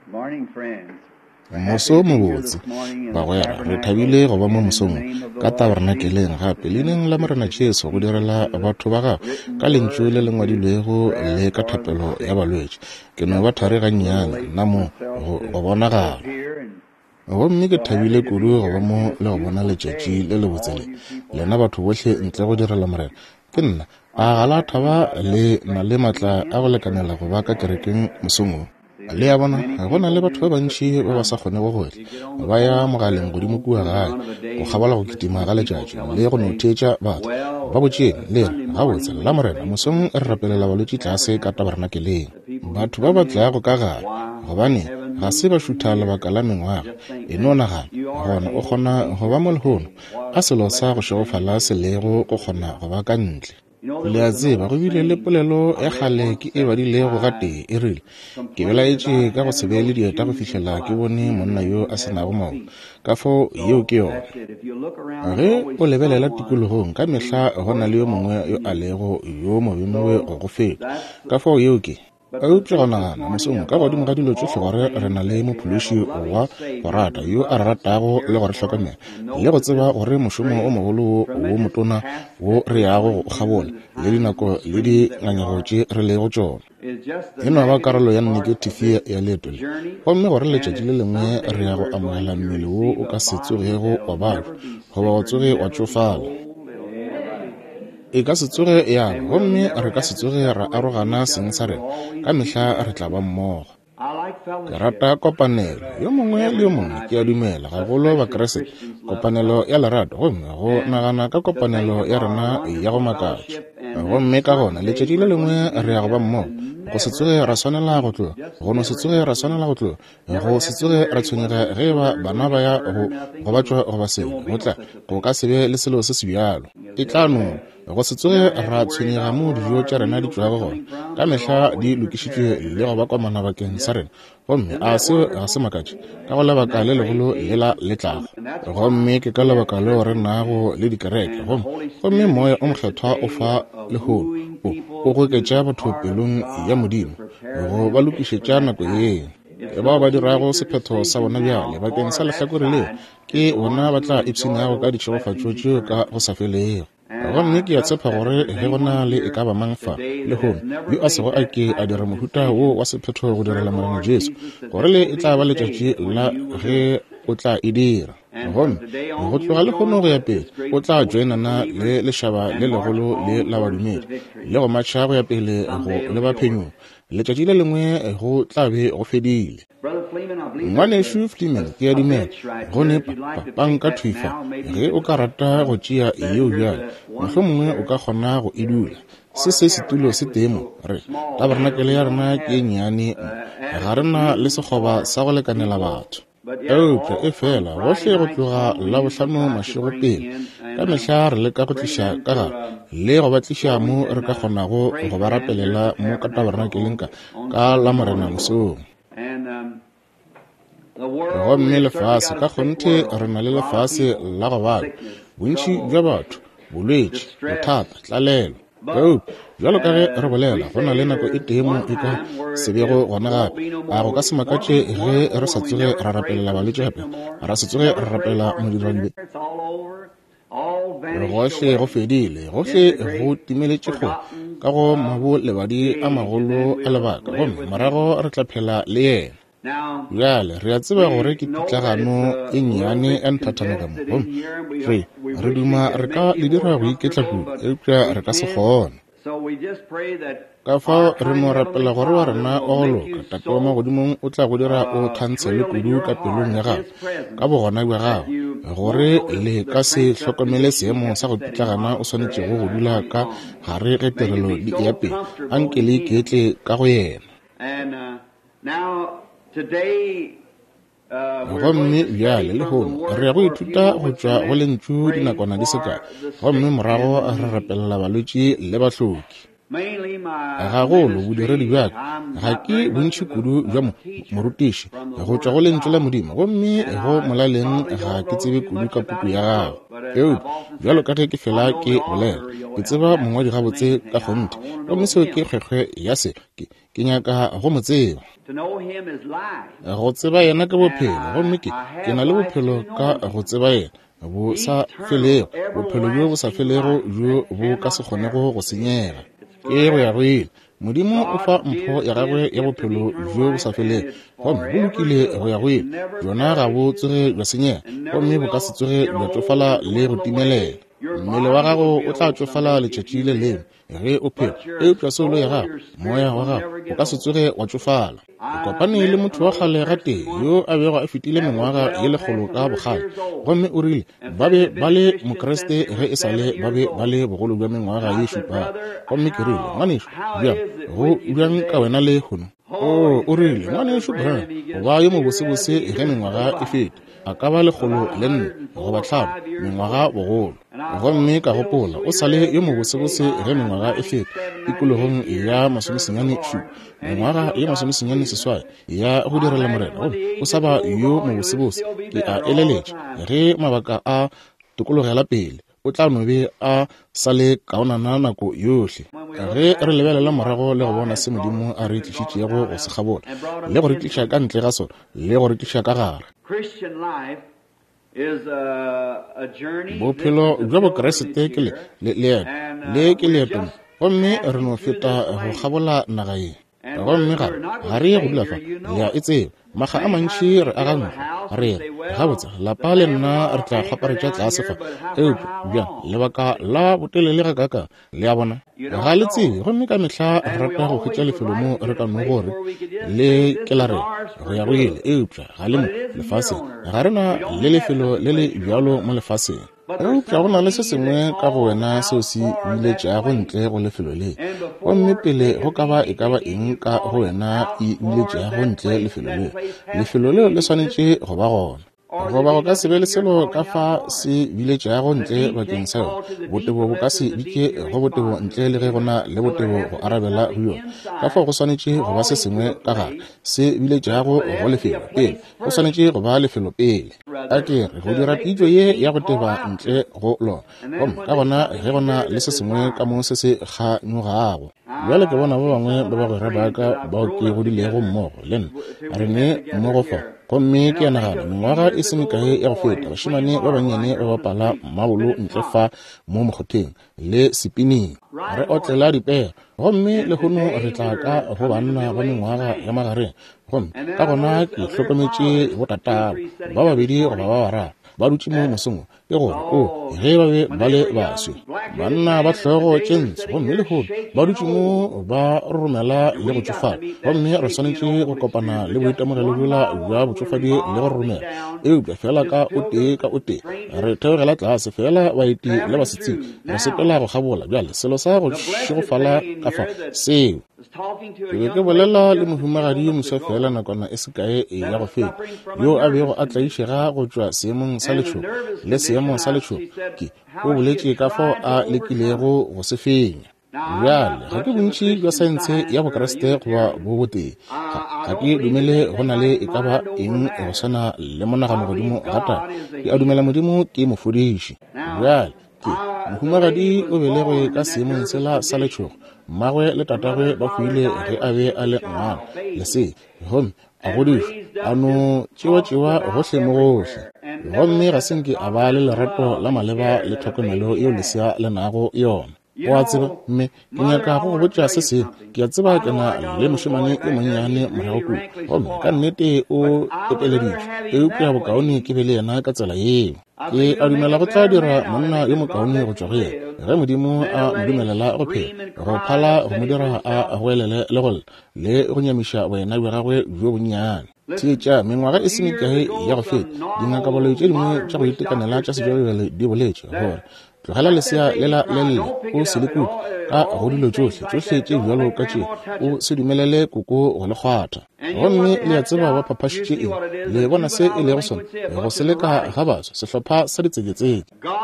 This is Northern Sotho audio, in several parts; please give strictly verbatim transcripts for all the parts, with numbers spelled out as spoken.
Morning, friends. Moso mobotse ba go ya re thabile go ba mo mosong ka tabernakeleng gape le neng la morena Jesu go direla batho ba ga ka lentswe le lengwadilwego le ka thapelo ya balwetse ke no ba thare ga nnyana nna mo go bona ga go mme ke thabile kudu go ba mo le go bona letšatši le le botsele lena batho bohle ntle go direla morena ke nna a gala thaba le na le matla a go lekanela go ba ka kerekeng mosong le ya bona go na le batho ba bantši ba ba sa kgone go gohle ba ya mogaleng godimo kua gae go kgabala go kitima ga letšatši le go nothetša batho ba botšeng le ga botse la morena mosong re rapelela balwetse tlase ka tabernakeleng batho ba ba tlago ka gare gobane ga se ba šutha lebaka la mengwaga e no nagana gona o kgona go ba mo lehono a selo sa go šegofala se lego go kgona go ba ka ntle le a tseba go bile le polelo ya kgale ke e badilego ga tee e rile ke belaetše ka go se be le dieta go fihlela ke bone monna yo a senago mao ka fo yeo ke yona ge o lebelela tikologong ka mehla go na le yo mongwe yo a lego yo mobemowe go go feta ka fo yeo ke a utlwe go nagana mosong ka godimo ga dilo tsohle gore re na le mophološi wa go rata yo a re ratago le gore hlokomela le go tseba gore mošomo o mogolo wo motona wo re yago go gabola le dinako le dingangego tše re lego tsona e no ba karolo ya negative ya leeto le gomme gore letšatši le lengwe re ya go amogela mmele wo o ka se tsogego wa batho goba go tsoge wa tsofala e ka se tsoge ya gomme re ka se tsoge ra arogana seng sa rena ka mehla re tla ba mmogo ke rata kopanelo yo mongwe le yo mongwe ke a dumela gagolo bakeresete kopanelo ya lerato gomme go nagana ka kopanelo ya rena ya go makatša gomme ka gona letšatši le lengwe re ya go ba mmogo go se tsoge ra swanela go tloga go no se tsoge ra swanela go tloga go se tsoge ra tshwenyega ge ba bana ba ya go ba tswa go ba seng go tla go ka se be le selo se se bjalo e tla no go se tsoge ra tshwenyega mo dijo tša rena di tswago gona ka mehla di lokišitšwe le go ba kwamana bakeng sa rena gomme a se ga se makatše ka go lebaka le legolo le la letlago gomme ke ka lebaka leo re nago le dikereke gomme moya o mokgethwa o fa lehono o goketša batho pelong ya modimo go ba lokišetša nako yeng e bao ba dirago sephetho sa bona bjale bakeng sa lehlakore leo ke bona ba tla ipshenago ka ditšhegofatšo tšeo ka go sa felego gomme ke a tshepa gore ge go na le e ka ba mangfa le hono yo a sego a ke a dira mohuta wo wa sephetho go direla morena Jesu gore le e tla ba letšatši la ge o tla e dira gomme go tloga le kgono go ya pele o tla joinana le lešhaba le legolo le la badumedi le go matšha go ya pele go le baphenyong letšatši le lengwe go tla be go fedile ngwanešo Fleeman ke a dumela go ne panka thuifa ge o ka rata go tšea yeo bjalo mohlomongwe o ka kgona go edula se se setulo se temo re tabernakele ya rena ke e nnyane ga rena le sekgoba sa go lekanela batho eupša e fela gohle go tloga la bohlano mašego pele ka mehla re leka go tliša ka gare le go ba tliša mo re ka kgonago go ba rapelela mo ka tabernakeleng ka ka la morena mosong gomme lefase ka kgonthe re na le lefase la go bala bontši bja batho bolwetši bothata tlalelo eu bjalo ka ge re bolela go na le nako e temo e ka sebego gona gape a go ka se makatše ge re sa tsoge ra rapelela balwetši gape ra se tsoge ra rapela modiradi re gohle go fedile gohle go timeletše go ka go mabo lebadi a magolo a lebaka gomme morago re tla phela le yena bjale re a tseba gore ke pitlagano e nnyane e nthathana ka mo gomme re re duma re ka le dira go iketla kudu eupša re ka se kgona ka fao re no rapela gore wa rena wa go loka tate wa magodimong o tla go dira o khansele kudu ka pelong ya gago ka bogona bja gago gore le ka se hlokomele seemo sa go pitlagana o swanetšego go dula ka gare ge tirelo di ya pele a nke le iketle ka go yena gomme bjale le hono re ya go ithuta go tšwa go lentšu dinakwana di seka gomme morago re rapelela balwetši le bahloki ga go lo bodiredi bjaka ga ke bontši kudu bja morutiši go tšwa go lentswe la modimo gomme go molaleng ga ke tsebe kudu ka puku ya gago eo bjalo ka ge ke fela ke bolela ke tseba mongwadi gabotse ka kgonte gomme seo ke kgwekgwe ya se ke nyaka go mo tseba go tseba yena ke bophelo gomme ke na le bophelo ka go tseba yena bo sa felego bophelo bjo bo sa felego bjo bo ka se kgonego go senyega ke go ya goile modimo o fa mpho ya gagwe ya bophelo bjo bo sa felego gomme bo lokile go ya goile jona ga bo tsoge jwa senyega gomme bo ka se tsoge jwa tsofala le go timelela mmele wa gago o tla tsofala letšatši le lengwe ge o phela eupša solo ya gago moya wa gago o ka se tsoge wa tsofala o kopane le motho wa kgale gate yo a bego a fetile mengwaga ye lekgolo ka bogale gomme o rile ba be ba le mokreste ge e sa le ba be ba le bogolo bja mengwaga ye šupa gomme ke rile ngwanešo bjang go bjang ka wena le kgono o o rile ngwanešo bra go ba yo mobosebose ge mengwaga e feta a ka ba lekgolo le nne go ba tlhano mengwaga bogolo gomme ka gopola o sale yo mobosebose ge mengwaga e feta tikologong ya masomesenyane šupa mengwaga ye masomesenyane seswai ya go direla morena gomme o sa ba yo mobosebose ke a eleletša ge mabaka a tikologela pele o tla no be a sale kaonana nako yohle ge re lebelela morago le go bona se modimo a re tlišitšego go se gabola le go re tliša ka ntle ga sona le go re tliša ka gare bophelo jwa bokeresete ke leeto le ke leeto gomme re no feta go gabola naga ye gomme ga re ye go dula fa le a e tseba maga a mantši re aga ntlo re re gabotse lapa le nna re tla kgaparetša tlase fa eupša bjang lebaka la botelele ga kaka le a bona ga le tsebe gomme ka mehla re rata go hwetša lefelo mo re ka no gore le ke la re go ya go ile eupša ga le mo lefaseng ga re na le lefelo le le bjalo mo lefaseng eupša go na le se sengwe ka go wena seo se biletša go ntle go lefelo le gomme pele go ka ba e ka ba eng ka go wena e biletša go ntle lefelo le lefelo leo le swanetše go ba gona goba go ka se be le selo ka fa se biletša go ntle bakeng sa yona botebo bo ka se bitše go botebo ntle le ge gona le botebo go arabela go yona ka fa go swanetše go ba se sengwe ka gare se biletšago go lefelo pele go swanetše go ba lefelo pele a ke re go dira pitšo ye ya go teba ntle go lona gomme ka gona ge gona le se sengwe ka mo se se kganyogago bjale ke bona ba bangwe ba bagwera baka bao ke godilego mmogo le nna a re ne mmogo fa gomme ke ya nagana mengwaga e se mekae ya go feta bašimane ba bannyane ba bapala mmabolo ntle fa mo mokgotheng le sepining re otlela dipere gomme le gono re tla ka go banna ba mengwaga ya magareng gomme ka gona ke hlokometše botatabo ba babedi goba ba bararo ba dutše mo mosong ke gore o ge ba be ba le baswe banna ba tlhogo tše ntsho gomme le gono ba dutše mo ba roromela le go tsofala gomme re swanetše go kopana le boitemogelo bjola bja botsofadi le go roromela eupša fela ka o tee ka o tee re theogela tlase fela baeti le basetšing re sepela go gabola bjale selo sa go šegofala ka fa seo ke be ke bolela le mohumagadi moso fela nakwana e se kae e ya go feta yo a bego a tlaišega go tšwa seemong sa letšhogo le seemong sa letšhogo ke o boletše ka fao a lekilego go se fenya bjale ga ke bontši jwa saense ya bokeresete goba bo botee ga ke dumele go na le e ka ba eng go sana le monagano godimo gata ke a dumela modimo ke mofodiši bjale ke mohumagadi o belegwe ka seemong sela sa letšhogo mmagwe le tatagwe ba fuile ge a be a le ngwana le se gomme a godišwa a no tšewa-tšewa gohle mo gohle gomme ga senke a ba le lerato la maleba le tlhokomelo yeo lesea le nago yona o a tseba mme ke nyaka go go botša se se ke a tseba ke na le mošimane e monnyane morago kudu gomme ka nnete o epeleditšwe eupša bokaone ke be le yena ka tsela yeo ke a dumela go tla dira monna yo mokaone go tšwa go yena ge modimo a modumelela go phela go phala go mo dira a goelele le golla le go nyamiša wena bja gagwe bjo bonnyane tšeetša mengwaga e se mekae ya go feta dingaka boloi tše dingwe tša go itekanela tša sebjalebjale di boletše gore tlogela lesea le la lelle o se le kuku ka go dilo tsohle tsohle tše bjalo ka tše o se dumelele koko go le kgwatha gomme le ya tseba ba phaphashitše eng le bona se e lego sona go se leka ga batho sehlopha sa ditseketseke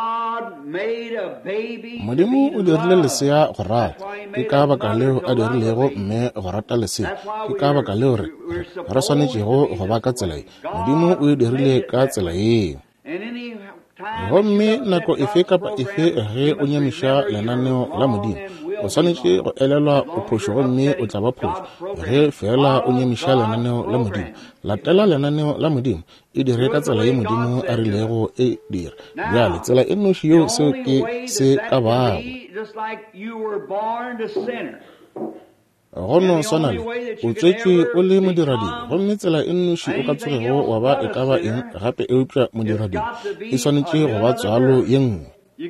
modimo o dirile lesea go rata ke ka baka leo a dirilego mme go rata lesea ke ka baka leo re re swanetšego go ba ka tsela e modimo o e dirile ka tsela eo gomme nako efe kapa efe ge o nyamiša lenaneo la modimo o swanetše go elelwa o phošo gomme o tla ba phošo ge fela o nyamiša lenaneo la modimo latela lenaneo la modimo e dire ka tsela ye modimo a rilego e dire bjale tsela e noši yeo seo ke se ka bago gono swana le o tswetše o le modirading gomme tsela e nnoši o ka tsogego wa ba e ka ba eng gape e upša modirading e swanetše go ba tswalo ye nngwe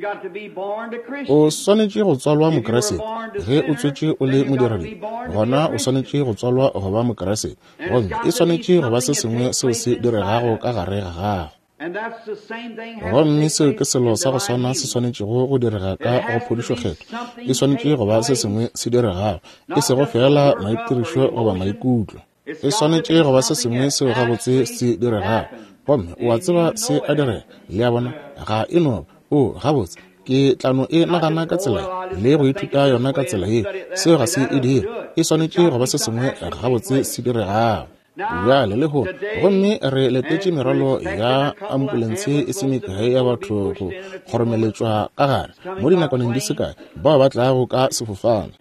o swanetše go tswalwa mokeresete ge o tswetše o le modirading gona o swanetše go tswalwa go ba mokeresete gomme e swanetše go ba se sengwe seo se diregago ka gare ga gago gomme seo ke selo sa go swana se swanetšego go direga ka go phodišo kgetho e swanetše go ba se sengwe se diregago e sego fela maitirišo goba maikutlo e swanetše go ba se sengwe seo gabotse se diregago gomme o a tseba se a direga le a bona ga e no o gabotse ke tlano e nagana ka tsela le go ithuta yona ka tsela e seo ga se e dire e swanetše go ba se sengwe gabotse se diregago bjale le gore gomme re letetše meralo ya ambulense e semekae ya batho go kgoromeletšwa ka gare mo dinakoneng di sekae bao ba tlago ka sefofane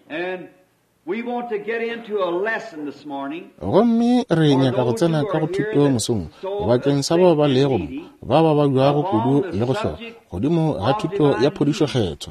gomme re nyaka go tsena ka go thuto mosong bakeng sa bao ba lego ba ba ba bjago kudu le go hloka godimo ga thuto ya phodišo kgetho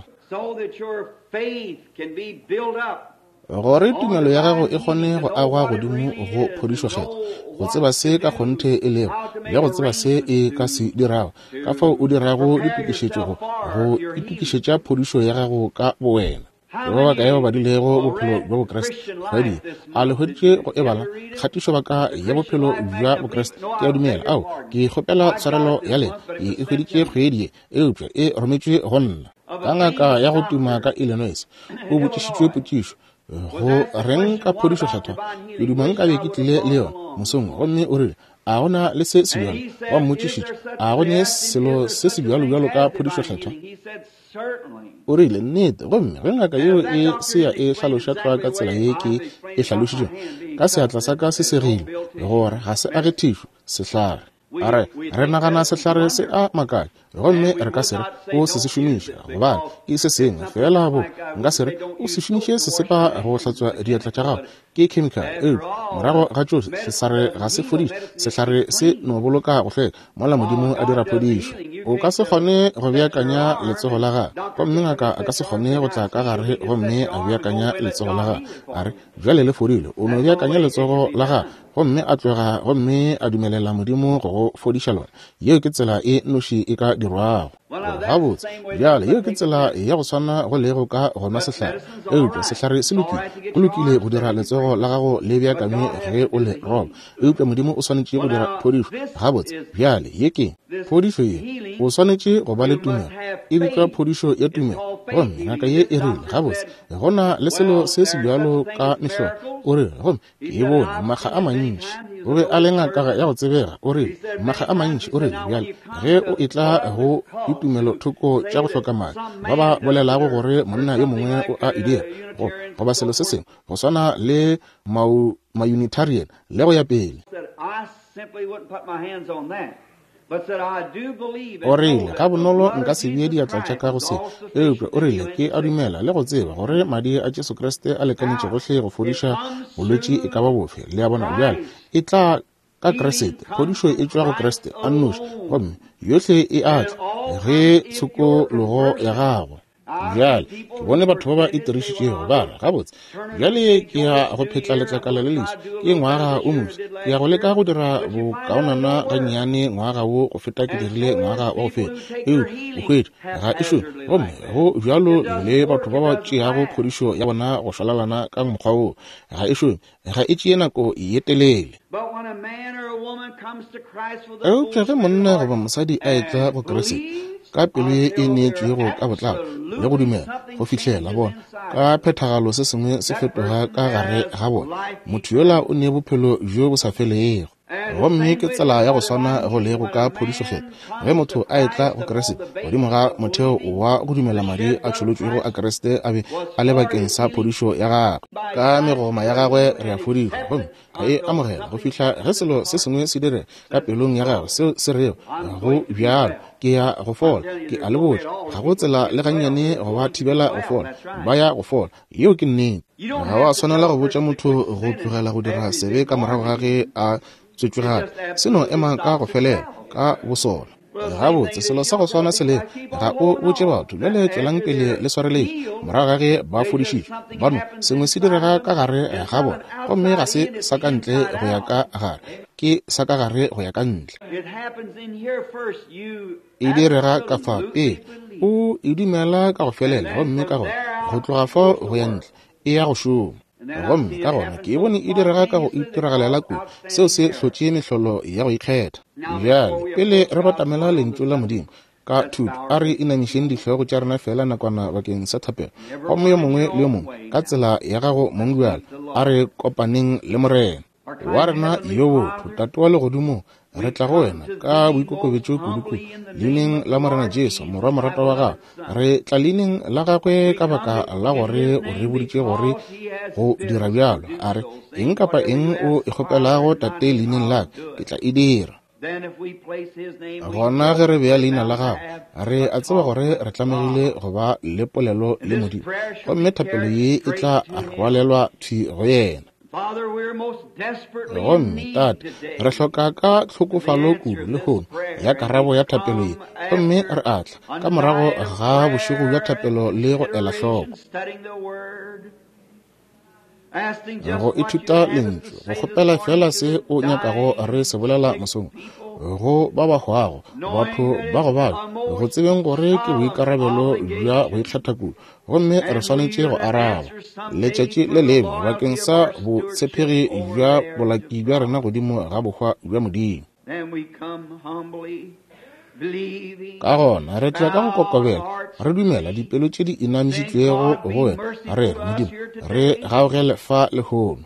gore tumelo ya gago e kgone go agwa godimo go phodišo kgetho go tseba se ka kgonthe e lego le go tseba se e ka se dirago ka fao o dirago ditukišetšego go itukišetša phodišo ya gago ka bowena ba ba kae ba badilego bophelo bja bokreste kgwedi a le hweditše go ebala kgatišo baka ya bophelo bja bokreste ke a dumela ao ke kgopela tshwarelo ya lena e hweditše kgwedi e eupša e rometšwe go nna ka ngaka ya go tuma ka Illinois o botšišitšwe potšišo go reng ka phodišo kgetho ke dumang ka be ke tlile le yona mosong gomme o rile a gona le se sebjalo wa mmotšišitše a gone selo se sebjalo-bjalo ka phodišo kgetho o rile nnete gomme ge ngaka yeo e se ya e hlalošatwa ka tsela ye ke e hlalošitšwe ka seatla sa ka se segile gore ga se age thišo sehlare a re re nagana sehlare se a makae gomme re ka se re o se se šomiša gobane ke se sengwe fela bo nka se re o se šomiše sesepa go hlatswa diatla tša gago ke chemical e morago ga tšo sehlare ga se fodiše sehlare se no boloka go hleka mola modimo a dira phodišo o ka se kgone go beakanya letsogo la gago gomme ngaka a ka se kgone go tla ka gare gomme a beakanya letsogo la gago a re bjale le fodile o no beakanya letsogo la gago gomme a tloga gomme a dumelela modimo go go fodiša lona yeo ke tsela e noši e ka dirwago gabotse bjale yeo ke tsela ya go swana go lego ka gona sehlare eupša sehlare se lokile go lokile go dira letsogo la gago le beakanywe ge o le roba eupša modimo o swanetše go dira phodišo gabotse bjale ye ke phodišo ye o swanetše go ba le tumelo e bitšwa phodišo ya tumelo gomme ngaka ye e rile gabotse gona le selo se se bjalo ka mehlolo o rile gomme ke e bone maga a mantši o be a le ngaka ya go tsebega o rile maga a mantši o rile bjale ge o e tla go ditumelo thoko tša go hloka madi ba ba bolelago gore monna yo mongwe o a edira go ba selo se sengwe go swana le ma-unitarian le go ya pele o rile ka bonolo nka se bie diatla tša ka go se eupša o rile ke a dumela le go tseba gore madi a Jesu Kriste a lekanetše gohle go fodiša bolwetši e ka ba bofe le a bona bjale e tla ka Kriste phodišo e tšwa go Kriste a nnoši gomme yohle e atla ge tshokologo ya gagwe bjale ke bone batho ba ba itirišitšego ba re gabotse bjale ke ya go phetla letlakala le leso ke ngwaga o mose ke ya go leka go dira bokaonana gannyane ngwaga wo go feta ke dirile ngwaga wa go feta eo bokgwedi ga e šome gomme go bjalo le batho ba ba tšeago phodišo ya bona go šalalana ka mokgwa woo ga e šome ga e tšee nako e telele eupša ge monna goba mosadi a etla go Kriste ka pelo e neetswego ka botlalo le go dumela go fitlhela bona ka phethagalo se sengwe se fetoga ka gare ga bona. Motho yola o ne bophelo jo bo sa felego. Gomme ke tsela ya go swana go lego ka phodišogelo ge motho a etla go Keresete godimo ga motheo wa go dumela madi a tšholotšwego a Keresete a be a le bakeng sa phodišo ya gagwe. Ka megoma ya gagwe re a fodišwa, gomme ga e amogela go fitlha ge selo se sengwe se dire ka pelong ya gagwe seo se reo go bjalo ke ya go fola, ke a le botse ga go tsela le gannyane go ba thibela go fola ba ya go fola. Yeo ke nnete. Ga wa tshwanela go botša motho go tlogela go dira sebe ka morago ga ge a tswetswegale. Seno ema ka go felela ka bosola. Gabotse selo sa go swana sele ga o botse batho le le tswelang pele le swareletse morago ga ge ba fodišitšwe bano sengwe se direga ka gare ga bona, gomme ga se sa ka ntle go ya ka gare, ke sa ka gare go ya ka ntle. E direga ka fa pele o e dumela ka go felela, gomme ka gona go tloga fa go ya ntle e ya go šoma. Gomme ka gona ke bone e direga ka go itiragalela kudu seo se hlotše mehlolo ya go ikgetha. Bjale pele re batamela lentšu la Modimo ka thuto a re inamišeng dihloogo tša rena fela nakwana bakeng sa thapelo, gomme yo mongwe le yo mongwe ka tsela ya gago mong bjale a re kopaneng le Morena wa rena yo botho, Tate wa legodimo. Re tla go wena ka boikokobetšo kuduku leineng la Morena Jesu morwa morata wa gago. Re tla leineng la gagwe ka baka la gore o re boditše gore go dira bjalo. A re eng kapa eng o ikgopelago Tate leineng la ke tla e dira. Gona ge re bea leina la gago re a tseba gore re tlamegile go ba le polelo le Modimo, gomme thapelo ye e tla rwalelwa thwi go yena. Gomme Tate re hloka ka tlhokofalo kudu le kgono ya karabo ya thapelo ye, gomme re atla ka morago ga bošego bja thapelo le go ela hloko go ithuta lentšu, go kgopela fela se o nyakago re se bolela mosong go ba ba hwago batho ba go bala go tsebeng gore ke boikarabelo bja go ikgetha kudu, gomme re swanetše go araba letšatši le lengwe bakeng sa botshepegi bja bolaki bja rena godimo ga bohwa bja Modimo. Ka gona re tla ka go kokobela re dumela dipelo tše di inamišitšwego go wena, re re Modimo re gaogele fa lekgono.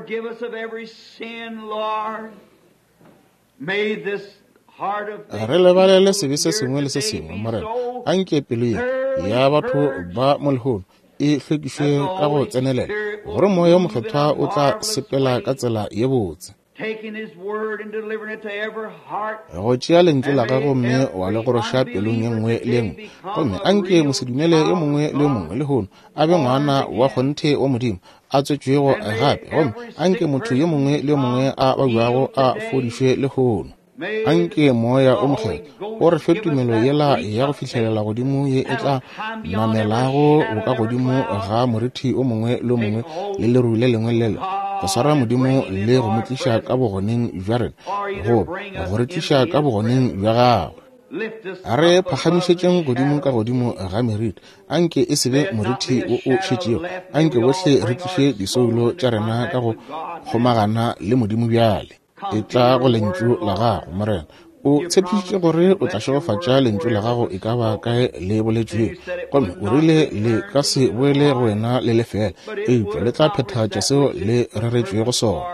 Re lebalele sebe se sengwe le se sengwe Morena, a nke pelo ye ya batho ba mo lekgono e hlwekišwe ka go tsenelela gore moya o mokgethwa o tla sepela ka tsela ye botse. Go tšea lentšu la gago mme wa le goroša pelong ye nngwe le nngwe, gomme a nke mosedumele yo mongwe le yo mongwe lekgono a be ngwana wa kgonthe wa Modimo a tswetšwego gape, gomme a nke motho yo mongwe le yo mongwe a babuago a fodišwe lekgono. A nke moya o mokgetho o re fe tumelo yela ya go fitlhelela godimo ye e tla namelago boka godimo ga moriti o mongwe le o mongwe le leru le lengwe le le go swara Modimo le go motliša ka bogoneng bja rena, go go re tliša ka bogoneng bja gagwe. A re phagamišetšeng godimo ka godimo ga meriti, a nke e sebe moriti o o šetšego, a nke bohle re tliše disoulo tša rena ka go kgomagana le Modimo bjale. E tla go lentšu la gago Morena, o tshepišitše gore o tla šogofatša lentšu la gago e ka ba kae le boletšweng, gomme o rile le ka se boele go wena le lefela, eupša le tla phethagatša seo le reretšwego sona.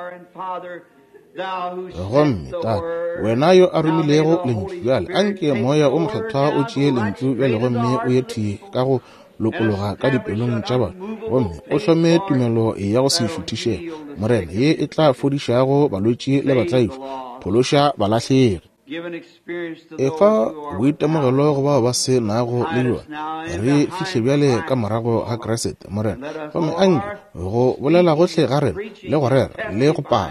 Gomme Tate wena yo a romilego lentšu bjale, a nke moya o mokgethwa o tšee lentšu bjale gomme o ye thwi ka go lokologa ka dipelong tša batho, gomme o hlome tumelo ya go se šuthiše Morena ye e tla fodišago balwetši le batlaišwa, phološa balahlegi. E fa boitemogelo go bao ba se nago le yona re fihle bjale ka morago ga Keresete Morena, gomme a nke go bolela gohle ga rena le go rera le go paka.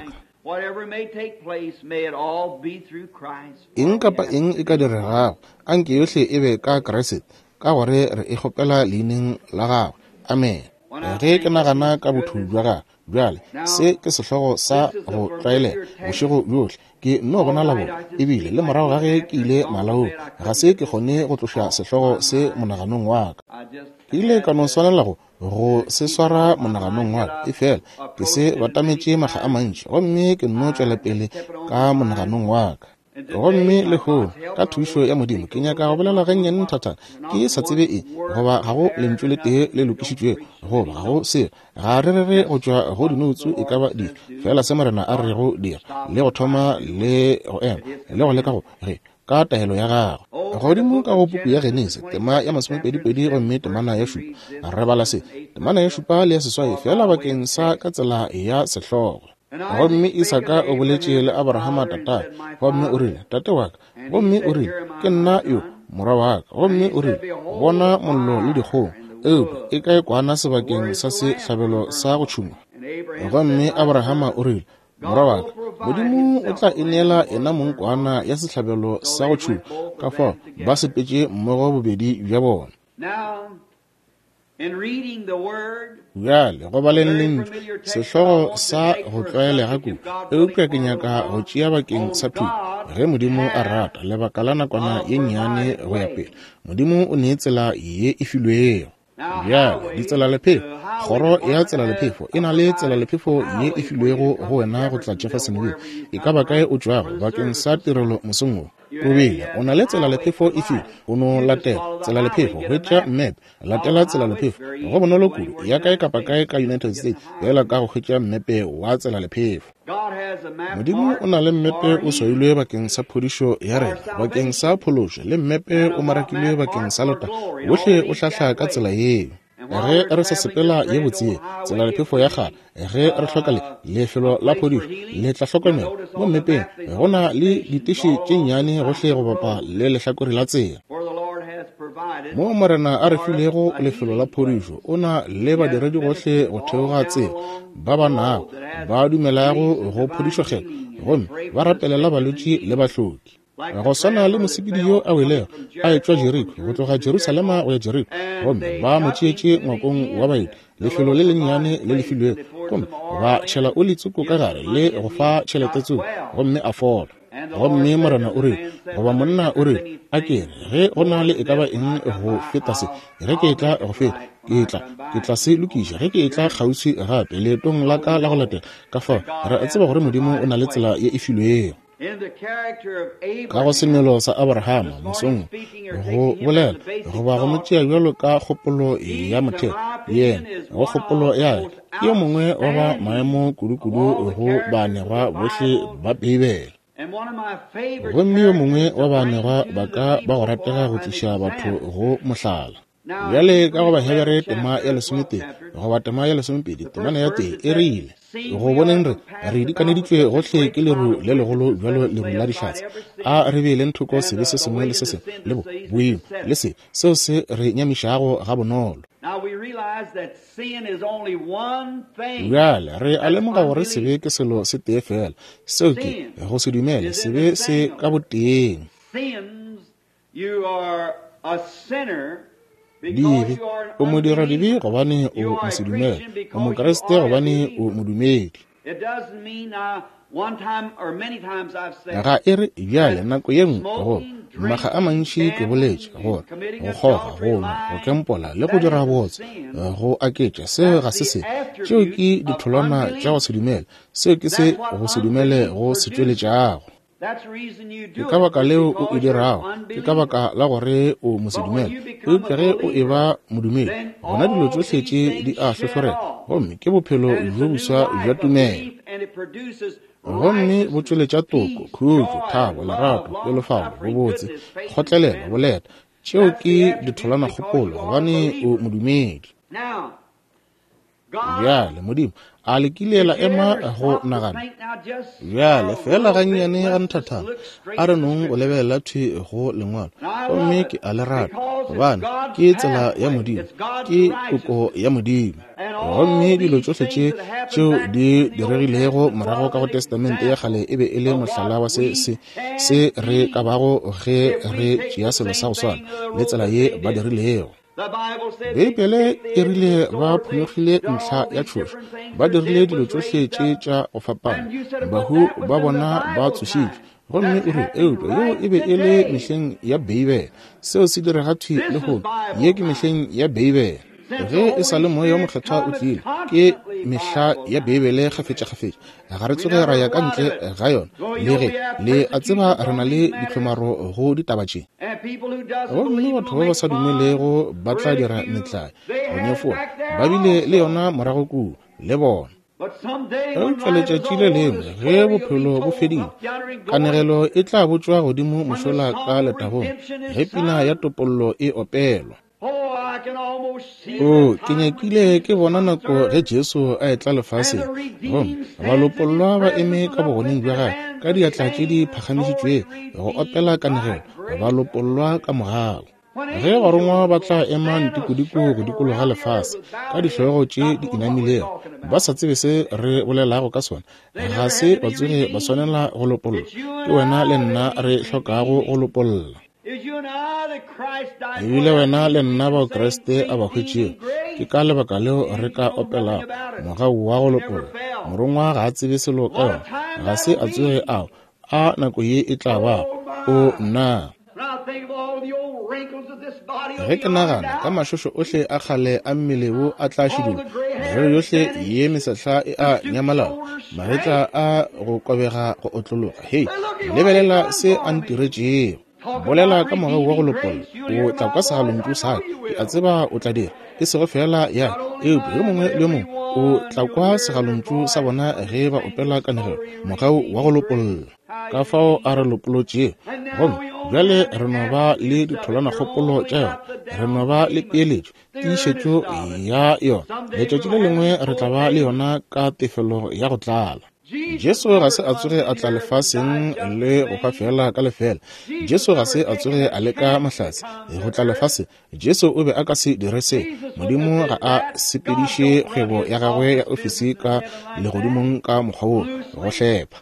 Eng kapa eng e ka diregago, a nke yohle e be ka Keresete, ka gore re e kgopela leineng la gagwe. Amen. Ge ke nagana ka botho bja gagwe bjale, se ke sehlogo sa go tlwaelela bošego bjohle ke no bona labone, ebile le morago ga ge ke ile malaong ga se ke kgone go tloša sehlogo se monaganong wa ka. Ke ile ka no swanela go go se swara monaganong wa ka, e fela ke se batametše maga a mantši, gomme ke no tšwela pele ka monaganong wa ka. gomme le ho ka thušo ya modimo ke nyaka go bolela gannyane thata ke sa tsebe e goba ga go lentswe le tee le lokišitšwe goba ga go se ga re re re go tšwa go dinotsu e ka ba di fela se morena a re go dira le go thoma le go ema le go leka go re ka taelo ya gago godimo ka go puku ya Genese tema ya masomepedipedi gomme temana ya šupa re bala se temana ya šupa le ya seswai fela bakeng sa ka tsela ya sehlogo gomme Isaka o boletše le Abrahama tata gomme o rile tate wa ka gomme o rile ke nna yo mora wa ka gomme o rile bona mollo le dikgomo eo e ka ekwana sebakeng sa sehlabelo sa go tšhuma gomme Abrahama o rile mora wa ka modimo o tla ineela ena monkwana ya sehlabelo sa go tšhuma ka fao ba sepetše mmogo bobedi bja bona bjale go baleng lentswe sehlogo sa go tlwaelega kudu eupša ke nyaka go tšea bakeng sa thuto ge modimo a rata lebaka la nakwana ye nnyane go ya pele modimo o nee tsela ye e filwego bjale ditsela lephefo kgoro ya tsela lephefo e na le tsela lephefo ye e filwego go wena go tla Jeffersonville e ka bakae o tšwago bakeng sa tirelo mosongong bobedi o na le tsela lephefo e file o no latela tsela lephefo hwetša mmepe latela tsela lephefo go bonolo kudu ya kae kapa kae ka United States fela ka go hwetša mmepe wa tsela lephefo modimo o na le mmepe o soilwe bakeng sa phodišo ya rena bakeng sa phološo le mmepe o marakilwe bakeng sa lota ohle o hlahla ka tsela yeo ge re sa sepela ye botsee tsela lephefo ya gala ge re hloka le lefelo la phodišo le tla hlokomela mo mmepeng go na le diteši tše nnyane gohle go bapa le lehlakore la tsela mo morena a re filego lefelo la phodišo o na le badiredi gohle go theoga tsela ba ba nago ba dumelago go phodišogela gomme ba rapelela balwetši le bahloki go swana le mosepedi yo a welego a etšwa Jeriko go tloga Jerusalema go ya Jeriko gomme ba mo tšeetše ngwakong wa baedi lefelo le lennyane le lefilwego gomme ba tšhela o letsoko ka gare le go fa tšhelete tseo gomme a fola gomme morena o re goba monna o re a kere ge go na le e ka ba eng go feta se ge ke tla go feta ke tla ke tla se lokiša ge ke tla kgauswi gape leetong la ka la go latela ka fao re a tseba gore modimo o na le tsela ye e filwego ka go semelo sa Abrahama mosong go bolela go ba go motšea bjalo ka kgopolo ya motheo yena go kgopolo ya ke mongwe wa ba maemo kudu-kudu go banegwa bohle ba Bibele gomme yo mongwe wa banegwa ba ka ba go ratega go tliša batho go mohlala bjale ka go ba hebere tema ya lesomepedi go ba tema ya lesomepedi temana ya tee e rile go boneng re re dikaneditswe gohle ke leru le legolo bjalo leru la dihlatse a re be le nthoko sebe se sengwe le se sengwe le bo boimo le se seo se re nyamišago ga bonolo bjale re a lemoga gore sebe ke selo se tee fela seo ke go se dumele sebe se ka boteeng dibe o mo dira dibe gobane o mosedumele o mokreste gobane o modumedi ga e re bjale nako ye nngwe go maga a mantši ke boletše gore go kgoga go nwa go kempola le go dira botse go aketša seo ga se se tšeo ke ditholwana tša go sedumela seo ke se go sedumele go se tšweletšago ke ka baka leo o e dirago ke ka baka la gore o mosedumele eupša ge o e ba modumedi gona dilo tšohle tše di a hlofurela gomme ke bophelo bjo boswa bja tumelo gomme bo tšweletša toko khutšo thabo lerato pelofago bo botse kgotlelela boleta tšeo ke ditholwana kgopolo gobane o modumedi bjale modimo a lekile la ema go nagana bjale fela gannyane ga nthathana a re nong o lebelela thwe go lengwalo gomme ke a lerata gobane ke tsela ya modimo ke koko ya modimo gomme dilo tsohle tše tšeo di diregilego morago ka go testamente ya kgale e be e le mohlala wa se se se re ka bago ge re tšea selo sa go swana le tsela ye ba dirilego Bibele e rile ba phulogile ntlha ya tšhošo ba dirile dilo tsohle tše tša go fapana bahu ba bona ba tsošitšwe gomme o re eupša yo e be e le mehleng ya Bibele seo se diragathwe le go ye ke mehleng ya Bibele ge e sa le moya wa mokgethwa o tlile ke mehla ya Bebele kgafetša-kgafetša ga re tsoge ra ya ka ntle ga yona le ge le a tseba re na le ditlhomaro go ditaba tše. Gomme batho ba ba sa dumelego ba tla dira metlae gonefo ba bile le yona morago kudu le bona. Eupša letšatši le lengwe ge bophelo bo fedile, kanegelo e tla botswa godimo mošola ka letagong ge pina ya topollo e opelwa. O ke nyakile ke bona nako ge Jesu a etla lefaseng, gomme balopollwa ba eme ka bogoneng bja gae ka diatla tše di phagamišitšwe go opela kanegelo balopollwa ka morago. Ge barongwa ba tla ema ntikudiku go dikologa lefase ka dihlogego tše di inamilego ba sa tsebe se re bolelago ka sona, ga se ba tsoge ba swanela go lopolola. Ke wena le nna re hlokago go lopolola. Ebile wena le nna bao Kriste a ba hwetšego, ke ka lebaka leo re ka opela mogau wa go lopola. Morongwa ga a tsebe selo ka yona, ga se a tsoge ao a nako ye e tla ba o nna. Ge ke nagana ka mašošo ohle a kgale a mmele wo a tla šidulo, merero yohle ye mesehla e a nyamalala, magetla a go kobega go otlologa. Hei, lebelela se a ntiretšego. Bolela ka mogau wa go lopola, o tla kwa segalontšu sa ke a tseba o tla dira e sego fela ya eupša yo mongwe le mongwe o tla kwa segalontšu sa bona ge ba opela kanegelo mogau wa go lopolla. Ka fao a re lopolotše gomme bjale re no ba le ditholwana kgopolo tša yona, re no ba le peeletšo tiišetšo ya yona. Letšatši le lengwe re tla ba le yona ka tefelo ya go tlala. Jesu ga se a tsoge a tla lefaseng le go fa fela ka lefela. Jesu ga se a tsoge a leka mahlatse go tla lefase. Jesu o be a ka se dire se. Modimo ga a sepediše kgwebo ya gagwe ya ofisi ka legodimong ka mokgwa go hlepa.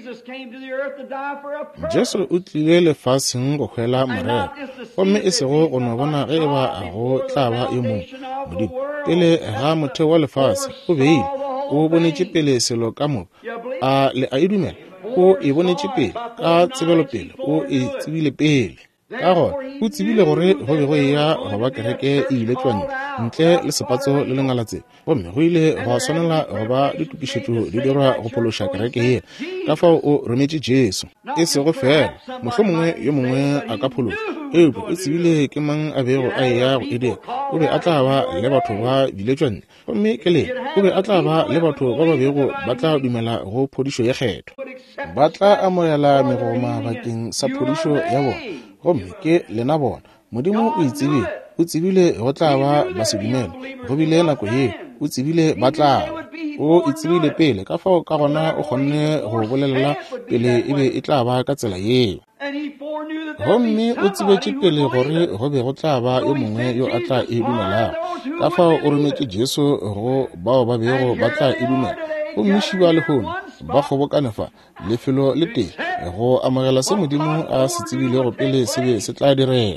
Jesu o tlile lefaseng go hwela morero, gomme e sego go no bona ge ba a go tla ba yo mongwe. Modimo pele ga motheo wa lefase o beile, o bonetše pele selo ka moka a le a idumela, o e bonetše pele ka tsebelo pele, o e tsebile pele. Ka gona o tsebile gore go be go ya go ba kereke e ile tšwa ntle le sepatso le lengalatsebe, gomme go ile go swanela go ba ditukišetšo di dirwa go phološa kereke ye. Ka fao o rometše Jesu. E sego fela mohlomongwe yo mongwe a ka phološa, eupša o tsebile ke mang a bego a eya go edeka, o be a tla ba le batho ba biletšwa nne, gomme ke le o be a tla ba le batho ba ba bego ba tla dumela go phodišo ye kgetho. Ba tla amogela megoma bakeng sa phodišo ya bona, gomme ke lena bona. Modimo o itsebile, o tsebile go tla ba ba se dumela, go bile nako ye o tsebile ba tla ba. O itsebile pele ka fao ka gona o kgonne go bolelela pele e be e tla ba ka tsela yeo. Gomme o tsebetše pele gore go be go tla ba yo mongwe yo a tla e dumelago. Ka fao o rometše Jesu go bao ba bego ba tla e dumela. O mmiši ba lehono ba kgobokanefa lefelo le teng go amogela se Modimo a se tsebile go pele se be se tla direga.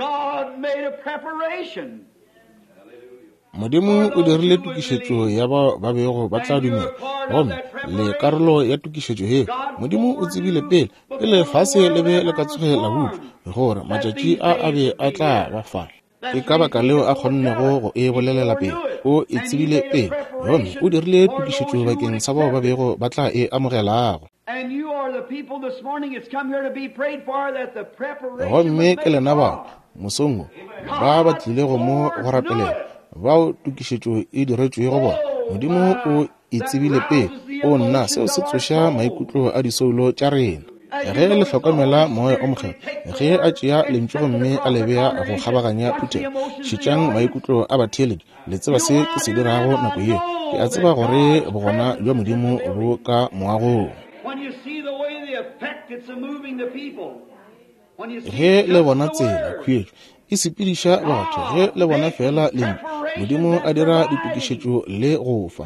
Modimo o dirile tukišetšo ya ba ba bego ba tla dumela, gomme le karolo ya tukišetšo he Modimo o tsebile pele pele lefase le be le ka tsogela budu gore matšatši a a be a tla ba fa. E ka baka leo a kgonnego go e bolelela pele, o e tsebile pele, gomme o dirile tukišetšo bakeng sa bao ba bego ba tla e amogelago. Gomme ke lena bao mosong ba ba tlile go mo go rapelela bao tukišetšo e diretšwe go bona. Modimo o e tsebile pele, o nna seo se tsoša maikutlo a disoulo tša rena. Ge le hlokomela moya o mokgelo, ge a tšea lentšu gomme a lebea go kgabaganya phuthego šitšang maikutlo a batheeledi, le tseba se ke se dirago nako ye, ke a tseba gore bogona bja Modimo bo ka moagong. Ge le bona tsela khwetšo e sepediša batho, ge le bona fela lentšu Modimo a dira ditukišetšo le go fa.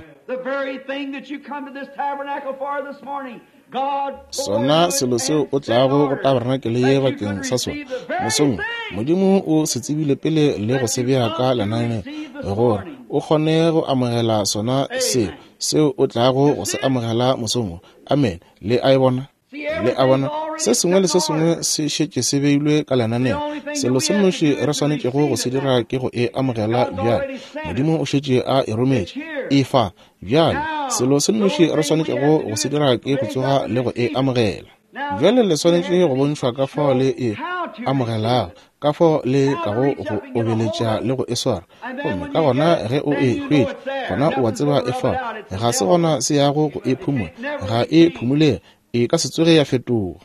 Sona selo seo o tlago go tabernakele ye bakeng sa sona mosong, Modimo o se tsebile pele le go se bea ka lenane gore o kgone go amogela sona se seo o tlago go se amogela mosong. Amen. Le a bona le a bona se sengwe le se sengwe se šetše se beilwe ka lenaneo. Selo se noši re swanetšego go se dira ke go e amogela bjale. Modimo o šetše a e rometše e fa bjale. Selo se noši re swanetšego go se dira ke go tsoga le go e amogela. Bjale le swanetše go bontšhwa ka fao le e amogelago, ka fao le ka go go obeletša le go e swara. Gomme ka gona ge o e hwetše, gona o a tseba e fa ga se gona se yago go e phumula, ga e phumule e ka se tsoge ya fetoga.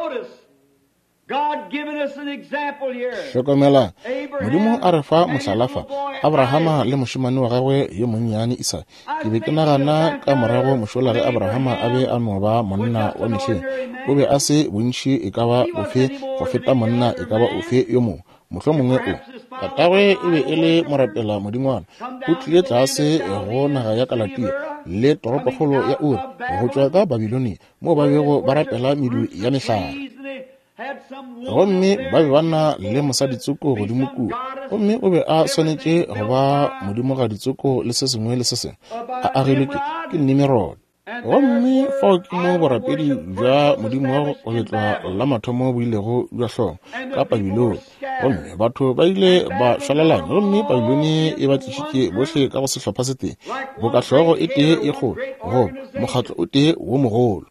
Hlokomela, Modimo a re fa mohlalafa Abrahama le mošimane wa gagwe yo monnyane Isaka. Ke be ke nagana ka morago mošola ge Abrahama a be a no ba monna wa mehleng, o be a se bontši e ka ba ofe go feta monna e ka ba ofe yo mongwe. Mohlomongwe o tatagwe e be e le morapela modingwana, o tlile tlase go naga ya Kalatia le toropokgolo ya Uri go tšwa ka Babiloni, mo ba bego ba rapela medu ya mehlare. Gomme ba be ba na le mosaditsoko godimo kua. Gomme o be a swanetše go ba modimo ga ditsoko le se sengwe le se sengwe a agilwe ke Nimerod. Gomme fao ke mo borapedi bja modimo wa go letlwa la mathomo bo ilego bja hlong ka Babiloni. Gomme batho ba ile ba šwalalanya, gomme Babiloni e ba tlišitše bohle ka go sehlopha se tee, bokahlogo e tee e kgolo, go mokgatlo o tee wo mogolo.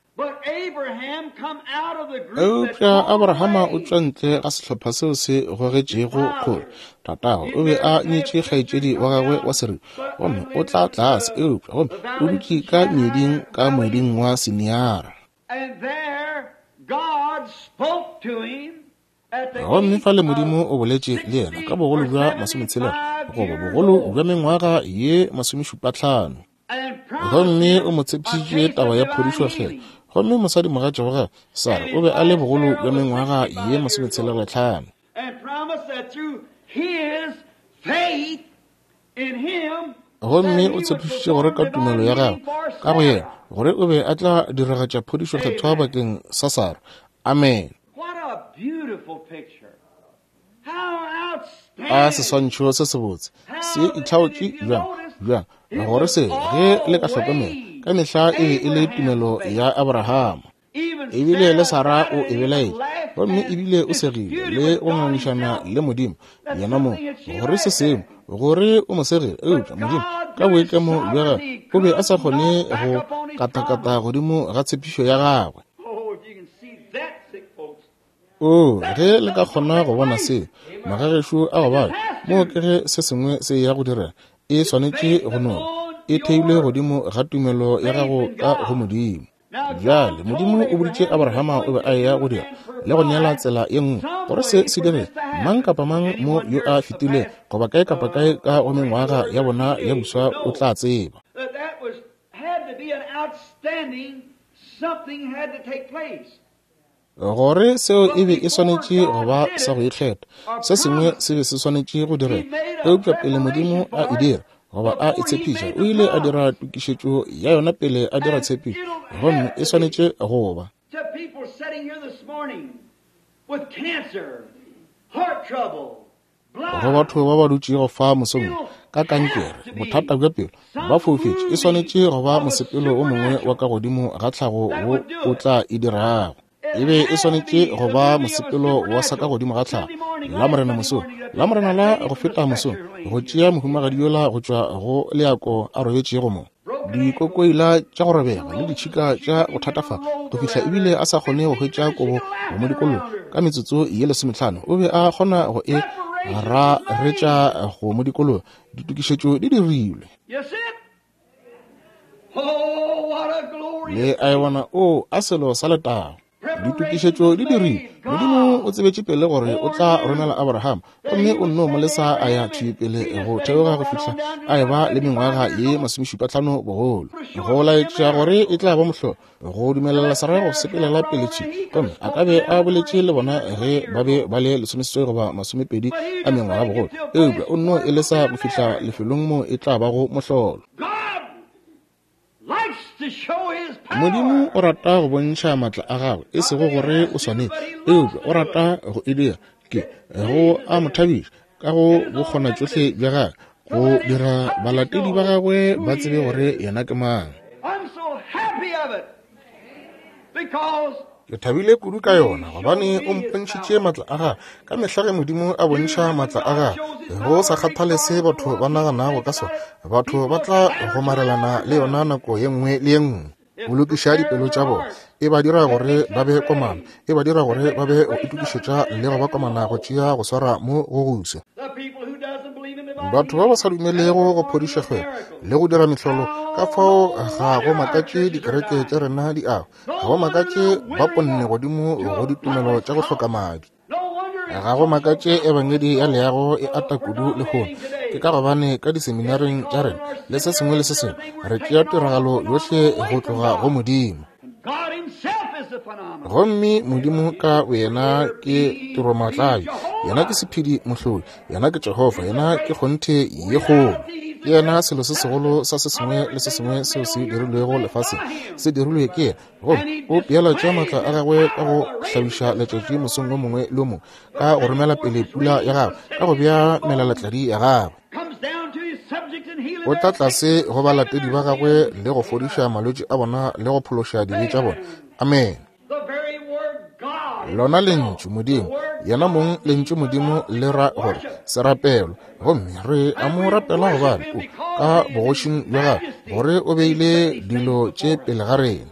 Eupša Abrahama o tšwa ntle ga sehlopha seo se gogetšego kgolo. Tatago o be a nyetše kgaetšedi wa gagwe wa seriti, gomme o tla tlase eupša, gomme o dutše ka meeding ka moeding wa Siniara. Gomme fa le Modimo o boletše le yena ka bogolo bja masometshela goba bogolo bja mengwaga ye masomešupahlano. Gomme o mo tshepšitše taba ya phodišo ge. Gomme mosadi mogatša wa Sara o be a le bogolo bja mengwaga ye masometshela-hlano. Gomme o tshepišitše gore ka tumelo ya gagwe ka go yena gore o be a tla diragatša phodišo kgethoa bakeng sa Sara. Amen. A seswantšho se se botse se itlhaotše bjang bjang gore se ge le ka hlokomela ka mehla e be e le tumelo ya Abrahama. Ebile le Sara o ebelaetše, gomme ebile o segile le go ngangišana le Modimo yena mo gore se sengwe gore o mo segile. Eupša Modimo ka boitlamo bja gagwe o be a sa kgone go katakata godimo ga tshepišo ya gagwe. O ge le ka kgona go bona se magagešo a go bala mo ke ge se sengwe se ya go dira e swanetše go nona e theilwe godimo ga tumelo ya gago ka go Modimo. Bjale Modimo o boditše Abrahama o be a ya go dira le go neela tsela ye nngwe gore se se dire mang kapa mang mo yo a fetile goba kae kapa kae ka go mengwaga ya bona ya buswa o tla tseba. Gore seo e be e swanetše go ba sa go ikgetha, se sengwe se be se swanetše go dira. Eupša pele Modimo a e dira goba a e tshepiša, o ile a dira tukišetšo ya yona pele a dira tshepišo, gomme e swanetše go ba. Go batho ba ba dutše go fa mosong ka kankere, bothata bja pelo, ba foufetše, e swanetše go ba mosepelo o mongwe wa ka godimo ga tlhago wo o tla e dirago. Ebe e swanetše go ba mosepelo wa sa ka godimo ga tlhago la morena mosong, la morena la go feta mosong, go tšea mohumagadi yola go tšwa go leako a robetšego mo. Dikokoila tša go robega le ditšhika tša go thatafa go fihla ebile a sa kgone go hwetša kobo go mo dikolong ka metsotso ye lesomehlano, o be a kgona go e raretša go mo dikolong. Ditukišetšo di dirilwe le a e bona o a selo sa letago. Ditukišetšo di dirilwe. Modimo o tsebetše pele gore o tla romela Abraham, gomme o nno mo lesa a ya thwi pele go theoga go fihla a e ba le mengwaga ye masomešupahlano bogolo. Go laetša gore e tla ba mohlo go dumelela Sara go sepelela peletše, gomme a ka be a boletše le bona ge ba be ba le lesomeseswai goba masomepedi a mengwaga bogolo. Eupša o nno e lesa go fihla lefelong mo e tla ba go mohlolo. Modimo o rata go bontšha maatla a gagwe, e sego gore o swanetse. Eupša o rata go e dira ke go a mothabiša ka go bokgona tšohle bja gagwe go dira balatedi ba gagwe ba tsebe gore yena ke mang. ke thabile kudu ka yona gobane o mpontšhitše matla a ga ka mehla ge modimo a bontšha matla a ga go sa kgathalese batho ba naganago ka sona batho ba tla gomarelana le yona nako ye nngwe le ye nngwe o lokiša dipelo tša bona e ba dira gore ba be komana e ba dira gore ba be o itukišetša le go ba komana go tšea go swara mo go guse batho ba ba sa dumelego go phodišegwe le go dira mehlolo ka fao ga go makatše dikereke tša rena di ago ga go makatše ba ponne godimo go ditumelo tša go hloka madi ga go makatše ebangedi ya leago e ata kudu le kgono ke ka gobane ka diseminaring tša rena le se sengwe le se sengwe re tšea tiragalo yohle go tloga go modimo gomme modimo ka yena ke tiromatlabi yena ke sephedi mohlodi yena ke jehova yena ke kgonthe ye kgolo ke yena selo se segolo sa se sengwe le se sengwe seo se dirilwego lefatsheng se dirilwe ke yena go o peela tša maatla a gagwe ka go hlabiša letšatši mosong o mongwe le o mongwe ka go romela pele pula ya gagwe ka go bea melalatladi ya gagwe o tla tlase go balatedi ba gagwe le go fodiša malwetši a bona le go phološa dibe tša bona amen lona lentšu modimo yena mong lentšu modimo le ra gore se rapelwa gomme re a mo rapela gobane ka bogošing bja gagwe gore o beile dilo tše pele ga rena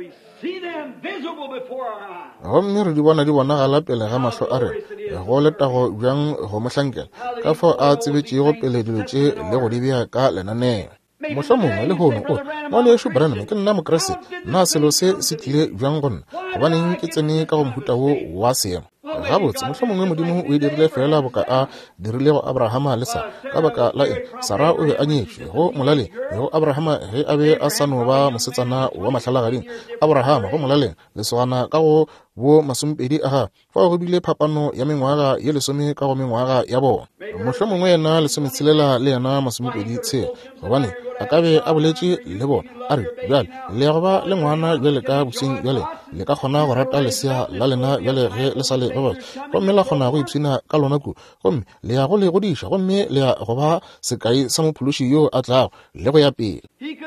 gomme re di bona di bonagala pele ga mahlo a rena go letago bjang go mohlankela ka fao a tsebetšego pele dilo tše le go di bea ka lenaneo mohla mongwe le hono o ngwane yešo braname ke nna mokrese nna selo se se tlile bjang go nna gobaneng ke tsene ka go mohuta wo wa seemo gabotse mohla mongwe modimo o e dirile fela boka a dirile go abrahama le sara ka baka la eng sara o be a nyetšwe go molaleng go abrahama ge a be a sa no ba mosetsana wa mahlalagading abrahama go molaleng lesogana ka go bo masompedi a ga fa go bile phapano ya mengwaga ye lesome ka go mengwaga ya bona mohla mongwe yena lesometshelela le yena masomepedi tshela gobane a ka be a boletše le bona a re bjale le ya go ba le ngwana bjale ka boseng bjale le ka kgona go rata lesea la lena bjale ge le sa le babadi gomme la kgona go ipshina ka lona ku gomme le ya go le godiša gomme le ya go ba sekai sa mophološi yo a tlago le go ya pele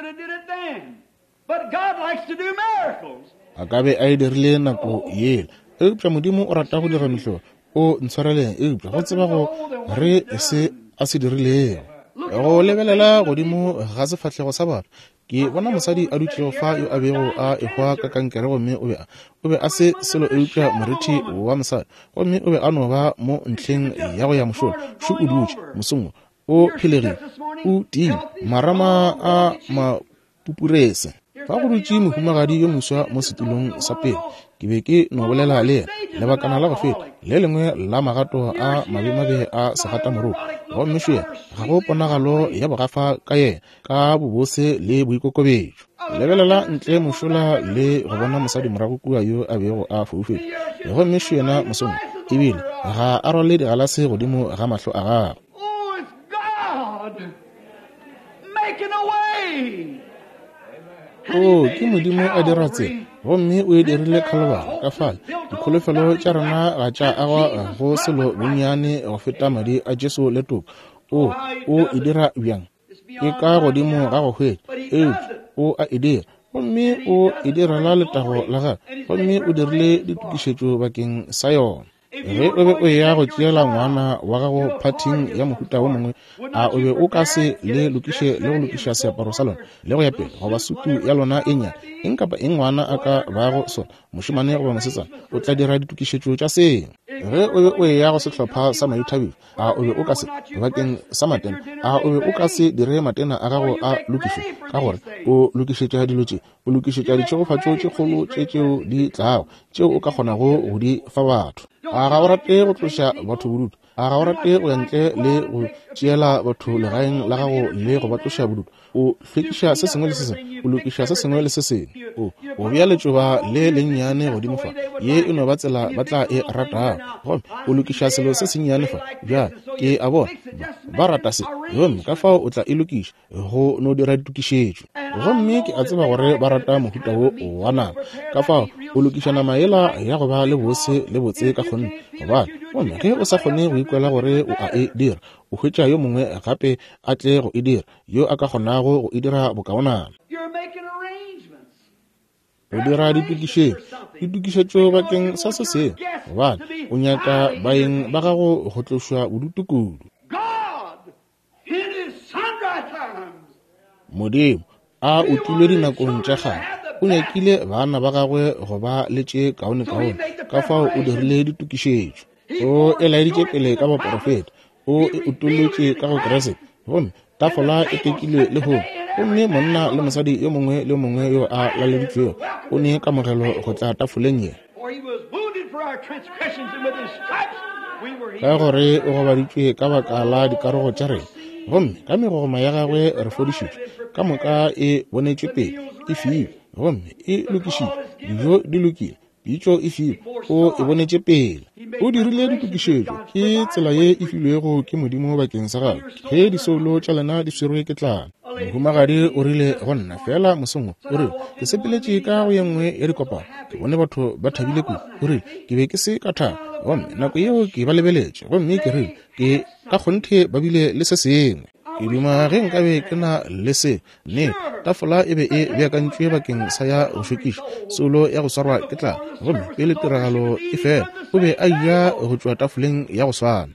a ka be a e dirile nako yele eupša modimo o rata go dira mehlolo o ntshwareleng eupša go tseba go re se a se dirilego go lebelela godimo ga sefatlhego sa batho ke bona mosadi a dutšego fa yo a bego a ekgwa ka kankere gomme o be o be a se selo eupša moriti wa mosadi gomme o be a no ba mo ntlheng ya go ya mošola šu o dutše mosongwe o phelegile o tile marama a mapupurese fa go dutše mohumagadi yo moswa mo setulong sa pele ke be ke no bolela le lebakana la go feta le lengwe la magato a mabemabe a segata moruo gomme šo ga go ponagalo ya bogafa ka yena ka bobose le boikokobetšo lebelela ntle mošola le go bona mosadi morago kua yo a bego a foufetše gomme šo yena mosong ebile ga a rwale digalase godimo ga mahlo a gagwe o ke modimo a dira tsela gomme o e dirile kgalobalo ka fale dikholofelo tša rena ga tša agwa go selo bonnyane go feta madi a jesu le toka o o e dira bjang ke ka godimo ga go hwetša eupša o a e dira gomme o e direla letago la gagwe gomme o dirile ditukišetšo bakeng sa yona ge o be o ya go tšeela ngwana wa gago phathing ya mohuta wo mongwe a o be o ka se le lokiše le go lokiša seaparo sa lona le go ya pele goba sutu ya lona e nyane eng kapa eng ngwana a ka bago sona mošimane goba mosetsana o tla dira ditukišetšo tša seng ge o be o ya go sehlopha sa maithabelo a o be o ka se bakeng sa matena a o be o ka se dire matena a gago a lokišo ka gore o lokišetša dilo tše o lokišetša ditšhegofatšo tše kgolo tše tšeo di tlago tšeo o ka kgonago go di fa batho a ga o rate go tloša batho bodutu a ga o rate go ya ntle le go tšeela batho legaeng la gago le go ba tloša bodutu o hlwekiša se sengwe le se sengwe o lokiša se sengwe le se sengwe o o bea letšoba le lennyane godimo fa ye e no ba tsela ba tla e ratago gomme o lokiša selo se sennyane fa bjale ke a bona ba rata se gomme ka fao o tla e lokiša go no dira ditukišetšo gomme ke a tseba gore ba rata mohuta wo wa nama ka fao o lokiša nama yela ya go ba le bose le botse ka kgonne gobane gomme ge o sa kgone go ikwela gore o a e dira o hwetša yo mongwe gape a tle go e dira yo a ka kgonago go e dira bokaonana go dira ditukišeng ditukišetšo bakeng sa se seng gobane o nyaka baeng ba gago go tlošwa bodutu kudu. Modimo a utlwile dinakong tša kgale o nyakile bana ba gagwe go ba letše kaone-kaone ka fao o dirile ditukišetšo. O e laeditše pele ka baprofeta, o e utolotše ka go keresete, gomme tafola e tekilwe le hong. Gomme monna le mosadi yo mongwe le mongwe yo a laleditšwego o ne kamogelo go tla tafoleng ye. Ka gore o gobaditšwe ka baka la dikarogo tša rena, gomme ka megogoma ya gagwe re fodišitšwe, ka moka e bonetšwe pele e fiwe, gomme e lokišitšwe, dijo di lokile, pitšo e fiwe, o e bonetše pele. O dirile ditukišetšo ke tsela ye e filwego ke Modimo bakeng sa gagwe, ge disolo tša lena di swerwe ke tlala. Mohumagadi o rile go nna fela mosongwe o rile ke sepeletše ka go ye nngwe ya dikopano, ke bone batho ba thabile kudu, o rile ke be ke se ka thaba, gomme nako yeo ke ba lebeletše, gomme ke rile ke ka kgonthe ba bile le se sengwe. Ke duma ge nkabe ke na le se ne tafola e be e beakantšwe bakeng sa ya go fekiša solo ya go swarwa ke tlala, gomme pele tiragalo e fela o be a ia go tšwa tafoleng ya go swana.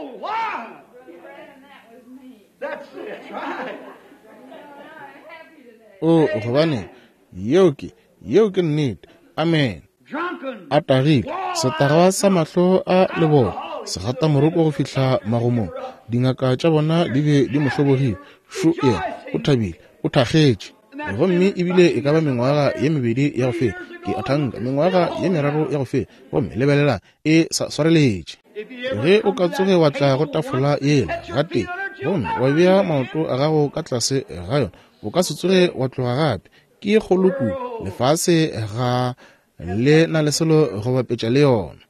O gobane yeo ke yeo ke nnete, amen. A tagile setagwa sa mahlo a lebona se gata moroko go fihla magomong, dingaka tša bona di be di mohlobogile, šu yena o thabile o thakgetše. Gomme ebile e ka ba mengwaga ye mebedi ya go feta, ke a thanka mengwaga ye meraro ya go feta, gomme lebelela e sa swareletše. Ge o ka tsoge wa tla go tafola yela ga teng, gomme wa bea maoto a gago ka tlase ga yona, o ka se tsoge wa tloga gape ke kgoloku lefase ga le na le selo go bapetša le yona.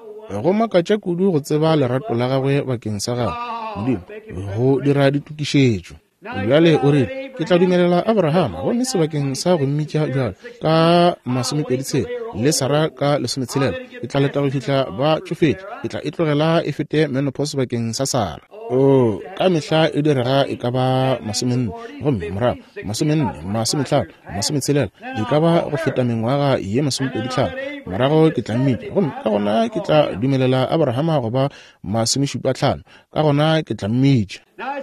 Go makatša kudu go tseba lerato la gagwe bakeng sa gagwe Modimo go dira ditukišetšo. Bjale o rile ke tla dumelela Abrahama gomme sebakeng sa go mmitša bjale ka masomepedi tshela le Sara ka lesometshela ke tla leta go fihla ba tšofetše, ke tla e tlogela e fete menopause bakeng sa Sara. O ka mehla e direga e ka ba masomenne, gomme morago masomenne masomehlano masometshela e ka ba go feta mengwaga ye masomepedi hlano, morago ke tla mmitša, gomme ka gona ke tla dumelela Abrahama go ba masomešupa hlano, ka gona ke tla mmitša.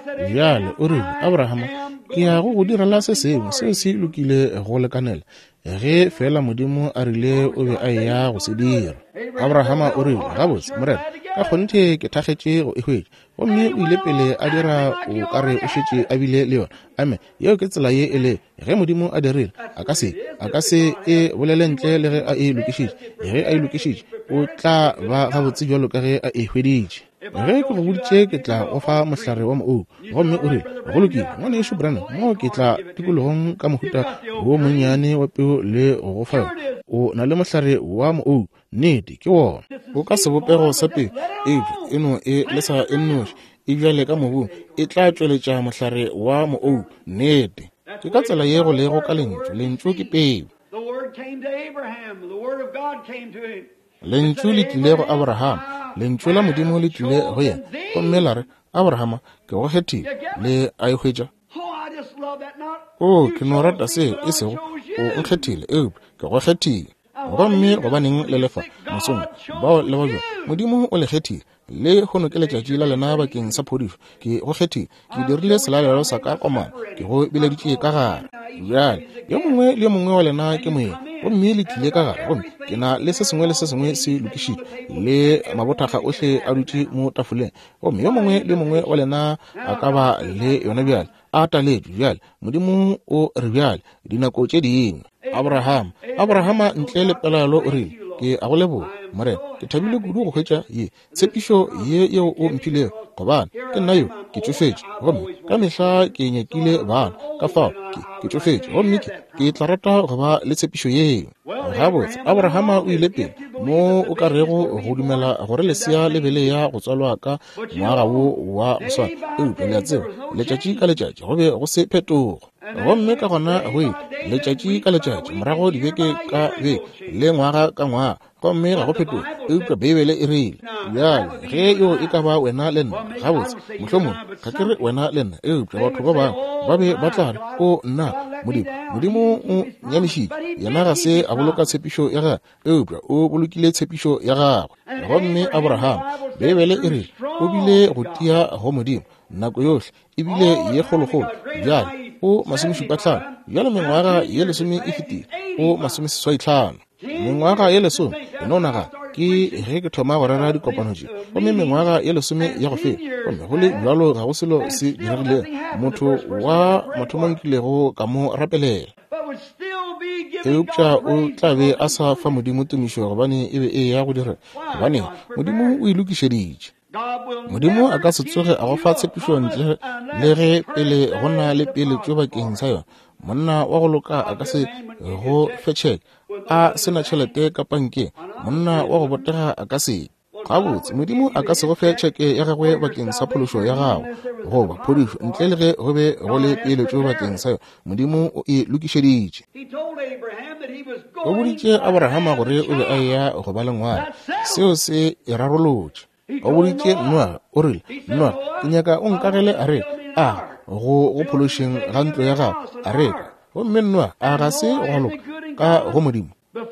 Bjale o rile Abrahama ke ya go go direla se sengwe seo se lokile go lekanela, ge fela Modimo a rile o be a ya go se dira. Abrahama o rile gabotse morena ka kgonthe ke thakgetše go e hwetša, gomme o ile pele a dira o kare o šetše a bile le yona. Ame yeo ke tsela ye e le ge Modimo a dirile a ka se a ka se e bolele ntle le ge a e lokišitše, ge a e lokišitše o tla ba gabotse bjalo ka ge a e hweditše. Ge ke go boditše ke tla go fa mohlare wa moo, gomme o rile go lokile ngwane yešo Brana, mo ke tla tikologong ka mohuta wo monnyane wa peo le go go fa yona, o na le mohlare wa moo nnete ke wona. O ka sebopego sa peo efe eno e le sa e nnoši e bjale ka mobung e tla tšweletša mohlare wa moo nnete. Ke ka tsela ye go lego ka lentšu, lentšu ke peo. Lentšu le tlile go Abrahama, lentšu la Modimo le tlile go yena, gomme la re Abrahama ke go kgethile le a e hwetša. O ke no rata se e sego o nkgethile eupša ke go kgethile, gomme gobaneng le lefa mosong bao le bajwa Modimo o le kgethile le gono ke letšatši la lena bakeng sa phodišo ke go kgethile, ke dirile selalelo sa ka komana ke go bileditše ka gare. Bjale yo mongwe le yo mongwe wa lena ke moyena, gomme le tlile ka gare, gomme ke na le se sengwe le se sengwe se lokišitše le mabothaga ohle a dutše mo tafoleng, gomme yo mongwe le mongwe wa lena a ka ba le yona bjale a taletšwe. Bjale Modimo o re bjale dinako tše dingwe Abrahama Abrahama ntle le pelalo o rile ke a go leboga morena, ke thabile kudu go hwetša ye tshepišo ye yeo o mphilego, gobane ke nna yo ke tšofetše, gomme ka mehla ke nyakile bana ka fao ke tšofetše, gomme ke tla rata go ba le tshepišo yeo. Gabotse Abrahama o ile pele mo o ka rego go dumela gore lesea le bele ya go tswalwa ka ngwaga wo wa go swana eupša le a tseba letšatši ka letšatši go be go se phetogo, gomme ka gona goe letšatši ka letšatši morago dibeke ka beke le ngwaga ka ngwaga gomme ga go phetoga eupša beibele e rile bjale ge yo e ka ba wena le nna gabotse mohlomong ga ke re wena le nna eupša batho ba bangwe ba be ba tla re o nna modimo modimo o nyamišitše yena ga se a boloka tshepišo ya gagwe eupša o bolokile tshepišo ya gagwe gomme abraham beibele e re o bile go tia go modimo nako yohle e bile ye kgolokgolo bjale o masomešupahlano bjale mengwaga ye lesome e fetile o masomeseswaihlano mengwaga ye lesome e nonaga ke ge ke thoma go rera dikopano tše gomme mengwaga ye lesome ya go feta gomme go le bjalo ga go selo se diregileng motho wa mathomo nkilego ka mo rapelela eupša o tla be a sa fa modimo tumišo gobane e be e ya go dira gobane modimo o ilokišeditše modimo a ka se tsoge a go fa tshepišo ntle le ge pele go na le peeletšo bakeng sa yona monna wa go loka a ka se go fetšheke a sena tšhelete ka pankeng monna wa go botega a ka se gabotse modimo a ka se go fe tšheke ya gagwe bakeng sa phološo ya gago goba phodišo ntle le ge go be go le peeletšo bakeng sa yona modimo o e lokišeditše o boditše abrahama gore o be a ya go ba le ngwana seo se e rarolotše o boditše noa o rile noa ke nyaka o nkagele a re a go go phološeng ga ntlo ya gago a reka gomme noa a ga se go loka ka go modimo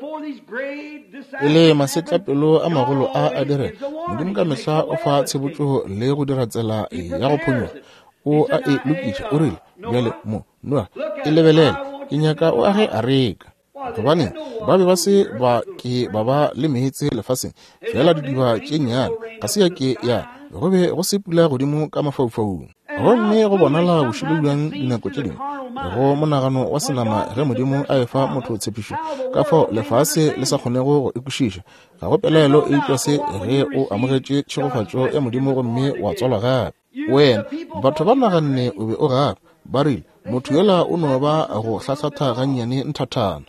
e le masetlapelo a magolo a a dire modimo ka mehla o fa tshebotšo le go dira tsela ya go phonyoga o a e lokiša o rile bjale mo noa e lebelela ke nyaka o age a reka gobane ba be ba se ba ke ba ba le meetse lefaseng fela didiba tše nnyane ga se ya ke ya go be go se pula godimo ka mafaufaung gomme go bonala bošilo bjang dinako tše dingwe go monagano wa senama ge modimo a efa motho tshepišo ka fao lefase le sa kgonego go ekwešiša ga go pelaelo e utlwa se ge o amogetše tšhegofatšo ya modimo gomme wa tswalwa gape wena batho ba naganne o be o gape ba rile motho yola o no ba go hlathatha gannyane nthathana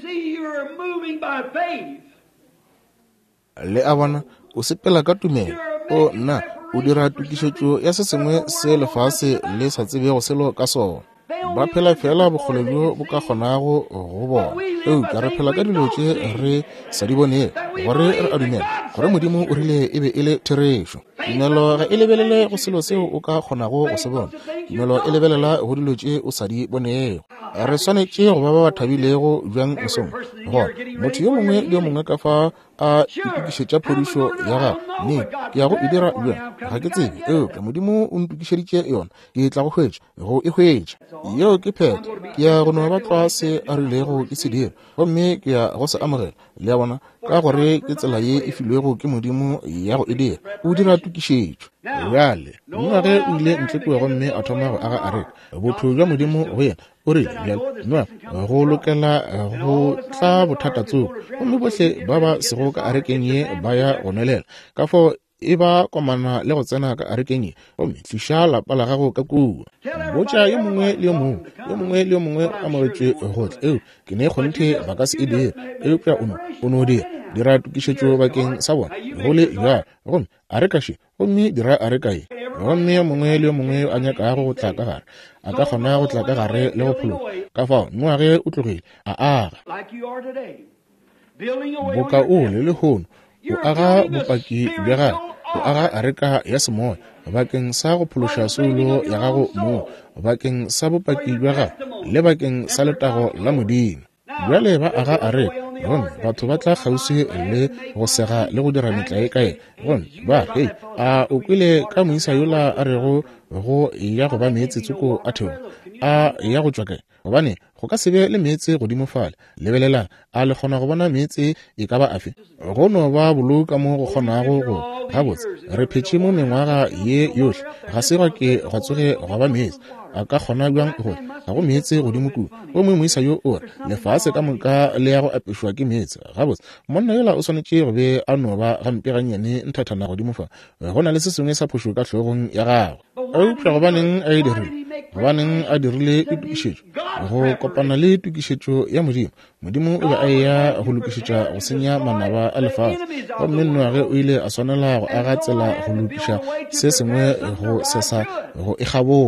le a bona o sepela ka tumelo o nna o dira tukišetšo ya se sengwe se lefase le sa tsebego selo ka sona ba phela fela bogole bjo bo ka kgonago go bona eupša re phela ka dilo tše re sa di boneng gore re a dumela gore modimo o rile e be e le therešo tumelo ga e lebelele go selo seo o ka kgonago go se bona tumelo e lebelela go dilo tše o sa di bonego re swanetše go ba ba ba thabilego bjang mesong gona motho yo mongwe le yo mongwe ka fa a itukišetša phodišo ya ga ne ke ya go e dira bjang ga ke tsebe eupša modimo o ntukišeditše yona ke tla go hwetša go e hwetša yeo ke pheta ke ya go no ba tlase a rilego ke se dira gomme ke ya go se amogela le ya bona ka gore ke tsela ye e filwego ke modimo ya go e dira o dira tukišetšo bjale nna ge o ile ntlekiwa gomme a thoma go aga a reka botho bja modimo go yena o rile bjale nna go lokela go tla bothata tseo gomme bohle ba ba sego ka arekeng ye ba ya go nwelela ka fao e ba komana le go tsena ka arekeng ye gomme tliša lapa la gago ka kua botša yo mongwe le yo mongwe yo mongwe le yo mongwe a mogetše gotle eo ke ne kgonthe ba ka se e dira eupša o no dira dira tukišetšo bakeng sa bona go le jalo gomme a reka še gomme dira a reka ye gomme yo mongwe le yo mongwe a nyakago go tla ka gare a ka kgona go tla ka gare le go phologa ka fao ngwage o tlogile a aga bokaone le gono go aga bopaki bja gae go aga a reka ya semoya bakeng sa go phološa solo ya gago mo bakeng sa bopaki bja gae le bakeng sa letago la modimo bjale ba aga a reka gomme batho ba tla kgausi le go sega le go dira metlae ka ena gomme ba hei a o kwele ka moisa yola a rego go ya go ba meetse tsoko a theo a ya go tšwa kae gobane go ka sebe le meetse godimo fale lebelela a le kgona go bona meetse e ka ba afe go no ba boloka mo go kgonago go gabotse re phetše mo mengwaga ye yohle ga se ga ke ga tsoge go ba meetse a ka kgona bjang gore ga go meetse godimo kudu o mongwe moisa yo o re lefase ka moka le ya go apešwa ke meetse gabotse monna yola o swanetše go be a no ba gampe gannyane nthathana godimo fa go na le se sengwe sa phošo ka tlhogong ya gagwe eupša gobaneng a e dirile gobaneng a dirile ditukišetšo go kopana le tukišetšo ya modimo modimo o be a ya go lokišetša go senya manaba a lefase gomme nnoage o ile a swanela go aga tsela go lokiša se sengwe go sesa go e gabola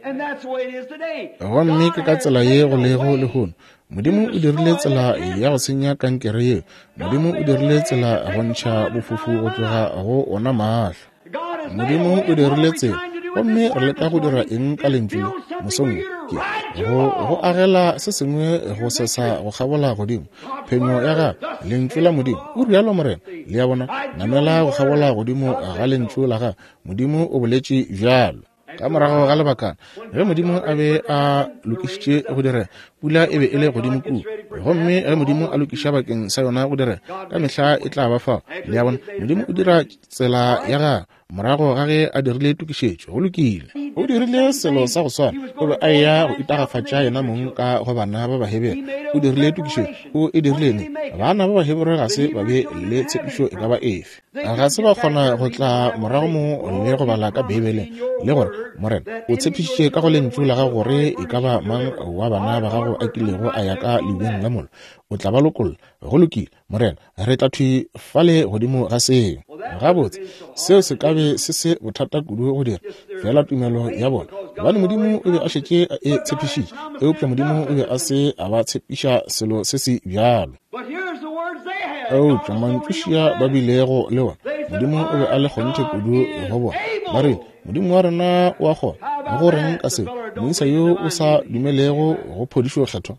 gomme ke ka tsela ye go lego le gono modimo o dirile tsela ya go senya kankere ye modimo o dirile tsela ya go ntšha bofofu go tloga go ona maahlo modimo o dirile tsela gomme re leka go dira eng ka lentswe mosong ke go agela se sengwe go sesa go gabola godimo phenyo ya ga lentswe la modimo o rialo morena le ya bona namela go gabola godimo ga lentswe la ga modimo o boletše bjalo ka morago ga lebakana ge modimo a be a lokišitše go dira pula e be e le godimo ku gomme ge modimo a lokiša bakeng sa yona go dira ka mehla e tla ba fa le ya bona modimo o dira tsela ya ga morago ga ge a dirile tukišetšo go lokile o dirile selo sa go swana o be a ya go itagafatša yena mong ka go bana ba bahebere o dirile tukišetšo o e dirilene bana ba bahebere ga se ba be le tshepišo e ka ba efe ga se ba kgona go tla morago mo le go bala ka bebele le gore morena o tshepišitše ka go lentswe la ga gore e ka ba mang wa bana ba gago a kilego a ya ka lebeng la molo o tla ba lokolola go lokile morena re tla thwi fale godimo ga seo gabotse seo se ka be se se bothata kudu go dira fela tumelo ya bona gobane modimo o be a šetše e tshepišitše eupša modimo o be a se a ba tshepiša selo se se bjalo eupša mantšišia ba bilego le bona modimo o be a le kgonthe kudu go bona ba re modimo wa rena wa kgona go reng ka seo moisa yo o sa dumelego go phodišo kgethwa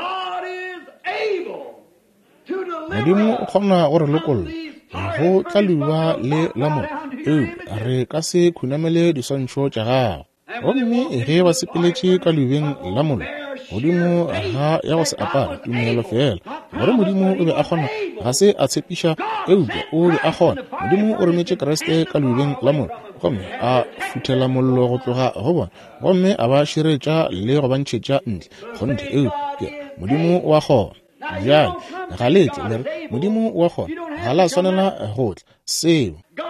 modimo o kgona gore lokolola go tla luba le lamo eo re ka se khunamele diswantšho tša gago gomme ge ba sepeletše ka lubeng la molo modimo ga ya go se apara tumelo fela gore modimo o be a kgona ga se a tshepiša eupša o be a kgona modimo o rometše kreste ka lubeng la molo gomme a futhela mollo go tloga go bona gomme a ba širetša le go bantšhetša ntle kgonthe eupša modimo wa kgona bjale ga letse le re modimo wa kgona ga la swanela go tla seo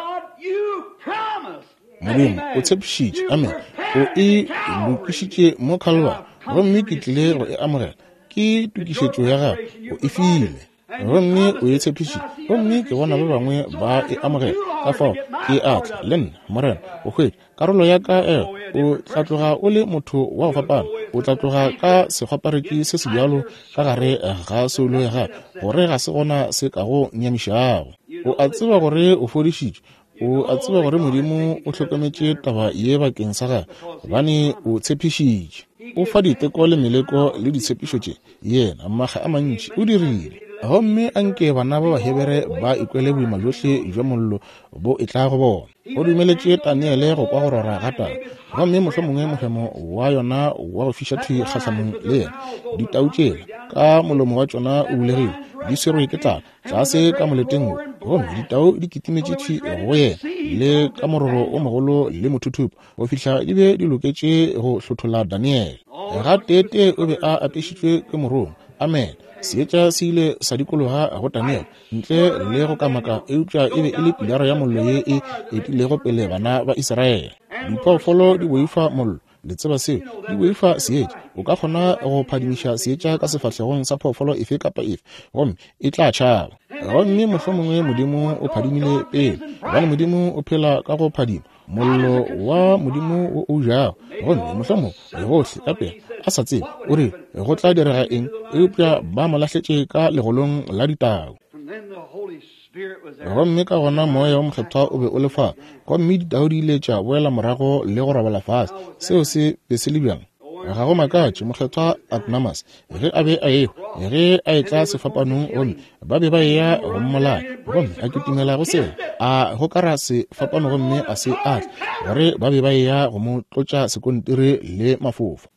modimo o tshepišitše amen o e lokišitše mo calvary gomme ke tlile go e amogela ke tukišetšo ya gago o e file gomme o e tshepišitše gomme ke bona ba bangwe ba e amogela ka fao ke atla le nna morena o hwetše karolo ya ka eo o tla tloga o le motho wa go fapana o tla tloga ka sekgwapareki se se bjalo ka gare ga solo ya gago gore ga se gona se ka go nyamišago o a tseba gore o fodišitše o a tseba gore modimo o hlokometše taba ye bakeng sa gago gobane o tshepišitše o fa diteko le meleko le ditshepišo tše yena maga a mantši o dirile gomme a nke bana ba bahebere ba ikwele boima johle jwa mollo bo e tla go bona o dumeletše Daniele go kwa go rora ga taba gomme mohlomongwe mohlemo wa yona wa go fiša thwi kgahlanong le yena ditau tšela ka molomo wa tšona o bulegile di swerwe ke tlala tlase ka moleteng o gomme ditau di kitimetše thwi go yena le ka mororo o mogolo le mothuthupo go fihla di be di loketše go hlothola Daniele ga tete o be a apešitšwe ke morong amen seetša se ile sa dikologa go Daniele ntle le go kamaka eupša e be e le pilara ya mollo ye e etilego pele bana ba Israele diphoofolo di boifa mollo le tseba seo di boifa seetša o ka kgona go phadimiša seetša ka sefahlegong sa phoofolo efe kapa efe gomme e tla tšhaba gomme mohlomongwe modimo o phadimile pele gobane modimo o phela ka go phadima mollo wa modimo o jago gomme mohlomong gohle ka pela a sa tsebe o re go tla direga eng eupša ba mo lahletše ka legolong la ditau gomme ka gona moya wa mokgethwa o be o lefa gomme ditau di ile tša boela morago le go robala fase seo se be se le bjang ga go makatše mokgethwa Adnamas ge a be a eo ge a etla sefapanong gomme ba be ba eya go mmolaya gomme a kitimela go sela a go kara sefapano gomme a se atla gore ba be ba eya go mo tlotša sekontiri le mafofa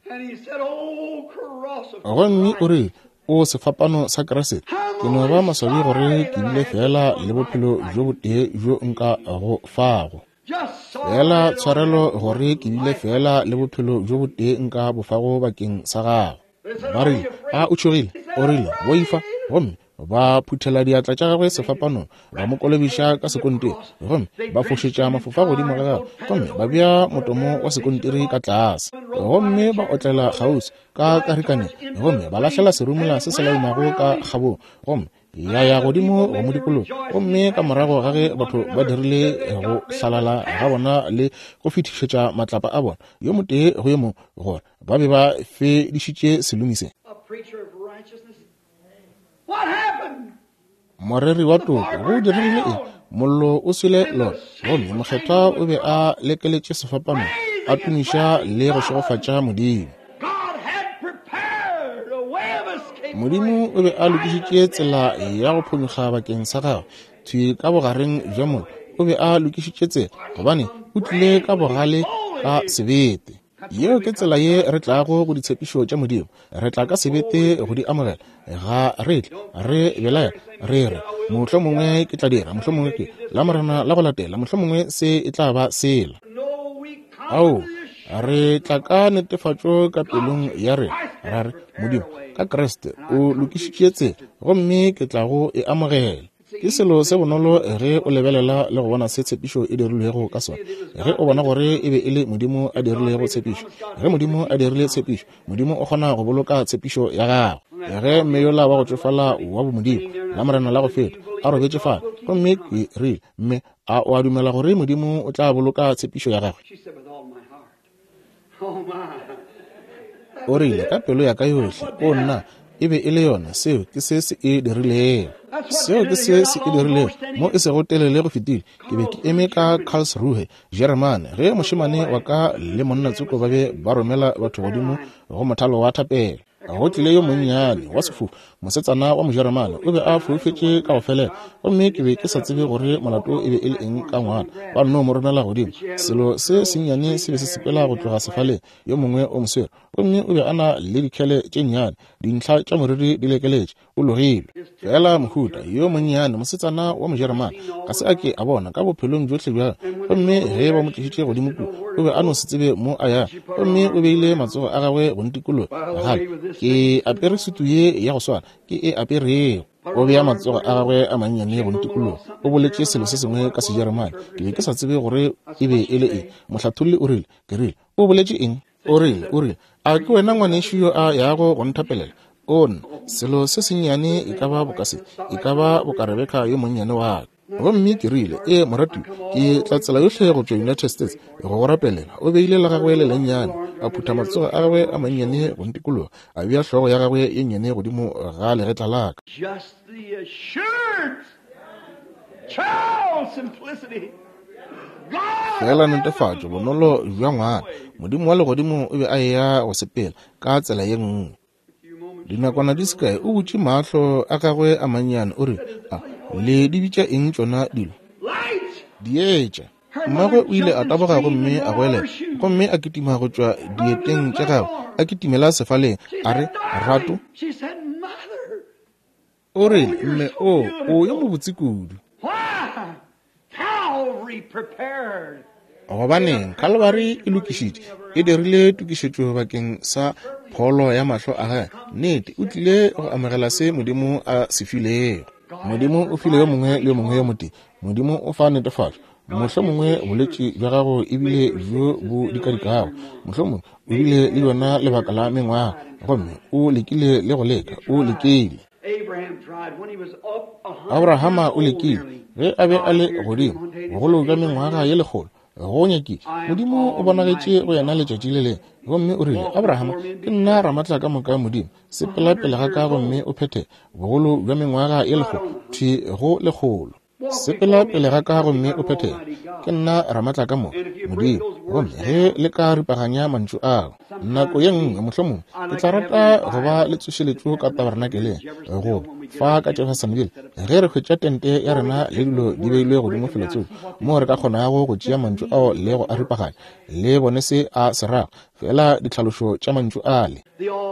gomme o re o sefapano sa Krasete ke no ba maswabi gore ke bile fela le bophelo jo botee jo nka go fago fela tshwarelo gore ke bile fela le bophelo jo botee nka bofago bakeng sa gago ba rile a o tšhogile o rile boifa gomme ba phuthela diatla tša gagwe sefapanong ba mo kolobiša ka sekontiri gomme ba fošetša mafofa godimo ga gagwe gomme ba bea motomo wa sekontiri ka tlase gomme ba otlela kgauswi ka karikaneng gomme ba lahlela serumula se se laimago ka kgabong gomme ya ya godimo go modikolo gomme ka morago ga ge batho ba dirile go hlalala ga bona le go fitišetša matlapa a bona yo motee go ye mo gore ba be ba fedišitše selomise moreri wa toka go dirile e mollo o swele lona gomme mokgethwa o be a lekeletše sefapano a tumiša le go šegofatša modimo modimo o be a lokišitše tsela ya go phonyoga bakeng sa gagwe thwi ka bogareng bja mollo o be a lokišitše tsela gobane o tlile ka bogale ka sebete yeo ke tsela ye re tlago go ditshepišo tša modimo re tla ka sebete go di amogela ga re tle re belaela re re mohlwa mongwe ke tla dira mohlwa mongwe ke la morena la go latela mohlwa mongwe se e tla ba sela ao re tla ka netefatšo ka pelong ya re ra re modimo ka kreste o lokišitše tsela gomme ke tla go e amogela ke selo se bonolo ge o lebelela le go bona se tshepišo e dirilwego ka sona ge o bona gore e be e le modimo a dirilego tshepišo ge modimo a dirile tshepišo modimo o kgona go boloka tshepišo ya gago ge mme yola wa go tsofala wa bo modimo la morena la go feta a robetše fala gomme ke rile mme a o a dumela gore modimo o tla boloka tshepišo ya gagwe o rile ka pelo ya ka yohle o nna e be e le yona seo ke se se e dirilego seo ke se se e dirilego mo e sego telele go fetile ke be ke eme ka Karlsruhe Germany ge mošemane wa ka le monnatsoko ba be ba romela batho godimo go mothalo wa thapelo go tlile yo monnyane wa sefofu mosetsana wa mojeremane o be a foufetše ka go felela gomme ke be ke sa tsebe gore molato e be e le eng ka ngwana ba nno mo romela godimo selo se sennyane se be se sepela go tloga sefaleng yo mongwe o moswere gomme o be a na le dikhele tše nnyane dintlha tša moriri di lekeletše o logilwe fela mohuta yo monnyane mosetsana wa mojeremane ka se a ke a bona ka bophelong jotlhe bja gomme ge ba mo tlišitše godimo ku o be a no se tsebe mo a yang gomme o beile matsogo a gagwe go ntikolo gale ke apere sutu ye ya go swana ke e aperego o bea matsogo a gagwe a mannyane go ntikolo o boletše selo se sengwe ka sejeremane ke be ke sa tsebe gore e be e le eng mohlathulli o rile ke rile o boletše eng o rile o rile a ke wena ngwanešo yo a yago go nthapelela on selo se sennyane e ka ba bokase e ka ba bokarebeka yo monnyane wa gomme ke rile e moratu ke tla tsela yotlhe go tšwa United States go go rapelela o beile le gagwe le lennyane a phutha matsogo a gagwe a mannyane go ntikologa a bea hlogo ya gagwe ye nnyane godimo ga legetla laka fela netefatšo bonolo bja ngwana modimo wa legodimo o be a eya go sepela ka tsela ye nngwe dinakwana di sekae o butše mahlo a gagwe a mannyane o re a le di bitša eng tšona dilo dietša mmagwe o ile a taboga gomme a goelela gomme a kitima go tšwa dieteng tša gagwe a kitimela sefaleng a re rato o rele mme o o yo mo botse kudu gobaneng Calvary e lokišitše e dirile tukišetšo bakeng sa pholo ya mahlo a gae nnete o tlile go amogela se modimo a se filego modimo o file yo mongwe le yo mongwe yo motee modimo o fa netefatšo mohlwa mongwe boletše bja gago ebile bjo bo dikadikago mohlwa mongwe o bile le yona lebaka la mengwaga gomme o lekile le go leka o lekile Abrahama o lekile ge a be a le godimo bogolo bja mengwaga ye legolo go nyakile modimo o bonagetše go yena letšatši le leng gomme o rile Abrahama ke nna ramatla ka moka modimo sepela pele ga ka gomme o phethe bogolo bja mengwaga ye legolo thi go legolo sepela pele ga ka gomme o phethe ke nna ramatla ka moka modimo gomme ge le ka ripaganya mantšu ao nako ye nngwe mohlomongwe ke tla rata go ba le tsošeletšo ka tabernakeleng go fa ka Jeffersonville ge re hwetša tente ya rena le dilo di beilwe godimo feletsong mo re ka kgonago go tšea mantšu ao le go a ripaganya le bone se a se rago fela ditlhalošo tša mantšu ale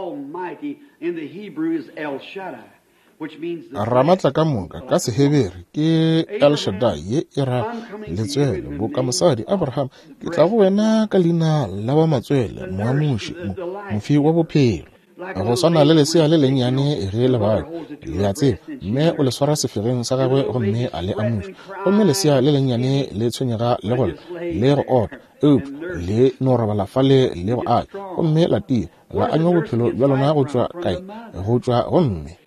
ramatla ka moka ka sehebere ke El Shaddai ye e ra letswele boka mosadi Abraham ke tla go wena ka leina la wa matswele moamuši mofi wa bophelo go swana le lesea le lennyane ge le bao le a tseba mme o le swara sefegeng sa gagwe gomme a le amuša gomme lesea le lennyane le tshwenyega le gola le go ota up le no robala fale le go aka gomme la tia la anywa bophelo bja lona go tšwa kae go tšwa gomme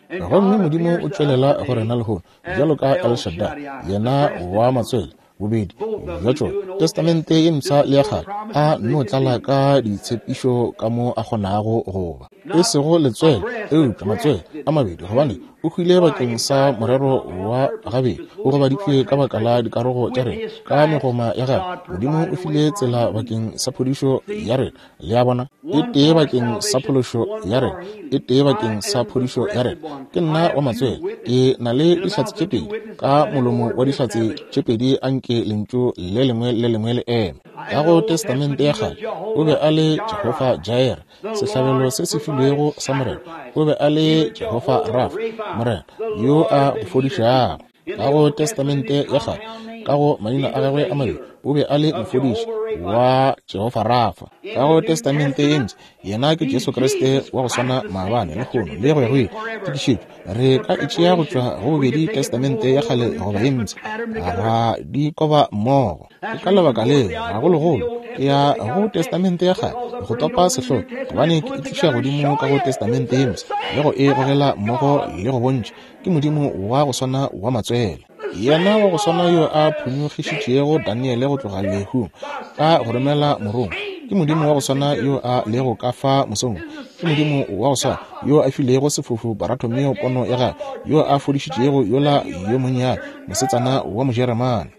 gomme modimo o tswelela go rena le go jalo ka El Shaddai yena wa matswele bobedi bjatso testamente e msa le ya gale a no tlala ka ditshepišo ka mo a kgonago goba e sego letswele eupša matswele a mabedi gobane o hwile bakeng sa morero wa gabedi o gobaditšwe ka baka la dikarogo tša rena ka megoma ya gare modimo o file tsela bakeng sa phodišo ya rena le ya bona e tee bakeng sa phološo ya rena e tee bakeng sa phodišo ya rena ke nna wa matswele ke na le dihlatse tše pedi ka molomo wa dihlatse tše pedi anke lentšu le lengwe le lengwe le ema ka go testamente ya gale o be a le Jehova Jaire sehlabelo se se filwego sa morena o be a le Jehova Rafa morena yo a bofodišago ka go testamente ya gale ka go maina a gagwe a mabedi o be a le mofodiši wa Jehova Rafa ka go testamente ye ntši yena ke Jesu Kriste wa go swana maabane le kgono le go hwe tikišetšo re ka itšea go tšwa go bobedi testamente ya gale goba ye ntši ra di koba mmogo ke ka lebaka le gagologolo ke ya go testamente ya gale go topa sehlogo gobane ke itliša godimo ka go testamente ye ntši le go e gogela mmogo le go bontšha ke modimo wa go swana wa matswele yena wa go swana yo a phunyogišitšego Daniele go tloga lehu ka go romela morong ke modimo wa go swana yo a lego ka fa mosong ke modimo wa go swana yo a filego sefofu Baratomeo pono ya ga yo a fodišitšego yola yo monnyane mosetsana wa mojeremane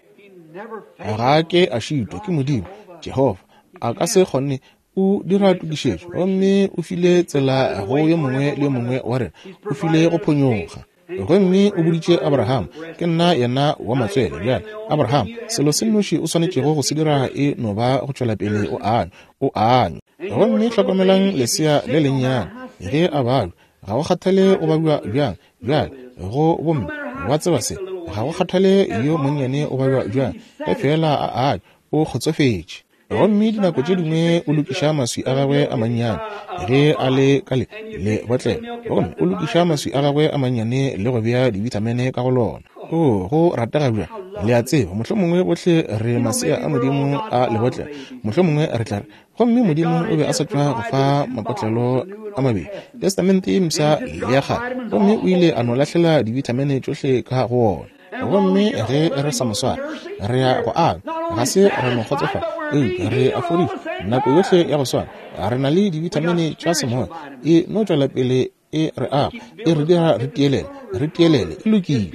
ga ke a šitwa ke modimo Jehova a ka se kgonne o dira tukišetšo gomme o file tsela go yo mongwe le yo mongwe wa rena o file go phonyoga gomme o boditše Abraham ke nna yena wa matswele bjale Abraham selo se noši o swanetšego go se dira e no ba go tšwela pele o anya o anya gomme hlokomelang lesea le lennyane ge a balwa ga go kgathale o babua bjang bjale go bomme wa tseba se ga go kgathale yo monnyane o babua bjang ge fela a anya o kgotsofetše gomme dinako tše dingwe o lokiša maswi a gagwe a mannyane ge a le ka le le botlele gomme o lokiša maswi a gagwe a mannyane le go bea dibitamene ka go lona o go ratega bja le a tseba mohlho mongwe bohle re masea a modimo a lebotlele mohlho mongwe re tla re gomme modimo o be a sa tšwa go fa makotlelo a mabedi testamente ye msa le ya gale gomme o ile a no lahlela dibitamene tšohle ka go ona gomme ge re sa moswara re ya go anya ga se re no kgotsofa e re a fodiša nako yohle ya go swana re na le dibitamene tša semoya e no tšwela pele e re a e re dira re tielele re tielele e lokile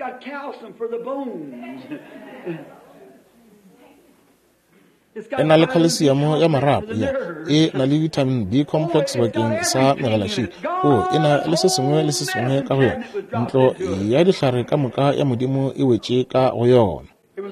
e na le calcium ya marapo ya e na le vitamin B complex bakeng sa megalaši o e na le se sengwe le se sengwe ka go yona ntlo ya dihlare ka moka ya modimo e wetše ka go yona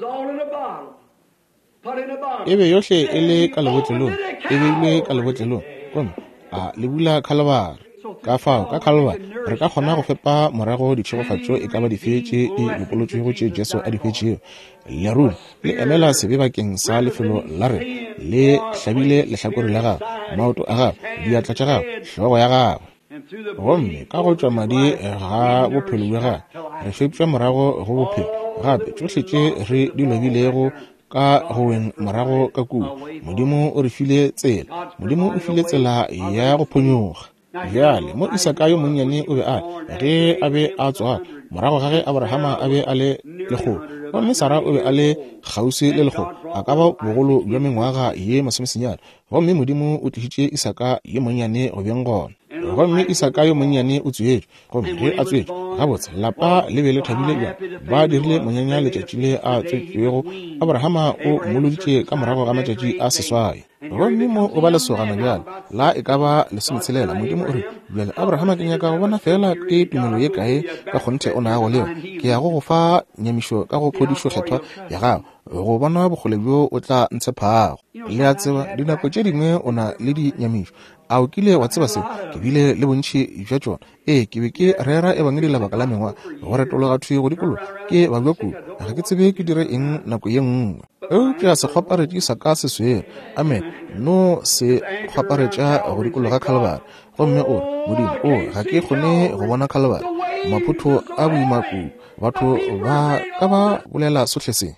e be yohle e le ka lebotlelong e beilwe ka lebotlelong gomme a le bula Calvary ka fao ka Calvary re ka kgona go fepa morago ditšhegofatšo e ka ba difetše di dipolotšego tše Jesu a difetšego leruri le emela sebe bakeng sa lefelo la re le hlabile lehlakore la gagwe maoto a gagwe diatla tša gagwe hlogo ya gagwe gomme ka go tšwa madi ga bophelo bja gagwe re fepša morago go bophelo gape tšohle tše re di lobilego ka go weng morago ka kuo modimo o re file tsela modimo o file tsela ya go phonyoga bjale mo Isaka yo monnyane o be a ge a be a tswa morago ga ge Abrahama a be a le lekgolo gomme Sara o be a le kgauswi le lekgolo a ka ba bogolo bja mengwaga ye masomesenyane gomme modimo o tlišitše Isaka yo monnyane go beng gona gomme Isaka yo monnyane o tswetšwe gomme ge a tswetšwe gabotse lapa le be le thabile bjang ba dirile monyanya letšatši le a tswetšwego Abrahama o moloditše ka morago ga matšatši a seswai gomme mo o ba lesogana bjale la e ka ba lesometšhelela modimo o re bjale Abrahama ke nyaka go bona fela ke tumelo ye kae ka kgonthe o nago leo ke ya go go fa nyamišo ka go phodišo kgethwa ya gago go bona bogole bjo o tla ntshephago le a tseba dinako tše dingwe o na le dinyamišo a o kile wa tseba seo ke bile le bontšhi bja tšona ee ke be ke rera e bangwe lebaka la mengwa go retologa thuye go dikolo ke babjako ga ke tsebe ke dire eng nako ye nngwe eupša sekgwaparetše sa ka seswere amen no se kgwaparetša go dikolo ga Calvary gomme o modimo o ga ke kgone go bona Calvary maphutho a boimaku batho ba ka ba bolela sohle se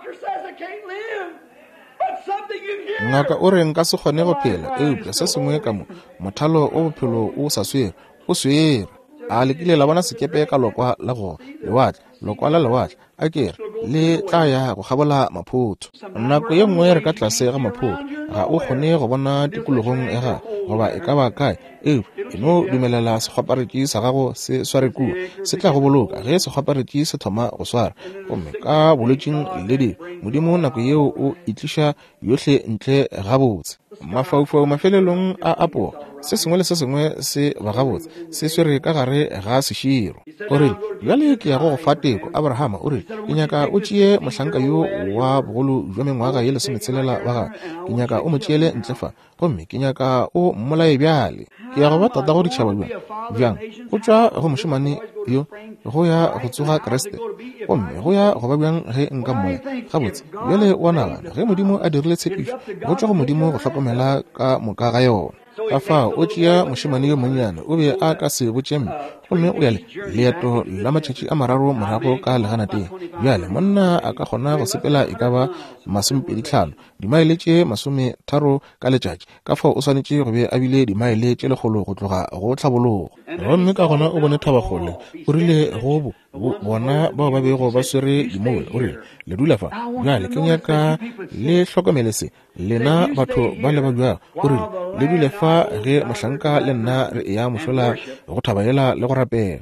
ngaka o re nka se kgone go phela eupša se sengwe ka mo mothalo o bophelo o sa swere o swere a lekile la bona sekepe ka lokwa la go lewatle lokwa la lewatle a kere le tla ya go gabola maphutho nako ye nngwe re ka tlase ga maphutho ga o kgone go bona tikologong e ga goba e ka ba kae e eno dumelela sekgwapareki sa gago se sware kua se tla go boloka ge sekgwapareki se thoma go swara gomme ka bolwetseng le di modimo nako yeo o itliša yohle ntle gabotse mafaufau mafelelong a apo se sengwe le se sengwe se ba gabotse se swere ka gare ga seširo o re bjale ke ya go go fa teko abrahama o re ke nyaka o tšee mohlanka yo wa bogolo jwa mengwaga ye lesometshelela wa gae ke nyaka o mo tšeele ntlefa gomme ke nyaka o mmolae bjale ke ya go ba tata go ditšhaba bjang bjang go tšwa go mošemane yo go ya go tsoga kreste gomme go ya go ba bjang ge nka mmola gabotse bjale wa nagana ge modimo a dirile tshepišo go tšwa go modimo go hlokomela ka moka ga yona ka fao o tšea mošemane yo monnyane o be a ka se botšemme gomme o yale leeto la matšatši a mararo morago ka legana teng bjale monna a ka kgona go sepela e ka ba masomepedi tlhano dimaele tše masome tharo ka letšatši ka fao o swanetše go be a bile dimaele tše lekgolo go tloga go tlhabologo gomme ka gona o bone thabakgole o rile go bona bao ba bego ba swere dimola o rile le dula fa bjale ke nyaka le hlokomele se lena batho ba leba bjang o rile le dule fa ge mohlanka le nna re eya mošola go thabaela le go rapela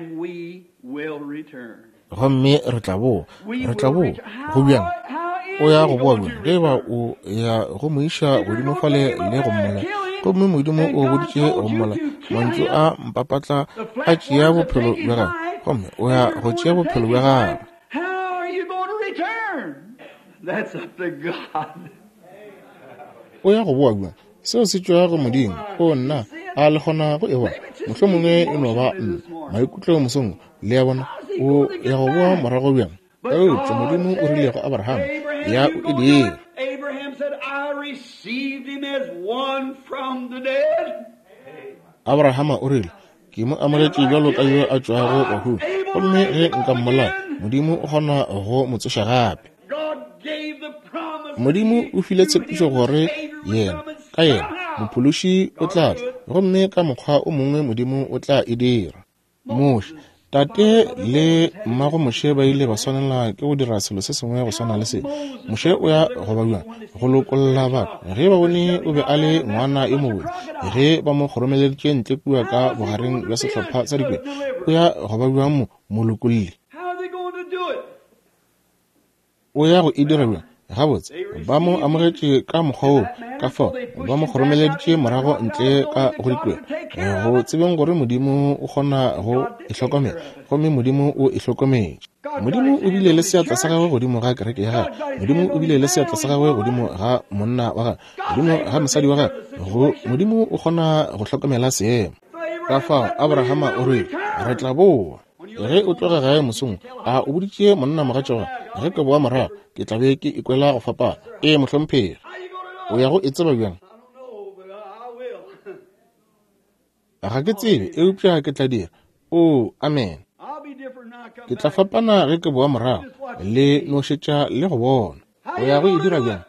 gomme re tla bo re tla bo go bjang o ya go boa bjang ge ba o ya go moiša godimo fale le go mmola gomme modimo o boditše go mmola mantšu a mpapatla a tšea bophelo bja gago gomme o ya go tšea bophelo bja gago o ya go boa bjang seo se tšwa go modimo o nna a le gona go ewa mohlho mongwe e no ba nna maikutlo mosong le ya bona o ya go boa morago bjang eo tša modimo o rile go abrahama ya o edile abrahama o rile ke mo amogetše bjalo ka yo a tšwago bahu gomme ge nka mmolaya modimo o kgona go mo tsoša gape modimo o file tshepišo gore yena ka yena mophološi o tla tla gomme ka mokgwa o mongwe modimo o tla e dira moše tate le mmago moše ba ile ba swanela ke go dira selo se sengwe go swana le se moše o ya go ba bjang go lokolola batho ge ba bone o be a le ngwana e mobodi ge ba mo kgoromeleditše ntle kua ka bogareng bja sehlopha sa dikwe o ya go ba bjang mo molokolli o ya go e dira bjang gabotse ba mo amogetše ka mokgwa o ka fao ba mo kgoromeleditše morago ntle ka go dikwela go tsebeng gore modimo o kgona go ihlokomela gomme modimo o ihlokometše modimo o bile le seatla sa gagwe godimo ga kereke ya gagwe modimo o bile le seatla sa gagwe godimo ga monna wa gagwe godimo ga mosadi wa gagwe modimo o kgona go hlokomela seemo ka fao abrahama o re re tla boa ge o tloga gae mosong a o boditše monna mogatšoga ge ke boa morago ke tla be ke ikwela go fapa e mohlomphegi o ya go e tseba bjang ga ke tsebe eupša ke tla dira o amen ke tla fapana ge ke boa morago le nošetša le go bona o ya go e dira bjang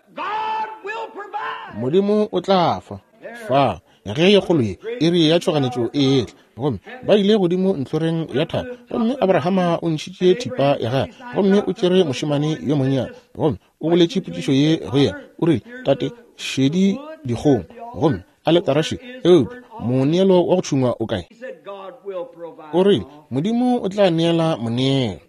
modimo o tla fa fa ge ye kgolo ye e re ya tšhoganetšo e etle gomme ba ile godimo ntloreng ya thata gomme abrahama o ntšhitše thipa ya gae gomme o tšere mošemane yo monnyane gomme o boletše potšišo ye go yena o rile tate šedi dikgong gomme a le taraše eupa moneelo wa go tšhungwa o kae o rile modimo o tla neela moneelo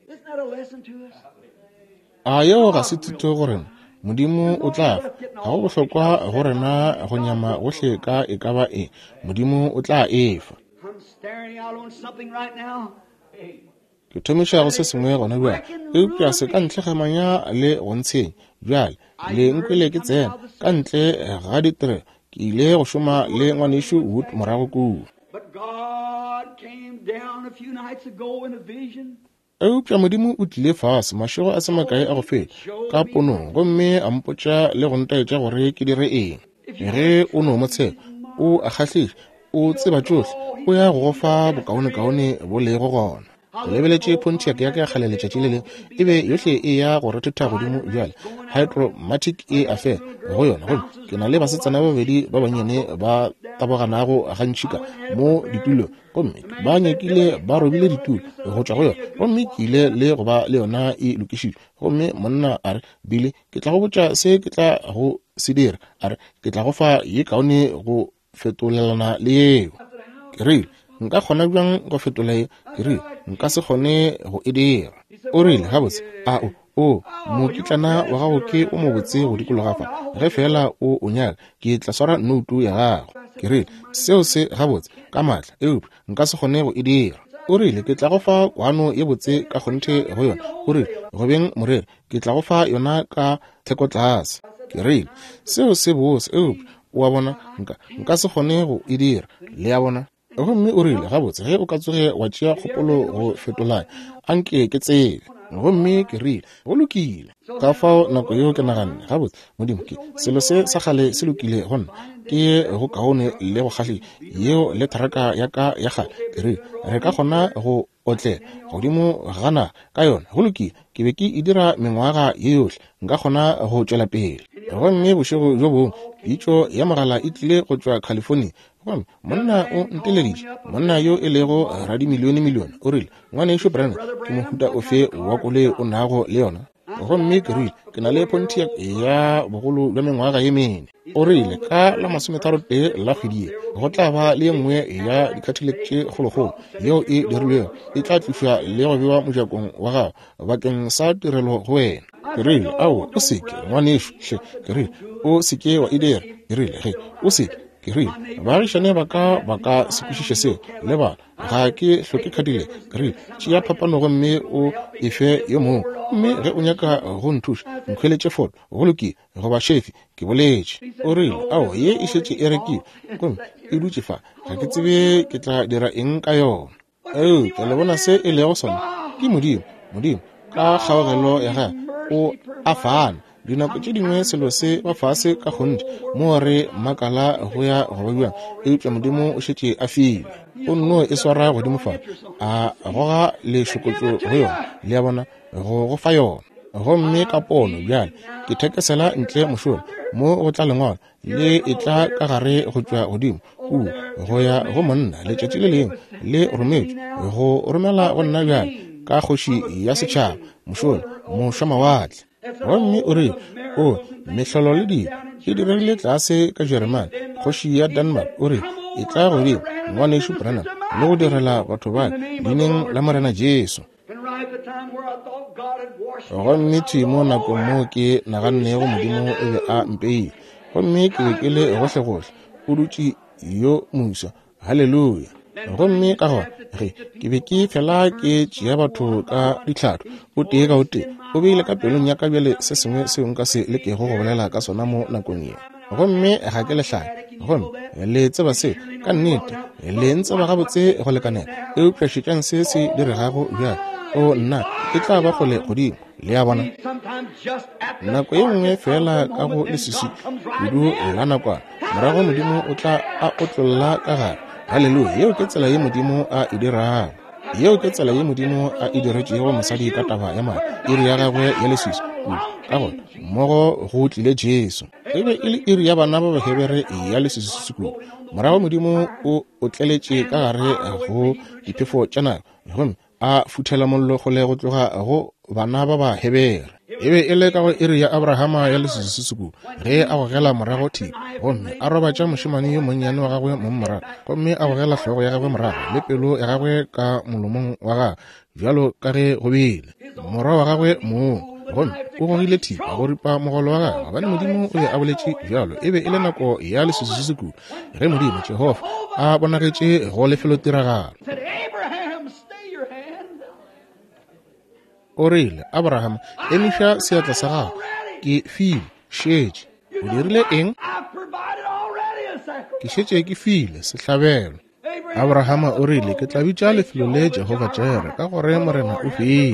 a yeo ga se thuto go rena modimo o tla ga go bohlokwa go rena go nyama gohle ka e ka ba e modimo o tla efa ke thomiša go se sengwe gona bjale eupša se ka ntle ga manya le go ntsheng bjale le nkwele ke tsena ka ntle ga ditere ke ile go šoma le ngwanešo wood morago kudu eupša modimo o tlile fase mašego a se makae a go fela ka ponong gomme a mpotša le go ntaetša gore ke dire eng ge o no motshela o a kgahlile o tseba tšohle o ya go gofa bokaone-kaone bo lego gona ke lebeletše Pontiac ya ka kgale letšatši le leng ebe yohle e ya go rethetha godimo bjale Hydromatic e affair go yona go ke na le basetsana ba babedi ba banyane ba taboganago gantšika mo ditulo gomme ba nyakile ba robile ditulo go tšwa go yona gomme ke ile le go ba le yona e lokišitšwe gomme monna a re bile ke tla go botša se ke tla go se dira a re ke tla go fa ye kaone go fetolelana le yeo ke rile nka kgona bjang go fetola ye ke rile nka se kgone go e dira o rile gabotse a o o mokitlana wa gago ke o mo botse go dikologa fa ge fela o o nyaka ke tla swara noutu ya gago ke rile seo se gabotse ka matla eup nka se kgone go e dira o rile ke tla go fa kwano ye botse ka kgonthe go yona o rile go beng morere ke tla go fa yona ka thekotlase ke rile seo se bose eup wa bona nka nka se kgone go e dira le ya bona gomme o rile gabotse ge o ka tsoge wa tšea kgopolo go fetolana anke ke tsebe gomme ke rile go lokile ka fao nako yeo ke naganne gabotse modimo ke selo se sa gale se lokile gonna ke ye go kaone le go kgahle yeo le tharaka ya ka ya gale ke rile re ka kgona go otlela godimo gana ka yona go lokile ke be ke e dira mengwaga ye yohle nka kgona go tšwela pele gomme bošego jo bongwe pitšo ya mogala e tlile go tšwa California gomme monna o nteleditše monna yo e lego radi milione milione o rile ngwane ešo brana ke mohuta ofe wa kole o nago le yona gomme ke rile ke na le Pontiac ya bogolo bja mengwaga ye mene o rile ka la masometharo tee la kgwedie go tla ba le nngwe ya dikhathilek tše kgolokgolo yeo e dirilweng e tla tlišwa le go bewa mojakong wa gago bakeng sa tirelo go wena ke rile ao o seke ngwanešo hle ke rile o seke wa e dira ke rile ge o seke ke rile baagišane ba ka ba ka sekwešiše seo le bana ga ke hloke khadile ke rile tšea phapanogo mme o efe yo mongwe mme ge o nyaka go nthuša nkhweletše foto go lokile go ba shefi ke boletše o rile ao ye e šetše e rekile gomme e dutše fa ga ke tsebe ke tla dira eng ka yona eo ke le bona se e lego sona ke modimo modimo ka kgaogelo ya ga o a fana dinako tše dingwe selo se ba fase ka kgonthe mo re makala go ya go ba bjang eupša modimo o šetše a file o nno e swara godimo fa a goga lešokotšo go yona le ya bona go go fa yona gomme ka pono bjale ke thekesela ntle mošola mo go tla lengwala le e tla ka gare go tšwa godimo u go ya go monna letšatši le leng le rometšwe go romela go nna bjale ka kgoši ya setšhaba mošola mošamawatle gomme o re o mehlolo le di e diregile tlase ka Jeremane kgoši ya Denmark o re e tla godimo ngwanešo Branham le go direla batho ba dineng la morena Jesu gomme timo nako mo ke nagannego modimo o be a mpeile gomme ke be ke le gohle-gohle o dutše yo mosa halleluja gomme ka gona ge ke be ke fela ke tšea batho ka ditlhatho o tee ka o tee o beile ka pelong ya ka bjale se sengwe seo nka se lekego go bolela ka sona mo nakong ye gomme ga ke lehlaya gomme le tseba seo ka nnete le ntse ba gabotse go lekanela eupša šetšang se se diregago bjale o nna e tla ba gole godimo le ya bona nako ye nngwe fela ka go lesisi kudu la nakwana morago modimo o tla a otlolola ka gare halleluja yeo ke tsela ye modimo a e dirago yeo ke tsela ye modimo a e diretšego mosadi ka taba ya mare iri ya gagwe ya lesisi ka gona mmogo go tlile Jesu e be e le iri ya bana ba bahebere ya lesisi sekulu morago modimo o otleletše ka gare go diphefo tša nako gomme a futhela mollo go le go tloga go bana ba ba hebere e be e le ka go iri ya Abrahama ya lesisi sekulu ge a gogela morago thipa gomme a robatša mošemane yo monnyane wa gagwe mo morago gomme a gogela hlogo ya gagwe morago le pelo ya gagwe ka molomong wa gagwe bjalo ka ge go bile morago wa gagwe moo gomme o gogile thipa go ripa mogolo wa gagwe gobane modimo o be a boletše bjalo e be e le nako ya lesisi sekulu ge modimo Jehova a bonagetše go lefelo tiragalo o rile Abraham emiša seatla sa gago ke file šetše o dirile eng ke šetše ke file sehlabelo Abrahama o rile ke tla bitša lefelo le Jehova Jire ka gore morena o file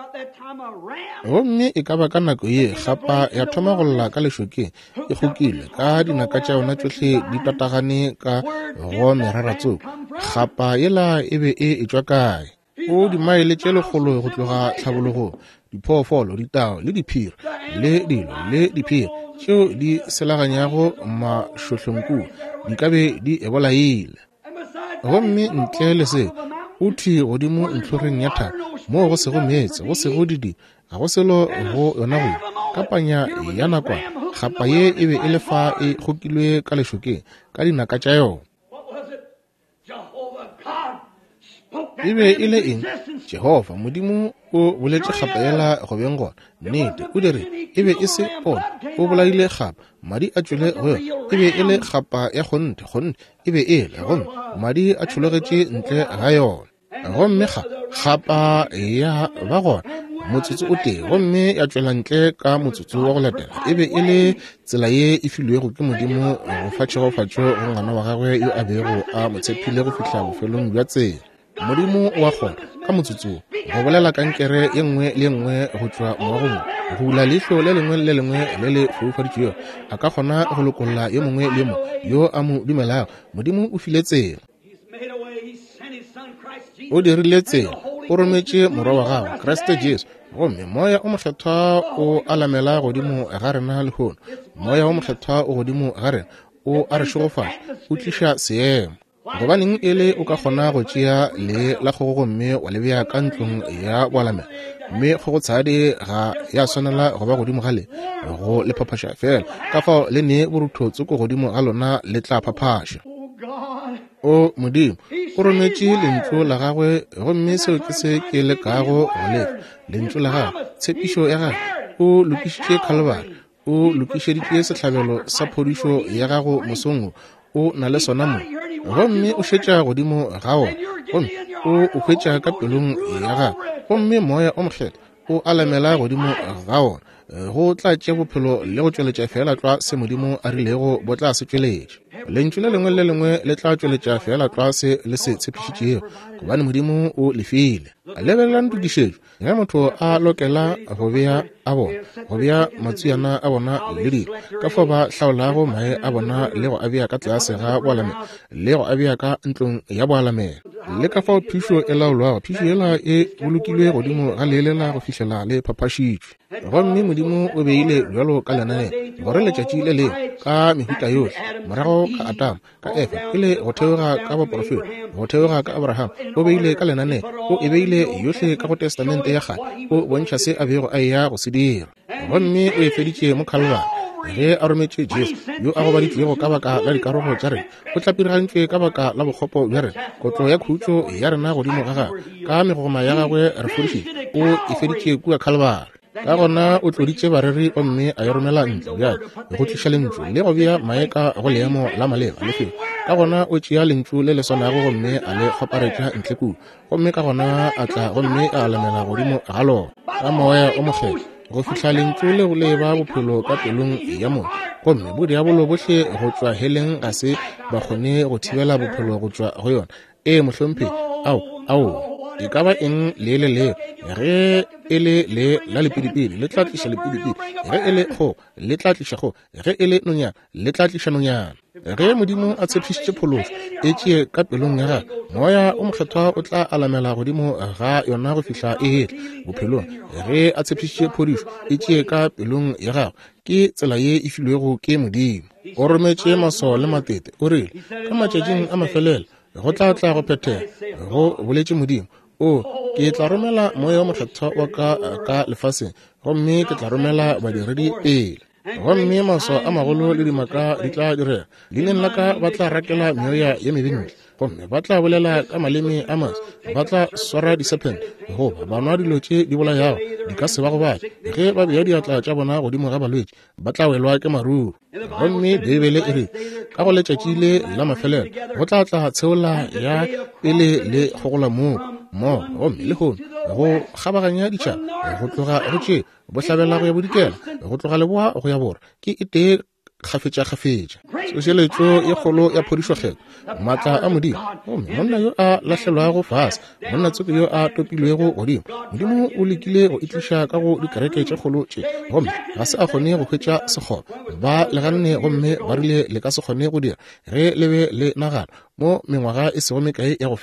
gomme e ka ba ka nako ye gapa ya thoma go lla ka lešokeng e gokile ka dinaka tša yona tšohle di tatagane ka go meraratsong gapa yela e be e etšwa kae o di maile tše lekgolo go tloga tlhabologo diphoofolo ditao le diphiri le dilo le diphiri tšeo di selaganyago mašohlonku di ka be di ebolaile. Gomme ntle le se o thwi godimo ntlhoreng ya thaka mo go sego meetse go sego didi ga go selo go yona go kapanya ya nakwa kgapa ye e be e le fa e gokilwe ka lešokeng ka dinaka tša yona. E be e le eng? Jehova modimo o boletše kgapa yela go beng gona nnete o dire e be e se pona o bolaile kgapa madi a tšwele go yona e be e le kgapa ya kgonte kgonte e be e le gomme madi a tšholegetše ntle ga yona. Gomme kgapa ya ba gona motsotso o tee gomme ya tšwela ntle ka motsotso wa go latela e be e le tsela ye e filwego ke modimo go fa tšhegofatšo go ngwana wa gagwe yo a bego a motshepile go fihla bofelong bja tsela. Modimo wa kgona ka motsotso go bolela kankere ye nngwe le nngwe go tšwa moagong go bula leihlo le lengwe le lengwe le le foufaditšwego a ka kgona go lokolola yo mongwe le mo yo a mo dumelago. Modimo o file tsela, o dirile tsela, o rometše morwa wa gago Kriste Jesu gomme moya o mokgethwa o alamela godimo ga rena lehono. Moya o mokgethwa o godimo ga rena o a re šogofatša o tliša seemo gobaneng e le o ka kgona go tšea le la kgogo gomme wa le bea ka ntlong ya boalamela mme kgogo tshadi ga ya swanela go ba godimo ga le go le phaphaša fela ka fao le ne borutho tsoko godimo ga lona le tla phaphaša. O modimo o rometše lentšu la gagwe gomme seo ke se ke le kago go lefa lentšu la gagwe tshepišo ya gagwe o lokišitše Calvary o lokišeditše sehlabelo sa phodišo ya gago mosong o na le sona mo gomme o šetša godimo ga ona gomme o o hwetša ka pelong ya gagwe gomme moya o mokgethwa o alamela godimo ga ona go tlatše bophelo le go tšweletša fela tla se modimo a rilego bo tla se tšweletše. Lentšu le lengwe le lengwe le tla tšweletša fela tla se le se tshepišitšego gobane modimo o lefile. Lebelela ntukišetšo ge motho a lokela go bea a bona go bea matsuyana a bona le dilo ka fao ba hlaolago mae a bona le go a bea ka tlase ga boalamela le go a bea ka ntlong ya boalamela le ka fao phišo e laolwago. Phišo yela e bolokilwe godimo ga leelela go fihlela le phaphašitšwe gomme modimo o beile bjalo ka lenane gore letšatši le le ka mehuta yohle morago ka Adam ka Eva e le go theoga ka baprofeta go theoga ka Abraham o beile ka lenane o e beile yohle ka go testamente ya kgale o bontšha se a bego a ya go se dira gomme o e feditše mo Calvary ge a rometše Jesu yo a gobaditšwego ka baka la dikarogo tša rena o tlapiragantšwe ka baka la bokgopo bja rena kotlo ya khutšo ya rena godimo ga gagwe ka megoma ya gagwe re fodišitše o e feditše kua Calvary. Ka gona o tloditše bareri gomme a ya romela ntle bjale go tliša lentšu le go bea maeka go leemo la maleba le feo. Ka gona o tšea lentšu le le swanago gomme a le kgaparetša ntle kudu gomme ka gona a tla gomme a alamela godimo ga lona ka moya o mokgethwa go fihla lentšu le go leba bophelo ka pelong ya mone gomme bodiabolo bohle go tšwa heleng ga se ba kgone go thibela bophelo go tšwa go yona. E mohlomphe ao ao e ka ba eng le le le ge e le le la lepidipidi le tla tliša lepidipidi ge e le go le tla tliša go ge e le nonyana le tla tliša nonyana. Ge modimo a tshepišitše phološo e tšee ka pelong ya gagwe moya o mokgethwa o tla alamela godimo ga yona go fihla e hetla bophelong. Ge a tshepišitše phodišo e tšee ka pelong ya gagwe ke tsela ye e filwego ke modimo. O rometše maso le matete o rile ka matšatšing a mafelelo go tla tla go phethela go boletše modimo o ke tla romela moya o mokgethwa wa ka ka lefaseng gomme ke tla romela badiredi pele gomme maso a magolo le dimaka di tla direga leineng la ka ba tla rakela meoya ye mebentle gomme ba tla bolela ka maleme a mas ba tla swara disepente goba ba nwa dilo tše di bolayago di ka se ba go batla ge ba bea diatla tša bona godimo ga balwetši ba tla welwa ke maruru. Gomme Bibele e re ka go letšatši le la mafelelo go tla tla tsheola ya pele le kgogola moo mo gomme le gono go kgabaganya ditšhaba go tloga go tšee bo hlabela go ya bodikela go tloga leboa go ya bora ke e tee kgafetša-kgafetša. Tsošeletšo ye kgolo ya phodišokgetho maatla a modimo gomme monna yo a lahlelwago fase monna tsoke yo a topilwego godimo modimo o lekile go itliša ka go dikereke tše kgolo tše gomme ga se a kgone go hwetša sekgoba ba leganne gomme ba rile le ka se kgone go dira ge le be le nagana mo mengwaga e sego mekae ya go feta.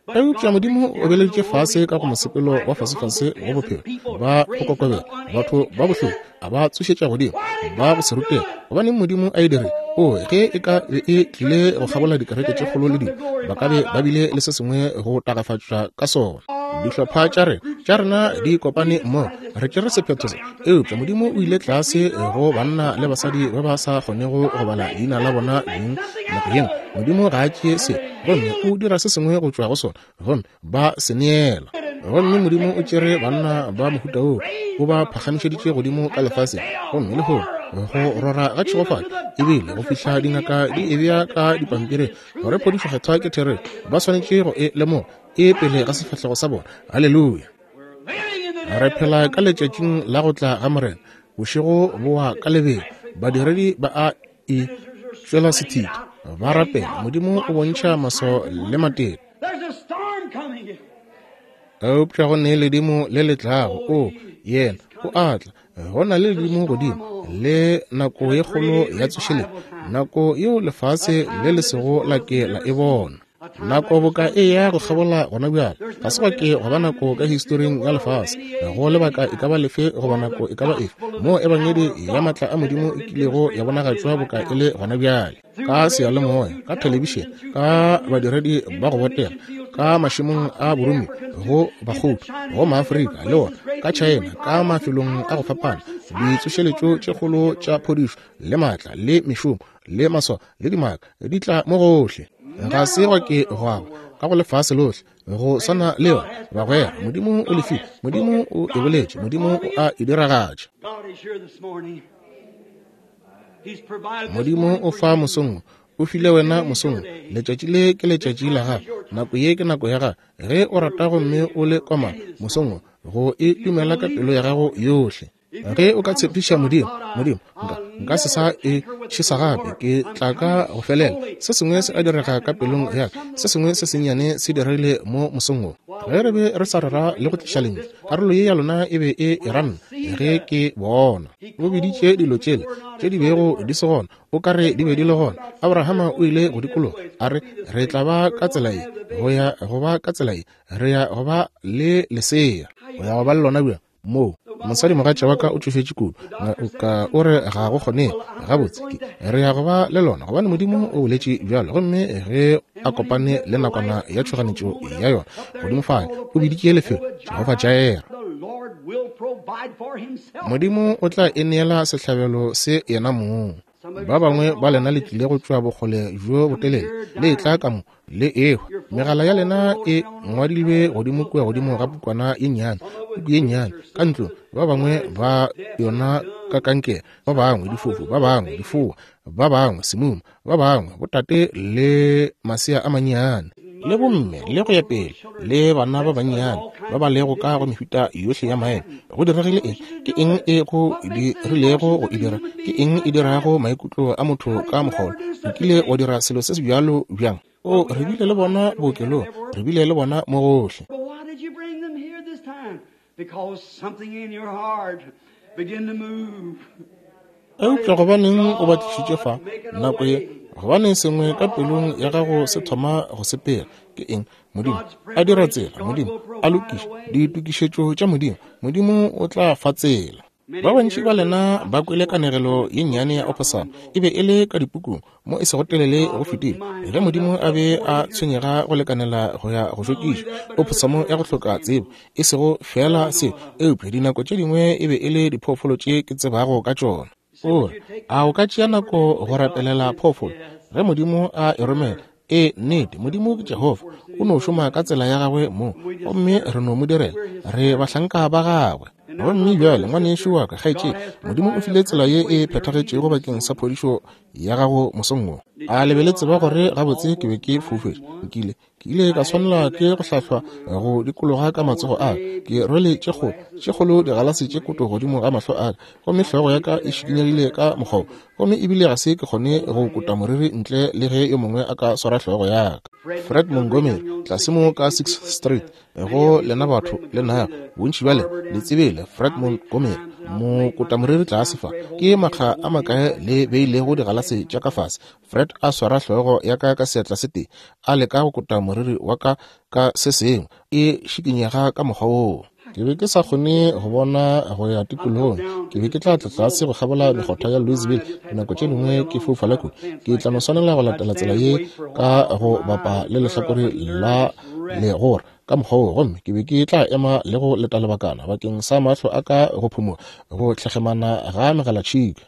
eupša modimo o beleditše fase ka go mosepelo wa fasefase go bophelo ba go kokobela batho ba bohloko a ba tsošetša godimo ba go se rutela gobane modimo a e dire o ge e ka e tlile go gabola dikereke tše kgolo le dimo ba ka be ba bile le se sengwe go tagafatšwa ka sona. Dihlopha tša re tša rena di kopane mmogo re tšere sephetho se eupša modimo o ile tlase go banna le basadi ba ba sa kgonego go bala leina la bona eng nako yeng modimo ga a tšee se gomme o dira se sengwe go tšwa go sona gomme ba se neela gomme modimo o tšere banna ba mohuta o o ba phagamišeditše godimo ka lefase gomme le go go rora ga tšhogofala ebile go fihla dingaka di ebja ka dipampiri gore phodišo kgethwa ke there ba swanetše go e lemoga e pele ga sefahlego sa bona. Halleluja. Re phela ka letšatšing la go tla ga morena bošego boa ka lebelo badiredi ba a e tšwela sethito ba rapela modimo o bontšha maso le mateng eupša go ne ledimo le letlago o yena o atla go na le ledimo godimo le nako ye kgolo ya tsošeleng nako yeo lefase le lesego la ke la e bona nako boka e ya go kgabola gona bjale ga se ke go ba nako ka historing ya lefase go lebaka e ka ba lefe go ba nako e ka ba efe mo e bangedi ya matla a modimo e kilego ya bonagatšwa boka e le gona bjale ka seyalemoya ka telebišene ka badiredi ba go botela ka mašemong a borumi go bagodi go maafrika le ona ka china ka mafelong a go fapana ditsošeletšo tše kgolo tša phodišo le maatla le mešomo le maswa le dimaka di tla mo gohle ga se go ke goago ka go lefase lohle go sana le yona bagwera modimo o lefile modimo o e boletše modimo o a e diragatša modimo o fa mosong o file wena mosong letšatši le ke letšatši la gago nako ye ke nako ya gago ge o rata gomme o le koma mosong go e dumela ka pelo ya gago yohle ge o ka tshepiša modimo modimo nka nka se sa e tšhisa gape ke tla ka go felela se sengwe se a direga ka pelong ya se sengwe se sennyane se dirile mo mosongong ge re be re sa rera le go tliša lentswe karolo ye ya lona e be e ranna ge ke bona o biditše dilo tšele tše di bego di se gona o ka re di be di le gona abrahama o ile go dikologa a re re tla ba ka tsela ye go ya go ba ka tsela ye re ya go ba le lesea go ya go ba le lona bja moo mosadi mogatša wa ka o tšofetše kudu ka o re ga go kgone gabotse re ya go ba le lona gobane modimo o boletše bjalo gomme ge a kopane le nakwana ya tšhoganetšo ya yona godimo fane o biditše lefelo jehova jaera modimo o tla e neela sehlabelo se yena mong ba bangwe ba lena le tlile go tšwa bokgole jo botelele le tla ka mo le eo megala ya lena e ngwadilwe godimo kua godimo ga pukwana ye nnyane puku ye nnyane ka ntlo ba bangwe ba yona ka kankere ba bangwe difofu ba bangwe difoa ba bangwe semuma ba bangwe botate le masea a mannyane le bomme le go ya pele le bana ba bannyane ba ba lego ka go mehuta yohle ya maemo go diregile eng ke eng e go dirilego go e dira ke eng e dirago maikutlo a motho ka mogolo o kile go dira selo se se bjalo bjang o re bile le bona bookelong re bile le bona mo gohle eupša gobaneng o batlišitše fa nako ye gobaneng sengwe ka pelong ya gago se thoma go sepela ke eng modimo a dira tsela modimo a lokiša ditukišetšo tša modimo modimo o tla fa tsela ba bantši ba lena ba kwele kanegelo ye nnyane ya opposama e be e le ka dipukung mo e sego telele go fetile ge modimo a be a tshwenyega go lekanela go ya go jokiša opposamo ya go hloka tsebo e sego fela se eupša dinako tše dingwe e be e le diphoofolo tše ke tsebago ka tšona ore a o ka tšea nako go rapelela phoofolo ge modimo a e romela e nnete modimo ke jehova o no šoma ka tsela ya gagwe mo gomme re no mo direla re bahlanka ba gagwe gomme bjale ngwanešo wa ka kgaetše modimo o file tsela ye e phethagetšego bakeng sa phodišo ya gago mosongwo a lebeletse ba gore gabotse ke be ke foufetše nkile ke ile ka swanela ke go hlahlwa go dikologa ka matsogo a ke rwele tšekgolo digalase tše koto godimo ga mahlo a gomme hlogo ya ka e šikinyegile ka mokgwao gomme ebile ga se ke kgone go kota moriri ntle le ge yo mongwe a ka swara hlogo ya ka Fred Montgomery tlase mo ka sixth street go lena batho le naya bontši bale le tsebele le Fred Montgomery mo kotamoriri tlase fa ke makga a makae le beilego digalase tša ka fase. Fred a swara hlogo ya ka ka seatla sete a leka go kotamoriri wa ka ka se sengwe e šikinyega ka mokgwa woo. Ke be ke sa kgone go bona go ya tikologong, ke be ke tla tlase go kgabola megotha ya Louisville dinako tše dingwe ke foufala kudu. Ke tla no swanela go latela tsela ye ka go bapa le lehlakore la legora ka mokgwa woo, gomme ke be ke tla ema le go leta lebakana bakeng sa mahlo a ka go phumola go tlhegemana ga megalatšhika.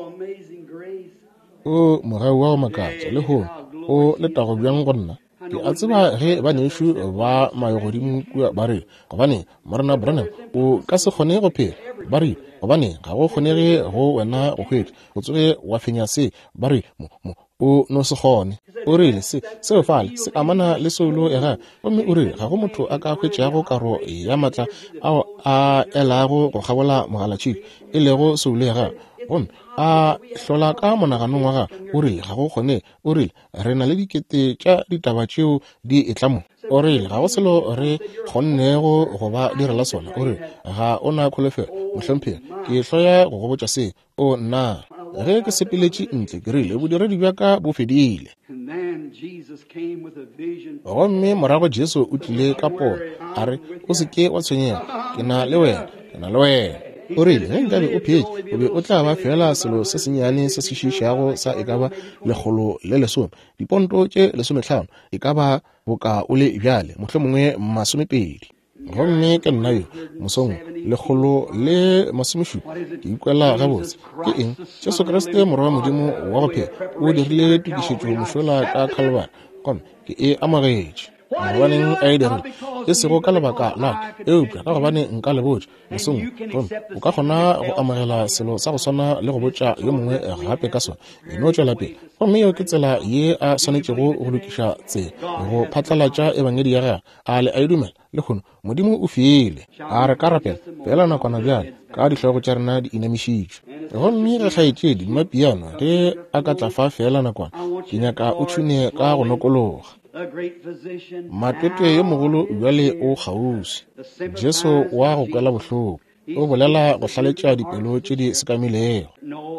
O morau wa go makatša le go o letago bjang go nna. Ke a tseba ge ba neshu ba mayogodimo kua ba re gobane Morena Branham o ka se kgone go phela, ba re gobane ga go kgonege go wena go hwetša go tsoge wa fenya se, ba re o no se kgone. O rile se seo fale se amana le solo ega, gomme o rile ga go motho a ka hwetšago karo ya matla ao a elago go kgabola mogalatšhika e lego solo ega, gomme a hlola ka monaganong wa ga o rile ga go kgone. O rile re na le dikete tša ditaba tšeo di etlamo. O rile ga go selo re kgonnego go ba direla sona. O rile ga o na kholofelo mohlomphegi, ke hloya go go botša se o nna ge ke sepeletše ntle ke rile bodiredi bja ka bo fedile. Gomme morago Jesu o tlile ka pono a re o se ke wa tshwenyega, ke na le wena, ke na le wena. O rile ge nkabe o phetše o be o tla ba fela selo se senyane se se šišago sa e ka ba lekgolo le lesome, diponto tše lesomehlano e ka ba boka o le bjale mohlomongwe masomepedi. Gomme ke nna yo mosong lekgolo le masomešupa ke ikwela gabotse ke eng Jesu Kriste morwa wa Modimo wa go phela o dirile tukišetšo mošola ka Calvary, gomme ke e amogetše. Gobaneng a e dirile e sego ka lebaka la eupša ka gobane nka le botša mosong gomme o ka kgona go amogela selo sa go swana le go botša yo mongwe gape ka sona e no tšwela pele. Gomme yeo ke tsela ye a swanetšego go lokiša tsela go phatlalatša ebangedi ya gage a le a e dumela le kgono Modimo o fiile a re ka rapela fela nakwana bjale ka dihlogo tša rena di inamišitšwe. Gomme ge kgaetšedi mapiano ge a ka tla fa fela nakwana ke nyaka o tšhune ka go nokologa. Matwetwe yo mogolo bjale o kgausi. Jesu wa go kwela bohloko o bolela go hlaletša dipelo tše di sekamilego.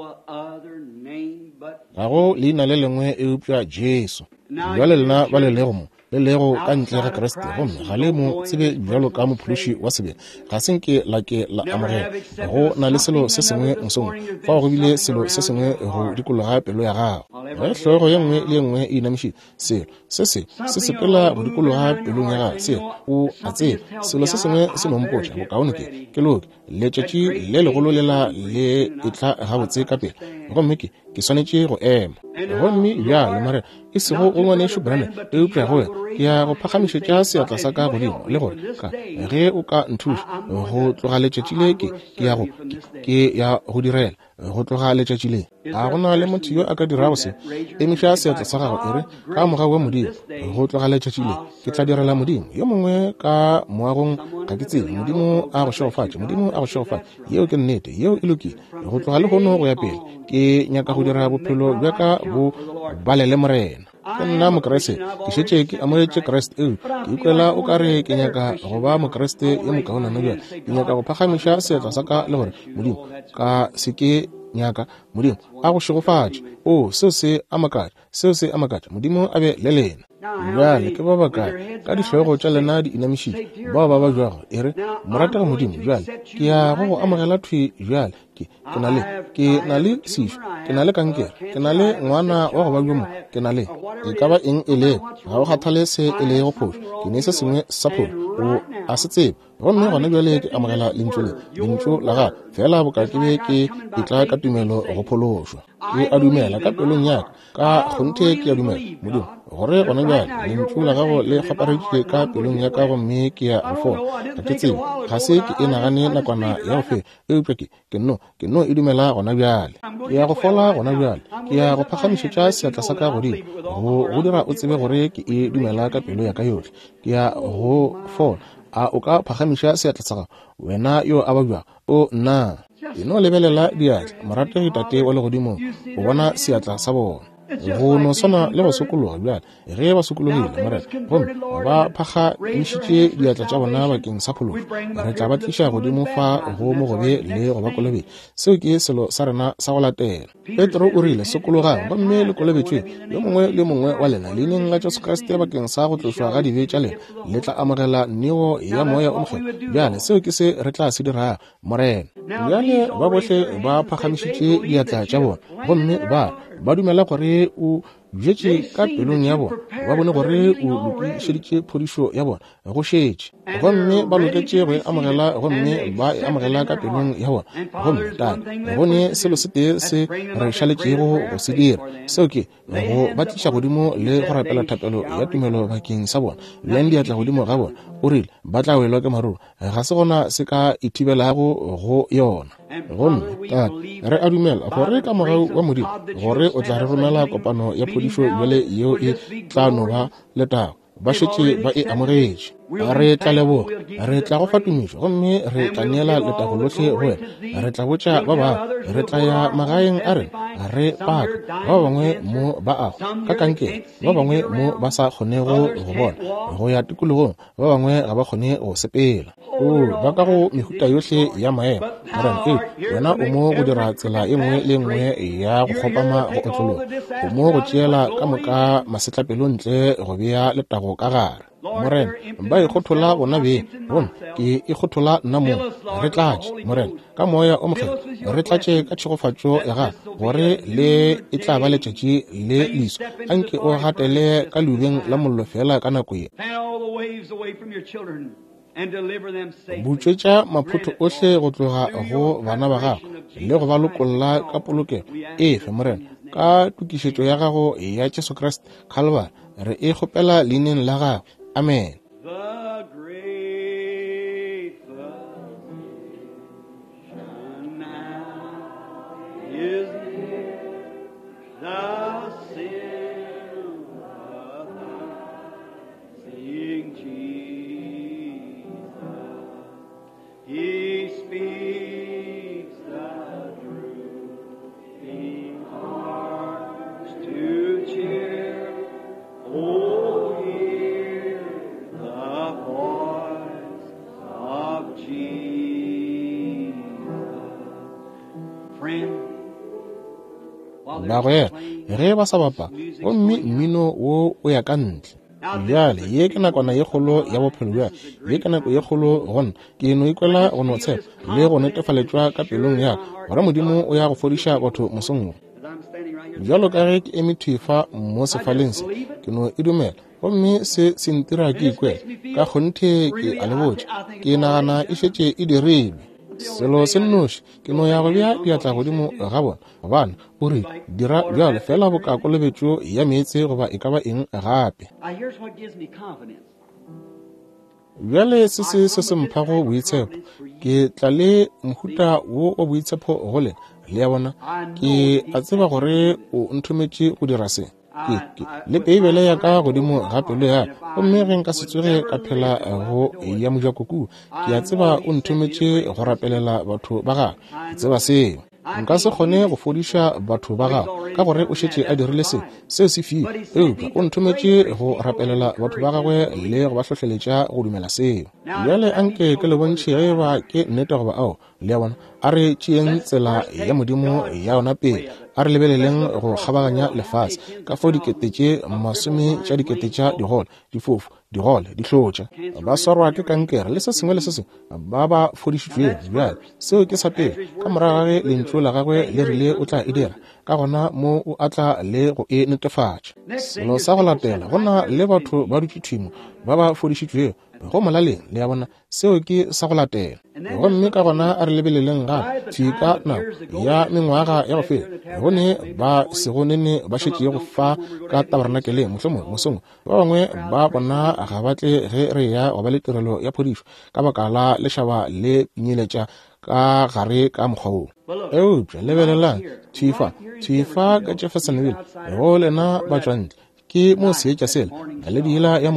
Ga go leina le lengwe eupša Jesu. Bjale lena ba le lego mo le lego ka ntle ga Kriste, gomme ga le mo tsebe bjalo ka mophološi wa sebe ga senke la ke la amogela. Go na le selo se sengwe mosong fa go bile selo se sengwe go dikologa pelo ya gago. Ge hlogo ye nngwe le nngwe e inamišitše selo se se se sepela go dikologa pelong ya gago se o a tseba selo se sengwe se nompotša bokaone ke ke loke letšatši le legolo lela le etla gabotse ka pele, gomme ke ke swanetše go ema. Gomme bjale mare e sego go ngwanešo Branham eupša go wena ke ya go phagamišetša seatla sa ka godimo le gore ka ge o ka nthuša go tloga letšatši le ke ke ya go ke ya go direla go tloga letšatši le. A gona le motho yo a ka dirago se emiša seatla sa gago ere ka mogau wa Modimo go tloga letšatši le ke tla direla Modimo yo mongwe ka moagong ga ke tsebe. Modimo a go šegofatša, Modimo a go šegofatša, yeo ke nnete, yeo e lokile go tloga le gono go ya pele. Ke nyaka go dira bophelo bja ka bo balele morena. Ke nna mokreste ke šetše ke amogetše Kriste eo ke ikwela o ka re ke nyaka go ba mokreste yo mokaonana bjale ke nyaka go phagamiša seatla sa ka le gore Modimo ka se ke nyaka Modimo a go šegofatše. O seo se amakatša, seo se amakatša Modimo a be le lena. Bjale ke ba bakae ka dihlogo tša lena di inamišitše bao ba ba jwago e re moratega Modimo bjale ke ya go go amogela thwi bjale ke ke na le ke na le sešo, ke na le kankere, ke na le ngwana wa go ba bjomo, ke na le e ka ba eng e le ga go kgathale se e le go phoša ke ne se sengwe sa pholo o a se tsebe. Gomme gona bjale ke amogela lentšu le lentšu la gago fela boka ke be ke etla ka tumelo go phološwa. Ke a dumela ka pelong yaka ka kgonthe ke a dumela Modimo gore gona bjale lentšu la gago le kgapareditše ka pelong ya ka gomme ke ya go fola ga ke tsebe ga se ke e nagane nakwana ya go fela eupša ke ke no ke no e dumela gona bjale ke ya go fola gona bjale ke ya go phagamišetša seatla sa ka godimo go go dira o tsebe gore ke e dumela ka pelo ya ka yotlhe. Ke ya go fola a o ka phagamiša seatla sa gago wena yo a ba bjang o nna e no lebelela diatla morategi tate wa legodimong o bona seatla sa bona. go no sona le go sokologa bjale ge ba sokologile mare gomme ba phaga mišitše diatla tša bona bakeng sa phologo re tla ba tliša godimo fa go mogobe le go ba kolobedi seo ke selo sa rena sa go latela Petro o rile sokologang gomme le kolobetšwe yo mongwe le mongwe wa lena leineng la Jesu Kriste bakeng sa go tlošwa ga dibe tša lena le tla amogela neo ya moya o mokgwe bjale seo ke se re tla se dira morena bjale ba bohle ba phagamišitše diatla tša bona gomme ba ba dumela gore o bjetše ka pelong ya bona ba bone gore o lokišeditše phodišo ya bona go šetše gomme ba loketše go amogela gomme ba amogela ka pelong ya bona gomme tane re bone selo se tee se re šaletšego go se dira seo ke go ba tliša godimo le go rapela thapelo ya tumelo bakeng sa bona leng diatla godimo ga bona o rile ba tla welwa ke maruru ga se gona se ka ithibelago go yona gomme tane re a dumela gore ka morao wa modimo gore o tla re romela kopano ya phodišo bjale yeo e tla no ba letago ba šetše ba e amogetše re tla leboga re tla go fa tumišo gomme re tla neela letago lotlhe go wena re tla botša ba bangwe re tla ya magaeng a rena re paka ba bangwe mo ba ago ka kankere ba bangwe mo ba sa kgonego go bona go ya tikologong ba bangwe ga ba kgone go sepela o ba ka go mehuta yotlhe ya maemo marang e wena o mo go dira tsela e nngwe le nngwe ya go kgopama go otlologa o mo go tšeela ka moka masetlapelontle go bea letago ka gare morena ba ikgothola bona be bona ke ikgothola nna mo re tlatše morena ka moya o mokgele re tlatše ka tšhegofatšo ya ga gore le e tla ba letšatši le liso anke o gatele ka leubeng la mollo fela ka nako ye butswetša maphoto ohle go tloga go bana ba gago le go ba lokolola ka polokego efe morena ka tukišetšo ya gago ya Jesu Kriste Calvary re e kgopela leineng la gago amen. ba go ya ge ba sa bapa gomme mmino wo o ya ka ntle bjale ye ke nakwana ye kgolo ya bophelo bja ye ke nako ye kgolo gona ke no ikwela go no tshepa le go netefaletšwa ka pelong ya gore modimo o ya go fodiša batho mosong bjalo ka ge ke eme thifa mo sefaleng se ke no e dumela gomme se se ntira ke ikwela ka kgonthe ke a lebotša ke nagana e šetše e dirilwe selo se nnoši ke no ya go bja diatla godimo ga bona gobane o re dira bjale fela bokako lebetšo ya meetse goba e ka ba eng gape bjale se se se se mphago boitshepo ke tla le mohuta wo wa boitshepo go lena le ya bona ke a tseba gore o nthometše go dira se ke le peibele ya ka godimo ga pelo ya gomme ge nka se tsoge ka phela go ya mojakoko ke a tseba o nthometše go rapelela batho ba gago ke tseba seo nka se kgone go fodiša batho ba gago ka gore o šetše a dirile se seo se fie eupša o nthometše go rapelela batho ba gagwe le go ba hlohleletša go dumela seo bjale anke ke le bontšhe ge ba ke nnete goba ao le ya bona a re tšeeng tsela ya modimo ya yona pele a re lebeleleng go kgabaganya lefase ka fo dikete tše masome tša dikete tša digole difofu digole di hlotša ba swarwa ke kankere le se sengwe le se sengwe ba ba fodišitšweng bjale seo ke sa pele ka moraga ge lentšu la gagwe le rile o tla e dira ka gona mo o atla le go e netefatša selo sa go latela go na le batho ba dutšithimo ba ba fodišitšweng go molaleng le ya bona seo ke sa go latela gomme ka gona a re lebeleleng ga tšhika nako ya mengwaga ya go fela gone ba segonene ba šetše go fa ka tabernakeleng mohlomong mosong ba bangwe ba bona ga batle ge re ya go ba le tirelo ya phodišo ka baka la lešaba le pinyeletša ka gare ka mokgwao eupša lebelelang thifa thifa ka Jeffersonville go lena batswantle ke mo seetša sela naledi yela ya moso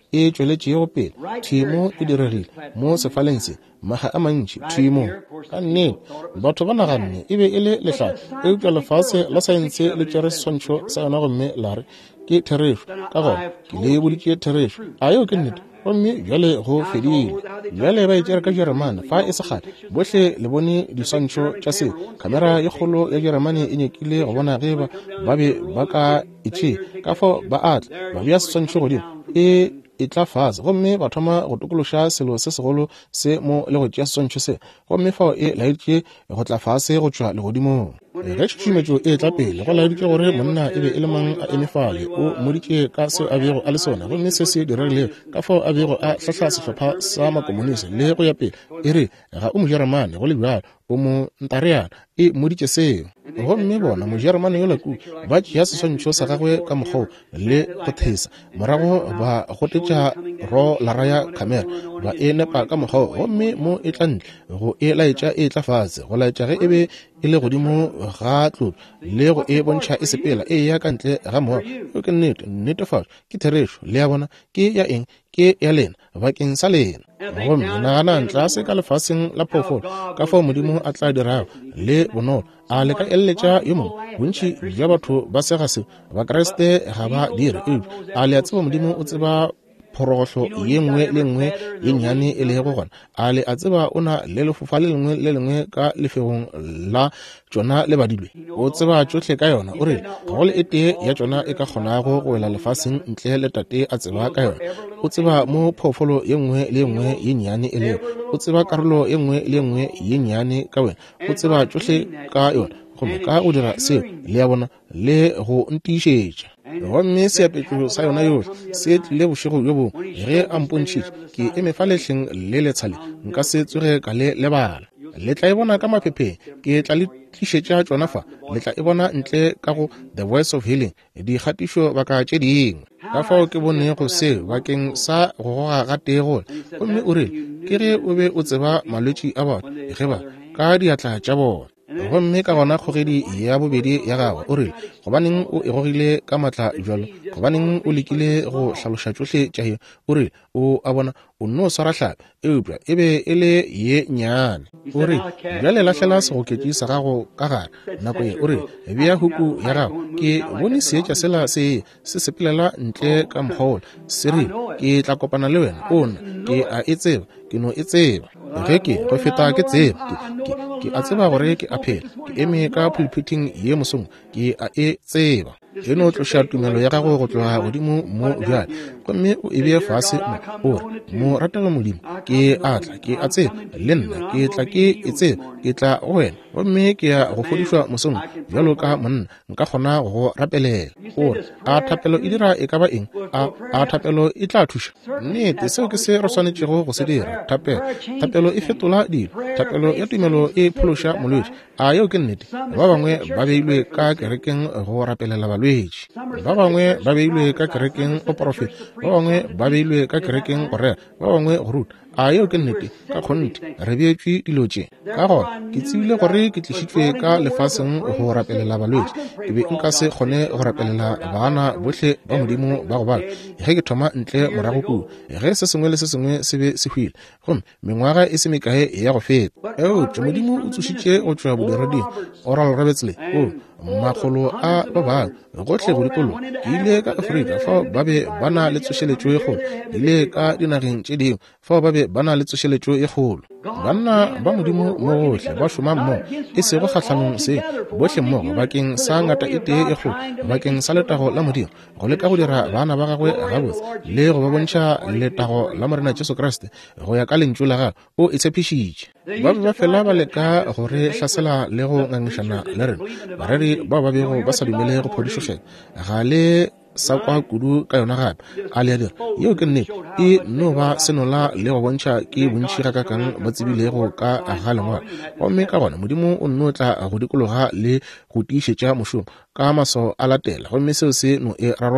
e tšweletšego pele thimo e diregile mo sefaleng se maga a mantši thimo ka nnete batho ba naganne e be e le lehla eupša lefase la saense le tšere seswantšho sa yona gomme la re ke therešo ka gona ke le boditše therešo a yeo ke nnete gomme bjale go fedile bjale ba e tšere ka jeremane fa e segale bohle le bone diswantšho tša se kamera ye kgolo ya jeremane e nyekile go bona ge ba be ba ka etše ka fo ba atla ba bea seswantšho godimo e e tla fase gomme ba thoma go tokološa selo se segolo se mo le go tšea seswantšho se gomme fao e laeditše go tla fase go tšwa legodimong ge tšhumetšo e tla pele go laeditše gore monna e be e le mang a emefale o moditše ka seo a bego a le sona gomme se se diregile ka fao a bego a hlahla sehlopha sa makomonisi le go ya pele e re ga o mojeremane go le bjalo o mo ntareana e moditše seo gomme bona mojeremane yo laku ba tšea seswantšho sa gagwe ka mokgwa le go thesa morago ba gotetša ro la raya camera ba e nepa ka mokgwa gomme mo e tla ntle go e laetša e tla fase go laetša ge e be e le godimo ga tlo le go e bontšha e sepela e ya ka ntle ga mowa o ke nnete netefatšo ke therešo le ya bona ke ya eng ke ya lena bakeng sa lena gomme nagana ntlase ka lefaseng la phoofolo ka fao modimo a tla dirago le bonolo a le ka eletša yo mongwe bontši bja batho ba sega seo bakreste ga ba dire a le a tseba modimo o tseba phorogohlo ye nngwe le nngwe ye nnyane e le go gona a le a tseba o na le lefofa le lengwe le lengwe ka lefegong la tšona le badilwe o tseba tšohle ka yona o re ga go le e tee ya tšona e ka kgonago go wela lefaseng ntle le tate a tseba ka yona o tseba mo phoofolo ye nngwe le nngwe ye nnyane e le o tseba karolo ye nngwe le nngwe ye nnyane ka wena o tseba tšohle ka yona gomme ka go dira seo le ya bona le go ntišetša gomme seapetšo sa yona yohle se tlile bošego jo bo ge a mpontšhitše ke emefa lehleng le letshale nka se tsoge ka le lebala le tla e bona ka maphepheng ke tla le tlišetša tšona fa le tla e bona ntle ka go the voice of healing dikgatišo baka tše dingwe ka fao ke bonego seo bakeng sa go goga ga tee gole gomme o rele ke ge o be o tseba malwetši a bona ge ba ka diatla tša bona gomme ka gona kgogedi ya bobedi ya gagwe o rele gobaneng o e gogile ka matla jalo gobaneng o lekile go hlaloša tšohle tša o rele o a bona o nno swara hlape eupša e be e le ye nnyane o re bjale lahlela segoketši sa gago ka gare nako ye o re bea huku ya gago ke bone seetša sela se se sepelela ntle ka mokgwaola se re ke tla kopana le wena ona ke a e tseba ke no e tseba ge ke go feta ke tseba ke a tseba gore ke a phela ke eme ka pulpiting ye mosong ke a e tseba e no tloša tumelo ya gago go tloga godimo mo bjale gomme o e bee fase ore mo ratela modimo ke atla ke a tseba le nna ke tla ke e tseba ke tla go wena gomme ke ya go fodišwa mosong bjalo ka monna nka kgona go rapelela ore a thapelo e dira e ka ba eng a thapelo e tla thuša nnete seo ke se re swanetšego go se dira thapelo thapelo e fetola dilo thapelo ya tumelo e phološa molwetši a yeo ke nnete ba bangwe ba beilwe ka kerekeng go rapelela balwetši ba bangwe ba beilwe ka kerekeng go profeta ba bangwe ba beilwe ka kerekeng go rea ba bangwe go ruta a yeo ke nnete ka kgonte re beetšwe dilo tše ka gona ke tsebile gore ke tlišitšwe ka lefaseng go rapelela balwetši ke be nka se kgone go rapelela bana bohle ba modimo ba go bala ge ke thoma ntle morago kudu ge se sengwe le se sengwe se be se hwile gomme mengwaga e se mekae ya go feta eupša modimo o tsošitše go tšwa bolerading oral rabetsle o makgolo a ba bang gohle go dikolo ke ile ka afrika fao ba be ba na le tsošeletšo e kgolo ile ka dinageng tše dingwe fao ba be ba na le tsošeletšo e kgolo banna ba modimo mo gohle ba šoma mmogo e sego kgahlانong se bohle mmogo bakeng sa ngata e tee e kgolo bakeng sa letago la modimo go leka go dira bana ba gagwe gabotse le go ba bontšha letago la morena jesu kriste go ya ka lentšu la gagwe o e tshepišitše ba be ba fela ba leka gore hlasela le go ngangišana le rena bareri bao ba bego ba sa dumele go phodišošega ga le sa kwa kudu ka yona gape a le a dira yeo ke nnete e no ba senola le go bontšha ke bontši ga kakang ba tsebilego ka ga lengwala gomme ka gona modimo o nno tla go dikologa le go tiišetša mošomo ka maso a latela gomme seo se no e rarolla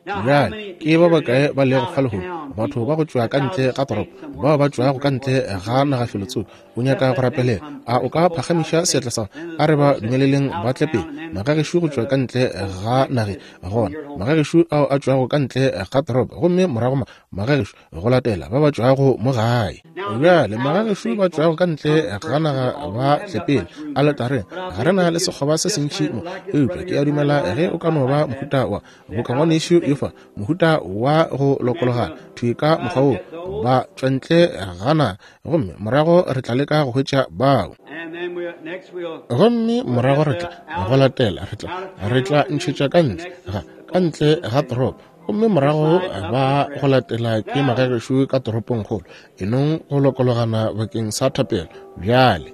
bjale ke ba bakae ba lego fa lehono batho ba go tšwa ka ntle ga toropo ba ba tšwago ka ntle ga nagafelotso o nyaka go rapelela a o ka phagamiša seatla sa a re ba dumeleleng ba tle pele magagešo go tšwa ka ntle ga nage gona magagešo ao a tšwago ka ntle ga toropo gomme morago magagešo go latela ba ba tšwago mo gae bjale magagešo ba tšwago ka ntle ga naga ba tle pele a letareng ga re na le sekgoba se sentši mo eupša ke a dumela ge o ka no ba mohuta wa bokangwanešo yofa mohuta wa go lokologa thuika mokgwa o ba tšwantle gana gomme morago re tla leka go hwetša bao gomme morago re tla go latela re tla re tla ntšhetša ka ntle ka ntle ga toropo gomme morago ba go latela ke magagešo ka toropong kgolo enong go lokologana bakeng sa thapelo bjale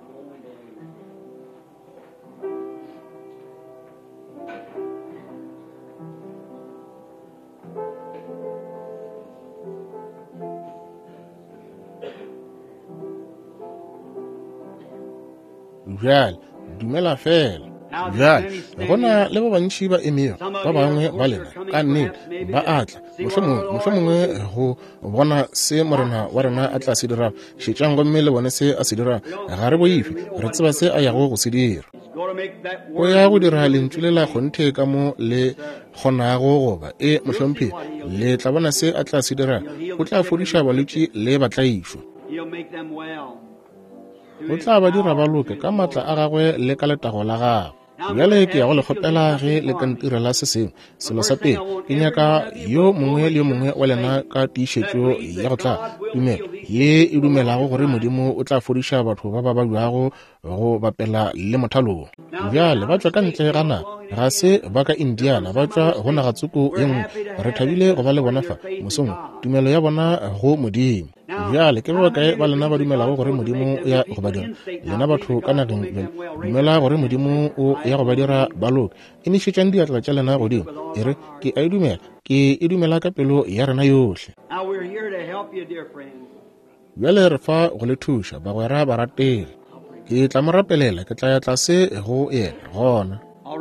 bjale dumela fela bjale gona le ba bantši ba emego ba bangwe ba lena ka nnete ba atla mohlomongwe go bona se morena wa rena a tla se dira šetšang gomme le bone se a se dira ga re boife re tseba se a yago go se dira o ya go dira lentšu le la kgonthe ka mo le kgonago goba e mohlomphedi le tla bona se a tla se dira o tla fodiša balwetši le batlaišo o tla ba dira baloke ka matla a gagwe le ka letago la gagwe bjale ke ya go le kgopela ge le ka ntirela se sengwe selo sa pele ke nyaka yo mongwe le yo mongwe wa lena ka tiišetšo ya go tla dumela ye e dumelago gore modimo o tla fodiša batho ba ba ba bjago go bapela le mothalong bjale ba tšwa ka ntle gana ga se ba ka indiana ba tšwa go nagatsoko ye nngwe re thabile go ba le bona fa mosong tumelo ya bona go modimo bjale ke ba kae ba lena ba dumelago gore modimo ya go ba dira lena batho ka nageng dumela gore modimo o ya go ba dira baloke e nešetšang diatla tša lena godimo e re ke a e dumela ke e dumela ka pelo ya rena yohle bjale re fa go le thuša bagwera ba ratele ke tla mo rapelela ke tla ya tlase go ena gona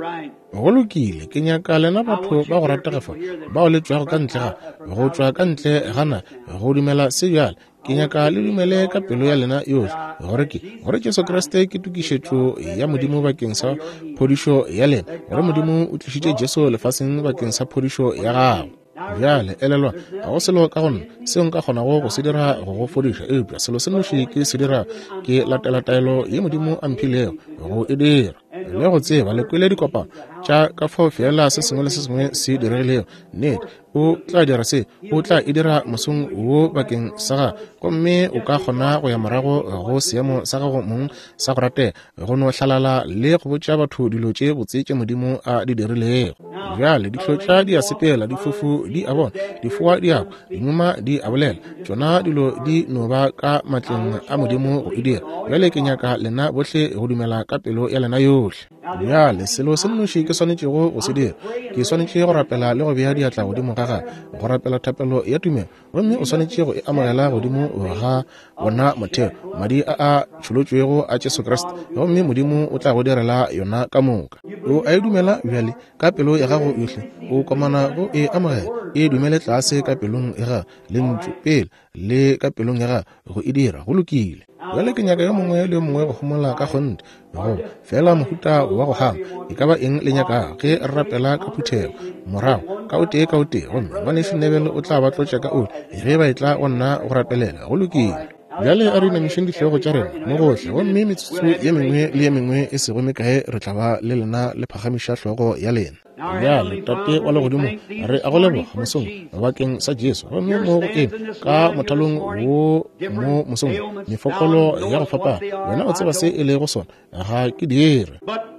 go lokile ke nyaka lena batho ba go rategefa bao le tšwago ka ntle ga go tšwa ka ntle gana go dumela se bjale ke nyaka le dumele ka pelo ya lena yohle gore ke gore Jesu Kriste ke tukišetšo ya modimo bakeng sa phodišo ya lena gore modimo o tlišitše Jesu lefaseng bakeng sa phodišo ya gago bjale elelwa ga go selo ka gona seo nka kgonago go se dira go go fodiša eupša selo se noši ke se dira ke latela taelo ye modimo a mphilego go e dira le go tseba le kwele dikopano tša ka fao fela se sengwe le se sengwe se diregilego nnete o tla dira se o tla e dira mosong wo bakeng sa ga gomme o ka kgona go ya morago go seemo sa gago mong sa go rate go no hlalala le go botša batho dilo tše botse tše modimo a di dirilego bjale dihlotla di a sepela difofu di a bona difoa di akwa dinyuma di a bolela tšona dilo di no ba ka matleng a modimo go e dira bjale ke nyaka lena bohle go dumela ka pelo ya lena yohle bjale selo se nnoši ke swanetšego go se dira ke swanetše go rapela le go bea diatla godimo ga ga go rapela thapelo ya tumelo gomme o swanetše go e amogela godimo ga bona motheo madi a a tšholotšwego a Jesu Kriste gomme modimo o tla go direla yona ka moka o a e dumela bjale ka pelo ya gago yohle o komana go e amogela e dumele tlase ka pelong ya ga le ntšo pele le ka pelong ya ga go e dira go lokile bjale ke nyaka yo mongwe le yo mongwe go homola ka kgonte go fela mohuta wa go hama e ka ba eng le nyaka ge re rapela ka phuthego morago ka o tee ka o tee gomme ngwaneso nebele o tla ba tlotša ka ole ge ba e tla go nna go rapelela go lokile bjale a re namišeng dihlego tša rena mo gohle gomme metsotso ye mengwe le ye mengwe e sego mekae re tla ba le lena le phagamiša hlogo ya lena bjale tate wa legodimo re a go leboga mosong bakeng sa Jesu gomme mo go eng ka mothalong wo mo mosong mefokolo ya go fapana wena o tseba se e le go sona ga ke dire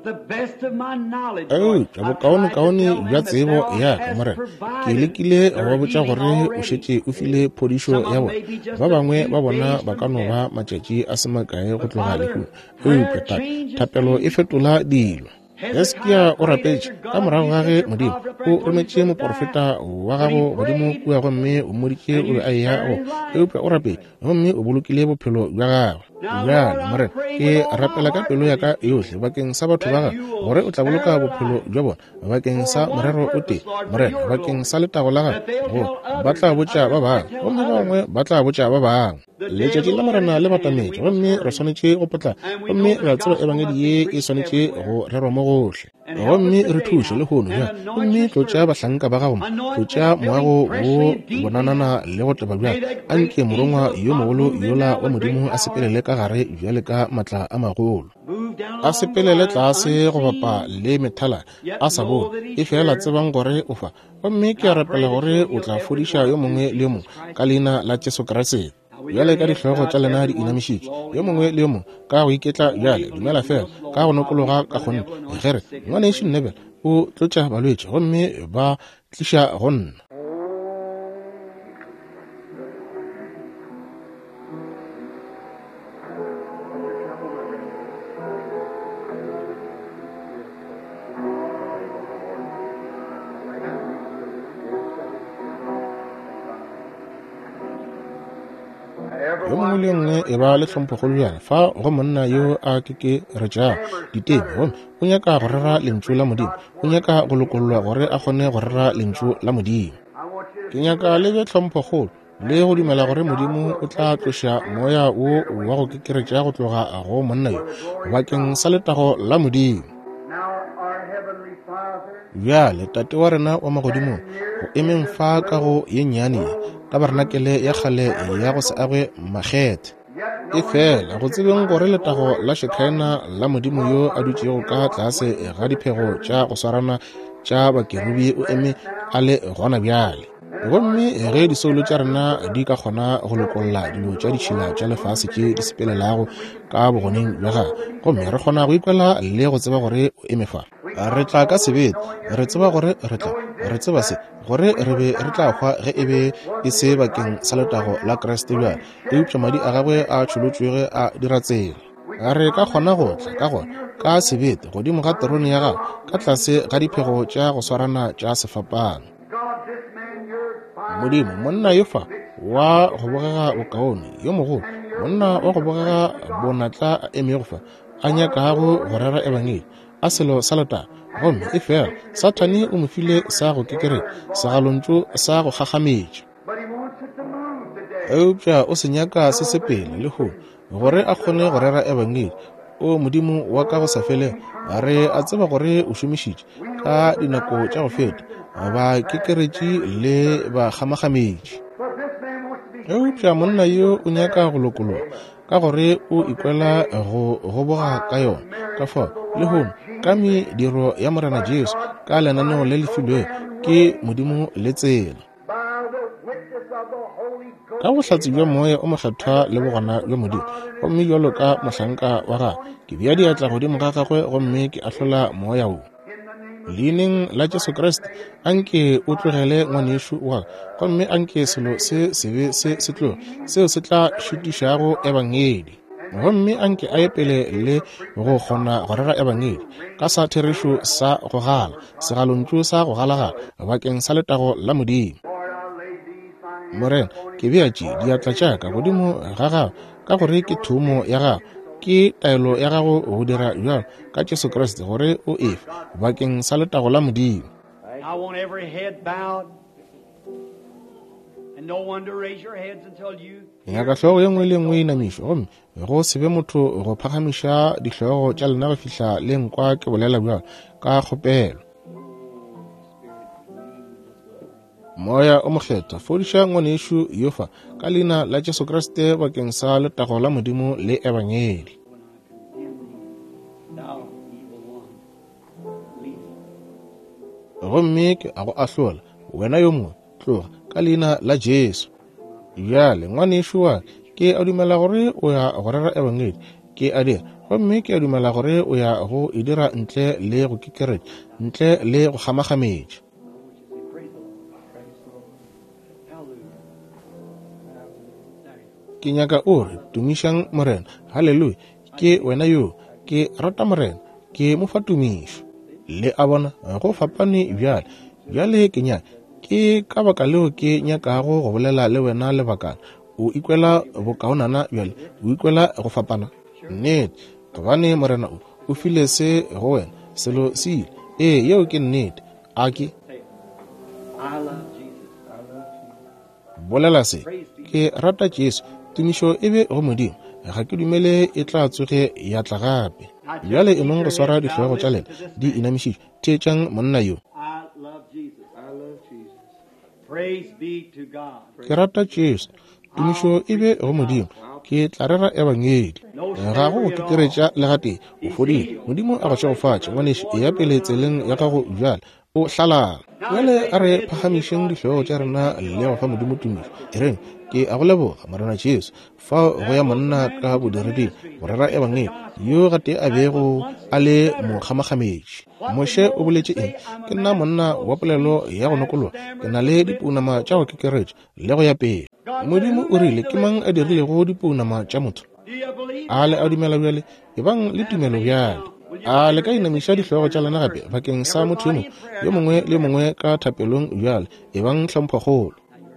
eutša bokaone-kaone bja tsebo ya ka morena ke lekile go botša gore o šetše o file phodišo ya bona ba bangwe ba bona ba ka no ba matšatši a se makae go tloga lehuno eupša thapelo e fetola dilo Eskia o rapetše ka morago ga ge modimo o rometše moprofeta wa gago godimo kua gomme o moditše o be a eya go eupša o rapetše gomme o bolokile bophelo bja gagwe Bjale morena ke rapela ka pelo ya ka yohle bakeng sa batho ba ga gore o tla boloka bophelo jwa bona bakeng sa morero o teng morena bakeng sa letago la ga go ba tla botša ba bang gomme ba bangwe ba tla botša ba bang letšatši la morena le batametše gomme re swanetše go potla gomme re a tseba e bangedi ye e swanetše go rerwa mo gohle gomme re thuše le gono bja gomme tlotša bahlanka ba gago tlotša moago wo bonanana le go teba bja a nke morongwa yo mogolo yola wa modimo a sepelele ka gare bjale ka matla a magolo a sepelele tlase go bapa le methala a sa bone e fela tsebang gore o fa gomme ke a rapela gore o tla fodiša yo mongwe le yo mongwe ka leina la Jesu Kriste bjale ka dihlogo tša lena di inamišitše yo mongwe le yo mongwe ka go iketla bjale dumela fela ka go nokologa ka gonne egere ngwane ešo nnebela o tlotša balwetše gomme ba tliša go nna yo mongwe le nngwe e ba le tlhomphogolo bjale fa go monna yo a keke re tša diteme gomme o nyaka go rera lentšu la modimo o nyaka go lokololwa gore a kgone go rera lentšu la modimo ke nyaka le be tlhomphogolo le go dumela gore modimo o tla tloša moya wo wa go kekeretša go tloga go monna yo bakeng sa letago la modimo bjale tate wa rena wa magodimo go emeng fa ka go ye nnyane tabaranakele ya kgale ya go se agwe makgethe e fela go tsebeng gore letago la Shekhaena la modimo yo a dutšego ka tlase ga diphego tša go swarana tša bakerubi o eme a le gona bjale gomme ge disoulo tša rena di ka kgona go lokolola dilo tša ditšhila tša lefase tše di sepelelago ka bogoneng bja ga gomme re kgona go ikwela le go tseba gore o eme fa re tla ka sebete re tseba gore re tla re tseba se gore re be re tla hwa ge e be e se bakeng sa letago la Kriste bjale e upša madi a gagwe a tšholotšwege a diratsela re ka kgona go tla ka gona ka sebete godimo ga terone ya gago ka tlase ga diphego tša go swarana tša sefapano modimo monna yo fa wa go bogega bokaone yo mogolo monna wa go bogega bonatla a emego fa a nyakago go rera ebangedi a selo sa leta gomme e fela Satane o mo file sa go kekere segalontšo sa go gagametša eupša o se nyaka se sepele le go gore a kgone go rera ebangedi o modimo wa ka go sa fele a re a tseba gore o šomišitše ka dinako tša go feta ba kekeretše le ba gamagametše eupša monna yo o nyaka go lokologa ka gore o ikwela go go boga ka yona ka fao le home ka mediro ya morena Jesu ka lenaneo le lefilwe ke modimo le tsela ka bohlatsi bja moya o mokgethwa le bogona bja modimo gomme bjalo ka mohlanka wa ga ke bja diatla godimo ga gagwe gomme ke ahlola moya wo leineng la Jesu Kriste anke o tlogele ngwanešo wa gomme anke selo se sebe se se tlo seo se tla šutišago ebangedi gomme anke a epele le go kgona go rera ebangedi ka sa therešo sa go gala segalontšo sa go galaga bakeng sa letago la modimo morena ke beatše diatla tšaka godimo ga gago ka gore ke thumo ya gago ke taelo ya gago go dira bjalo ka Jesu Kriste gore o efe bakeng sa letago la modimo I want every head bowed and no one to raise your heads until you nyaka hlogo ye nngwe le nngwe inamišo gomme go se be motho go phagamiša dihlogo tša lena go fihla le nkwa ke bolela bjalo ka kgopelo moya o mokgethwa fodiša ngwanešo yofa ka leina la Jesu Kriste bakeng sa letago la modimo le ebangedi gomme ke a go ahlola wena yo mongwe tloga ka leina la Jesu bjale ngwanešo wa ke a dumela gore o ya go rera ebangedi ke a dira gomme ke a dumela gore o ya go e dira ntle le go kekeretša ntle le go gamagametša ke nyaka o re tumišang morena halleluja ke wena yo ke rata morena ke mo fa tumišo le a bona go fapane bjale bjale ke nyaka ke ka baka leo ke nyakago go bolela le wena lebakana o ikwela bokaonana bjale o ikwela go fapana nnete gobane morena o o file se go wena selo se ile ee yeo ke nnete a ke I love Jesus. I love Jesus. bolela se ke rata Jesu tumišo e be go modimo ga ke dumele e tla tsoge ya tla gape bjale e mong go swara dihlwego tša lena di inamišitše teetšang monna yo I love Jesus. I love Jesus. Praise be to God. ke rata Jesu tumišo e be go modimo ke tla rera ebangedi ga go go kekeretša le gate o fodile modimo a go tšegofatša ngwanešo e ya pele tseleng ya gago bjale o hlalaga bjale a re phagamišeng dihlwego tša rena le go fa modimo tumišo e reng ke a go leboga morena Jesu fa go ya monna ka bodireding go rera ebangedi yo gate a bego a le mokgamagametši moše o boletše eng ke nna monna wa polelo ya go nokologa ke na le dipounama tša go kekeretša le go ya pele modimo o rile ke mang a dirilego dipounama tša motho Do you believe? a le a dumela bjale e bang le tumelo bjale a le ka inamiša dihlwego tša lena gape bakeng sa motho yo yo mongwe le mongwe ka thapelong bjale e bang hlompho kgolo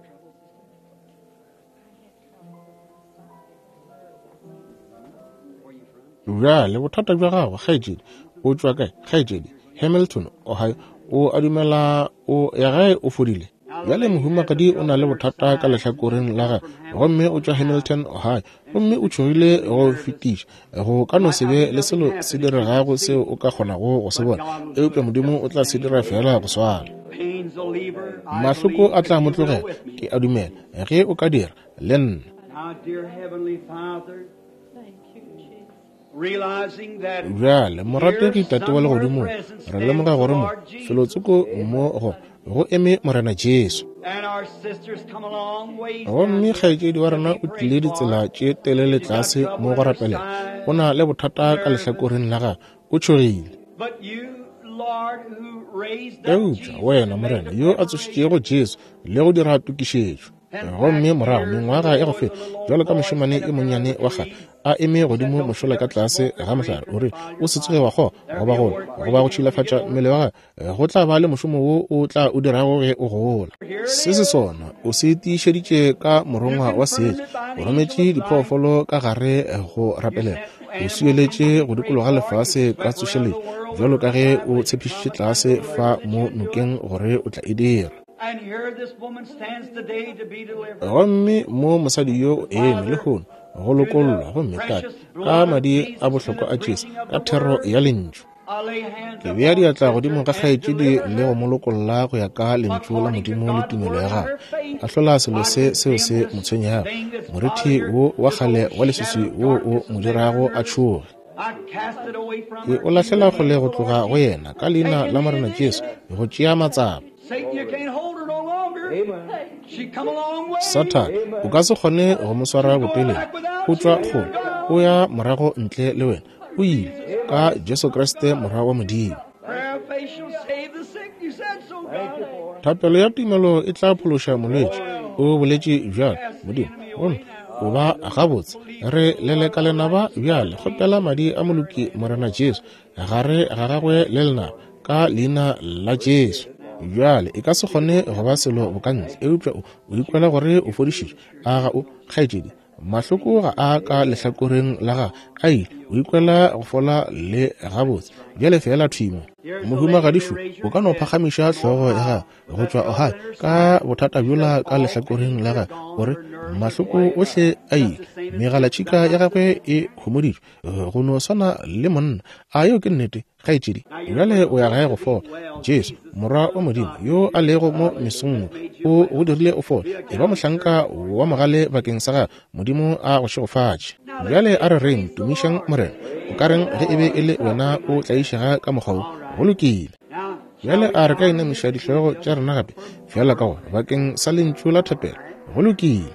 bjale bothata bja gago kgaetšedi o tšwa kae kgaetšedi Hamilton Ohio o a dumela o ya gae o fodile bjale mohumagadi o na le bothata ka lehlakoreng la gae gomme o tšwa Hamilton Ohio gomme o tšhogile go fetiša go ka no se be le selo se diregago seo o ka kgonago go se bona eupša modimo o tla se dira fela go swana Pains will leave her. I mahloko a believe tla you mo will tlogela with me. ke a dumela ge o ka dira le nna Now, dear Heavenly Father, Thank you, Jesus. realizing that bjale morategi tate wa legodimo re lemoga gore mo felotsoko mo go go eme morena Jesu and our sisters come a long ways gomme kgaetšedi wa rena o tlile ditsela tše telele tlase mo go rapelela go na le bothata ka lehlakoreng la gago o tšhogile But you, Lord, who raised up eupša wena morena yo a tsošitšego Jesu le go dira tokišetšo gomme morago mengwaga ya go feta jalo ka mošemane e monnyane wa gale a eme godimo mošola ka tlase ga mohlare o re o se tsoge wa kgoa go ba gole go ba go tšhilafatša mmele wa gae go tla ba le mošomo wo o tla o dirago ge o gola se se sona o se tiišeditše ka morongwa wa seetša o rometše diphoofolo ka gare go rapelela o sueletše go dikologa lefase ka tsošeletše jalo ka ge o tshepišitše tlase fa mo nokeng gore o tla e dira And here this woman stands today to be delivered. gomme mo mosadi yo o eme le gono go lokololwa gomme tate ka madi a bohlokwa a Jesu ka thero ya lentšu I lay hands ke bea diatla godimo ga kgaetšedi le go molokolola go ya ka lentšu la modimo le tumelo ya gago a hlola selo se seo se mo tshwenyago morithi wo wa kgale wa leswiswi wo o mo dirago a tšhoge I cast it away from ke her. o lahlela kgole go tloga go yena ka leina la morena Jesu go tšea matsapa Satan, you can't hold her no longer. She come a long way. Satan o ka se kgone go mo swara bopele o tšwa kgole o ya morago ntle le wena o ile ka Jesu Kriste morago wa modimo Prayer of faith shall save the sick. You said so, God. thapelo ya tumelo e tla phološa molwetši o boletše bjale modimo gomme o ba gabotse re leleka lenaba bjale kgopela madi a moloki morena Jesu gare ga gagwe le lenaba ka leina la Jesu bjale e ka se kgone go ba selo bokantle eupša o ikwela gore o fodišitše a ga o kgaetšedi mahloko ga a ka lehlakoreng la ga a ile o ikwela go fola le gabotse bjale fela thimo mohumagadišo o ka no phagamiša hlogo ya gago go tšwa ohae ka bothata bjola ka lehlakoreng la ga gore mahloko ohle a ile megalatšhika ya gagwe e humoditšwe go no swana le monna a yo ke nnete kgaetšedi bjale o ya gae go fola Jesu morwa wa modimo yo a lego mo mesong o go dirile o fola e ba mohlanka wa mogale bakeng sa ga modimo a go šegofatše bjale a re reng tumišang morena o ka reng ge e be e le wena o tlaišaga ka mokgwao go lokile bjale a re ka inamiša dihlwego tša rena gape fela ka gore bakeng sa lentšu la thapelo go lokile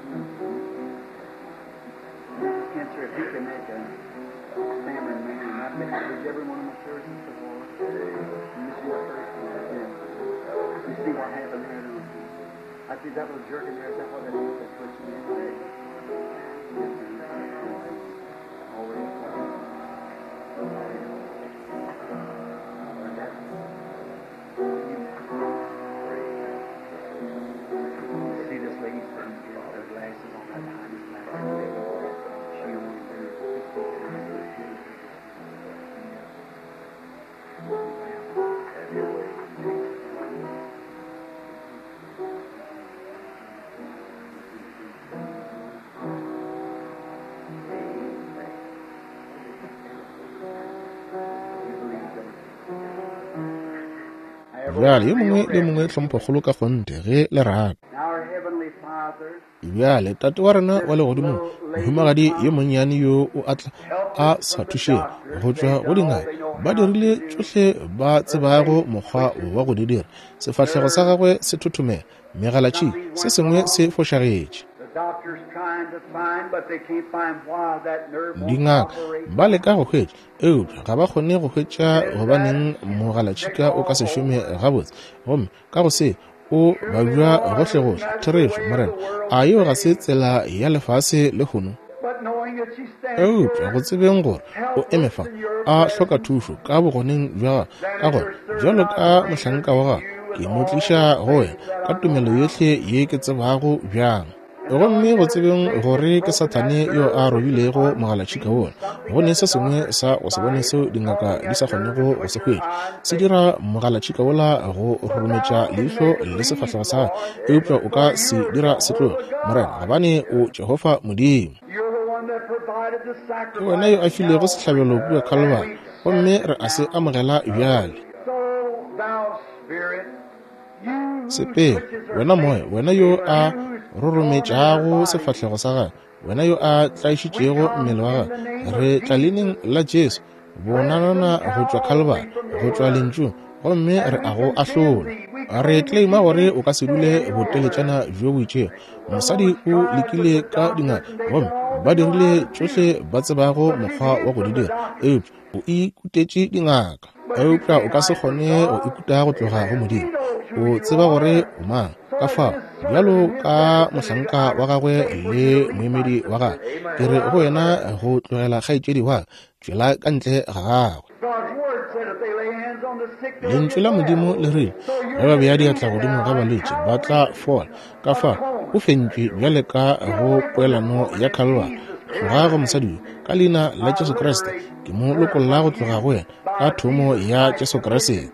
If you can make a stammering man, Bjale yo mongwe le mongwe hlompho kgolo ka gonte ge le rata. Bjale tate wa rena wa le godimo mohumagadi yo monnyane yo o atla a sa thuše go tswa go dingaka ba dirile tsohle ba tsebago mokgwa wa go di dira. Sefahlego sa gagwe se thothomela, megalatši se sengwe se fošagetše. Dingaka ba leka go hwetša eupša ga ba kgone go hwetša gobaneng mogalatšhika o ka se šome gabotse gomme ka go se o ba bja gohle-gohle therešo morena a yo ga se tsela ya lefase le kgono. Eupša go tsebeng gore o emefa a hloka thušo ka bogoneng bja ka gore jalo ka mohlanka wa ga ke mo tliša go wena ka tumelo yohle ye ke tsebago bjang. Gomme go tsebeng gore ke Sathane yo a robilego mogalatšhika wona gone se sengwe sa go se bone seo dingaka di sa kgonego go se hwetša se dira mogalatšhika wola go rorometša leihlo le sefahlego sa eupša o ka se dira setlogo morena gabane o Jehova Modimo. Ke wena yo a filego sehlabelo bua Calvary gomme re a se amogela bjale. Sepele wena moya wena yo a rorometšago sefahlego sa gae wena yo a tlaišitšego mmele wa gae re tla leineng la Jesu bonanana go tšwa Calvary go tšwa lentšu gomme re a go ahlola re claima gore o ka se dule boteletšana jo boitšego. Mosadi o lekile ka dingaka gomme ba dirile tsohle ba tsebago mokgwa wa go di dira eupša o ikutetše dingaka. Eupša o ka se kgone go ikuta go tloga go Modimo o tseba gore o mang ka fao bjalo ka mohlanka wa gagwe le moemedi wa gagwe ke re go wena go tlogela kgaetšedi wa tšwela ka ntle ga gagwe. Lentswe la Modimo le rile ge ba beya diatla godimo ga balwetši ba tla fola ka fao o fentšwe bjale ka go poelano ya Calvary. Tloga go mosadi ka leina la Jesu Kriste ke mo lokolola go tloga go wena ka thomo ya Jesu Kriste.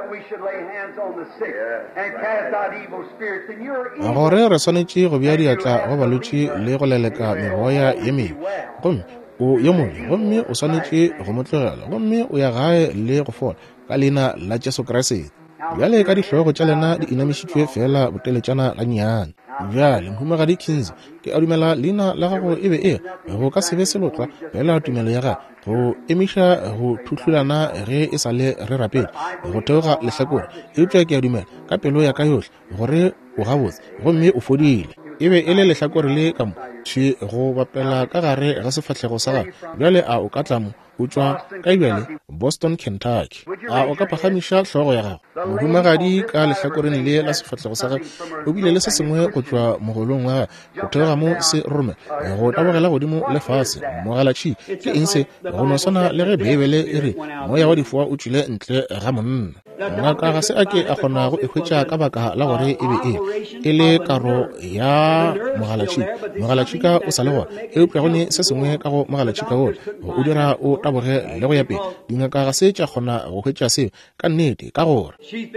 Gore re swanetše go beya diatla go balwetši le go leleka megoya ye mengwe gomme o ye mongwe gomme o swanetše go mo tlogela gomme o ya gae le go fola ka leina la Jesu Kriste. Bjale ka dihlogo tša lena di inamišitšwe fela boteletšana la nnyane. Bjale mohumagadi Kinsey ke a dumela leina la gago e be e go ka sebe selotla fela tumelo ya ga go emiša go thuhlulana ge e sa le re rapedi go theoga lehlakore eupša ke a dumela ka pelo ya ka yohle gore o gabotse gomme o fodile e be e le lehlakore le ka mo tšhwe go bapela ka gare ga sefahlego sa gago. Bjale a o ka tlamo o tšwa ka ebjale Boston, Kentucky. A o ka pagamiša hlogo ya gago mohumagadi ka lehlakoreng le la sefahlego sa gago o bile le se sengwe go tšwa mogolong wa go theoga mo se rome go tabogela godimo lefase mogalatši ke eng se go no swana le ge Bibele e re moya wa difoa o tšwile ntle ga monna. Ngaka ga se a ke a kgona go ekgwetša ka baka la gore e be e e le karo ya mogalatši mogalatšhika o sa le gona eupša gone se sengwe ka go mogalatšhika wona o dira o taboge le go ya pele. Dingaka ga se tša kgona go hwetša seo ka nnete ka gore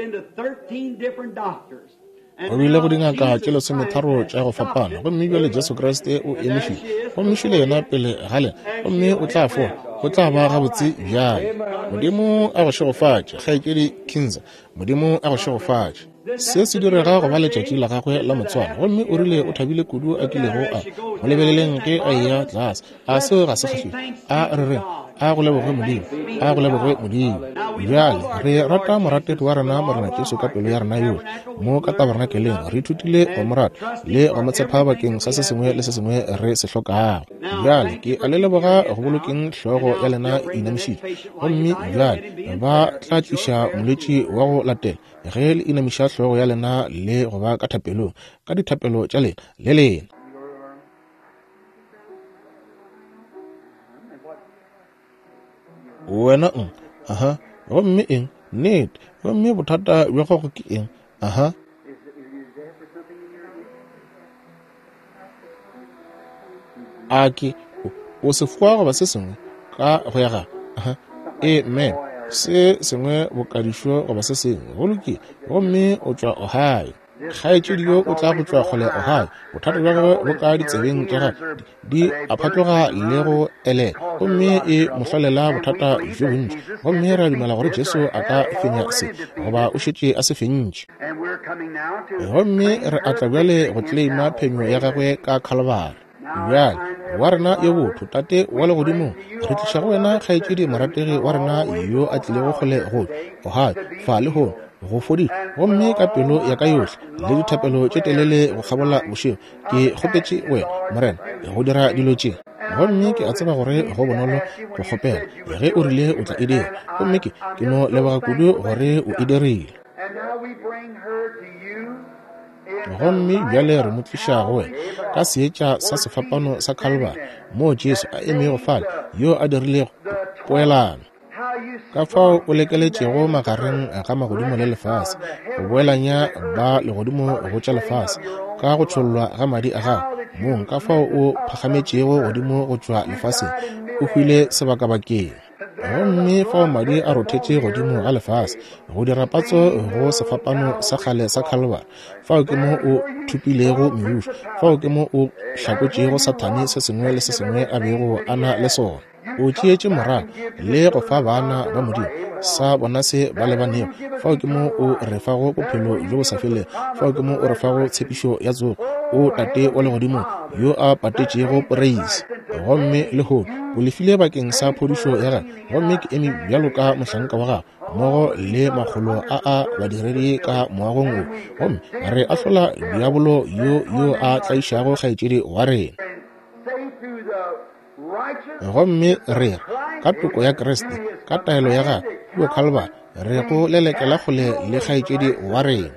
o bile go dingaka tše lesometharo tša go fapana gomme bjale Jesu Kriste o emišitše go mmišile yena pele gale gomme o tla fola go tla ba gabotse bjale. Modimo a go šegofatše kgaetšedi Kinsey, Modimo a go šegofatše. Se se direga go ba letšatši la gagwe la motswana gomme o rile o thabile kudu a kilego a mo lebeleleng ge a eya tlase a seo ga se kgahlile a re reng a go leboge Modimo a go leboge Modimo. Bjale re rata moratedi wa rena Morena Jesu ka pelo ya rena yohle. Mo ka tabernakeleng re ithutile go morata le go mo tshepa bakeng sa se sengwe le se sengwe re se hlokang. Bjale ke a le leboga go bolokeng hlogo ya lena e inamišitše. Gomme bjale ba tla tliša molwetši wa go latela ge le inamiša hlogo ya lena le go ba ka thapelong ka dithapelo tša lena le lena. Wena eng? Aha. Gomme eng? Nnete. Gomme bothata bja gago ke eng? Aha. Aki o se fua goba se sengwe ka go ya ga. Aha. Amen. Se sengwe bokadišo goba se sengwe go lokile. Gomme o tšwa Ohio. Kgaetšedi yo o tla go tšwa kgole Ohio. Bothata bja gagwe bo ka ditsebeng tša gagwe di a phatloga le go elela. Gomme e mohlolela bothata jo bontši. Gomme re a dumela gore Jesu a ka fenya se goba o šetše a se fentše. Gomme re a tla bjale go tleima phenyo ya gagwe ka Calvary. Bjale wa rena yo botho tate wa legodimo re tliša go wena kgaetšedi morategi wa rena yo a tlile go kgole go Ohio fa le go go fodi gomme ka pelo ya ka yohle le dithapelo tše telele go kgabola bošego ke kgopetše wena morena go dira dilo tše. Gomme ke a tseba gore go bonolo go kgopela ge o rile o tla e dira. Gomme ke ke no leboga kudu gore o e dirile. Gomme bjale re mo tliša go wena ka seetša sa sefapano sa Calvary mo Jesu a emego fale yo a dirile poelano ka fao o lekeletšego magareng ga magodimo le lefase go boelanya ba legodimo go tša lefase ka go tšhollwa ga madi a gago mong ka fao o phagametšego godimo go tšwa lefaseng o hwile sebakabakeng. Gomme fao madi a rothetše godimo ga lefase go dira patso go sefapano sa kgale sa Calvary fao ke mo o thupilego meruša fao ke mo o hlakotšego Sathane se sengwe le se sengwe a bego a na le sona. O tšeetše morago le go fa bana ba modimo sa bona se ba lebanego fao ke mo o re fago bophelo jo bo sa felego fao ke mo o re fago tshepišo ya tsogo o tate wa legodimo yo a patetšego praise. Gomme le go o lefile bakeng sa phodišo ya gagwe. Gomme ke eme bjalo ka mohlanka wa gago mmogo le makgolo a a badiredi ka moagong o. Gomme re ahlola diabolo yo yo a tlaišago kgaetšedi wa rena. Gomme re ka toko ya Kriste ka taelo ya gagwe kua Calvary re go lelekela kgole le kgaetšedi wa rena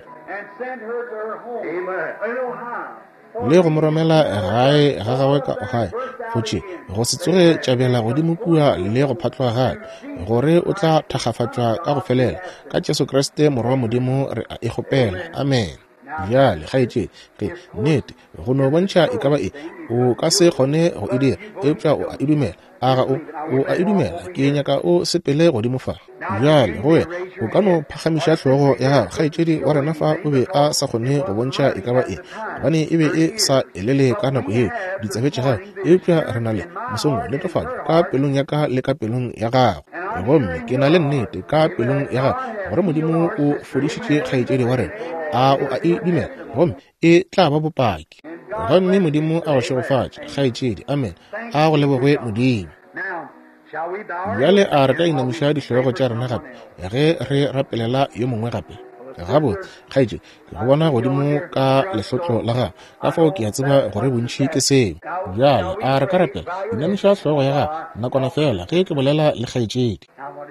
le go mo romela gae ga gagwe ka Ohio gotše go se tsoge tšabela godimo kua le go phatloga gae gore o tla thakgafatšwa ka go felela ka Jesu Kriste morwa wa modimo re a e kgopela. Amen. Bjale kgaetšedi ge nnete go no bontšha e ka ba e o ka se kgone go e dira eupša o a e dumela aga o o a e dumela ke nyaka o sepele godimo fa. Bjale go wena o ka no phagamiša hlogo ya gago kgaetšedi wa rena fa o be a sa kgone go bontšha e ka ba e gobane e be e sa elele ka nako yeo ditsebe tša gago eupša re na le mosong netefatšo ka pelong ya ka le ka pelong ya gago. Gomme ke na le nnete ka pelong ya gago gore modimo o fodišitše kgaetšedi wa rena a o a e dumela gomme e tla ba bopaki. Gomme modimo a go šegofatša kgaetšedi. Amen. A go lebogwe modimo. Bjale a re ka inamiša dihlogo tša rena gape ge re rapelela yo mongwe gape gabotse kgaetšedi ke go bona godimo ka lehlotlo la gago ka fao ke a tseba gore bontši ke seo. Bjale a re ka rapela inamiša hlogo ya gago nakwana fela ge ke bolela le kgaetšedi.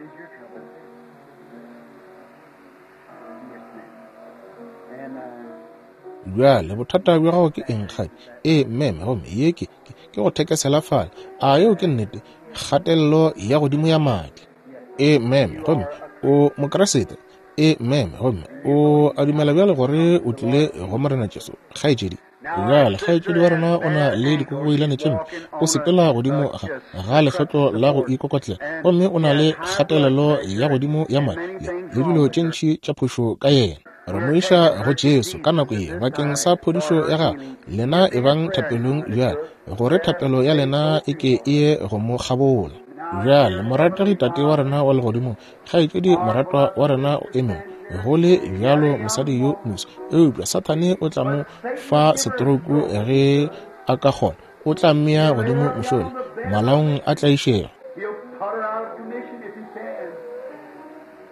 Bjale bothata bja gago ke eng kgadi? E meme gomme ye ke ke go thekesela fale a yeo ke nnete kgatelelo ya godimo ya madi. E meme gomme o mokeresete. E meme gomme o a dumela bjale gore o tlile go Morena Jesu kgaetšedi. Bjale kgaetšedi wa rena o na le dikokoilane tše mpe o sepela godimo ga lehlotlo la go ikokotlela gomme o na le kgatelelo ya godimo ya madi le dilo tše ntši tša phošo ka yena. Re mo iša go Jesu ka nako ye bakeng sa phodišo ya gago lena e bang thapelong bjale gore thapelo ya lena e ke e ye go mo kgabola. Bjale morategi tate wa rena wa legodimo kgaetšedi moratwa wa rena o eme go le bjalo mosadi yo moso eupša Sathane o tla mo fa setroku ge a ka kgona o tla mmea godimo mošole malaong a tlaišega.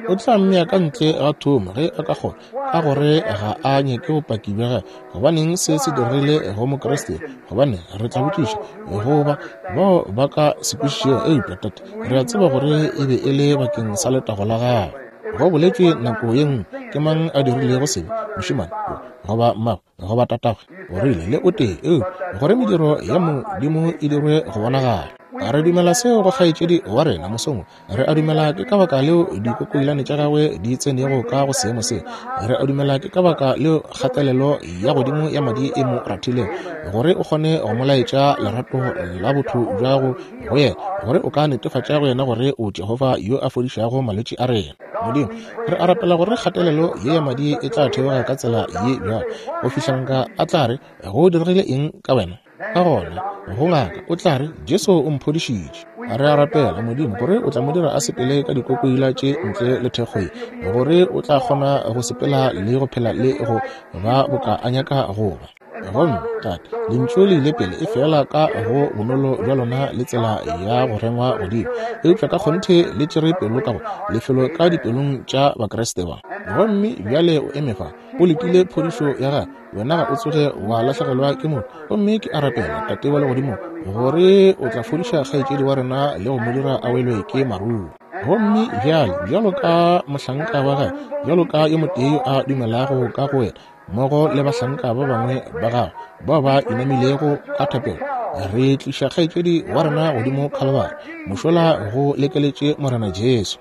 o tla mmea ka ntle ga thoma ge a ka kgona ka gore ga a nyake bopaki bja gage gobaneng se se dirile go mokreste gobane re tla botšiša yehova bao ba ka sekwešišego eupša tate re a tseba gore e be e le bakeng sa letago la gagwe go boletswe nako ye nngwe ke mang a dirilego sebe mošimane goba mmago goba tatagwe o rile le o tee eo gore mediro ya modimo e dirwe go bonagala re dumela seo go kgaetšedi wa rena mosongwe re a dumela ke ka baka leo dikokoilane tša gagwe di tsenego ka go seemo se re a dumela ke ka baka leo kgatelelo ya godimo ya madi e mo ratilego gore o kgone go molaetša lerato la botho bjago go yena gore o ka netefatša go yena gore o jehova yo a fodišago malwetši a rena modimo re a rapela gore kgatelelo ye ya madi e tla theoga ka tsela ye bjalo go fitlhanka a tla re go diregile eng ka wena ka gona go ngaka o tla re jesu o mphodišitše a re a rapela modimo gore o tla mo dira a sepele ka dikokoila tše ntle le thekgoe gore o tla kgona go sepela le go phela le go ba boka a nyaka goba gomme tate lentšu le ile pele e fela ka go bonolo bja lona le tsela ya go rengwa godimo eupša ka kgonthe le tšere pelo ka go lefelo ka dipelong tša bakreste ba gomme bjale o emefa o letile phodišo ya ga wena ga o tsoge wa latlhegelwa ke motho gomme ke a rapela tate wa le godimo gore o tla fodiša kgaetšedi wa rena le go mo dira a welwe ke maruo gomme bjale bjalo ka mohlanka wa gae bjalo ka yo motee yo a dumelago ka go wena mmogo le bahlanka ba bangwe ba gago bao ba inamilego ka thapelo re tliša kgaetšedi wa rena godimo kgalabare mošola go lekeletše morena jesu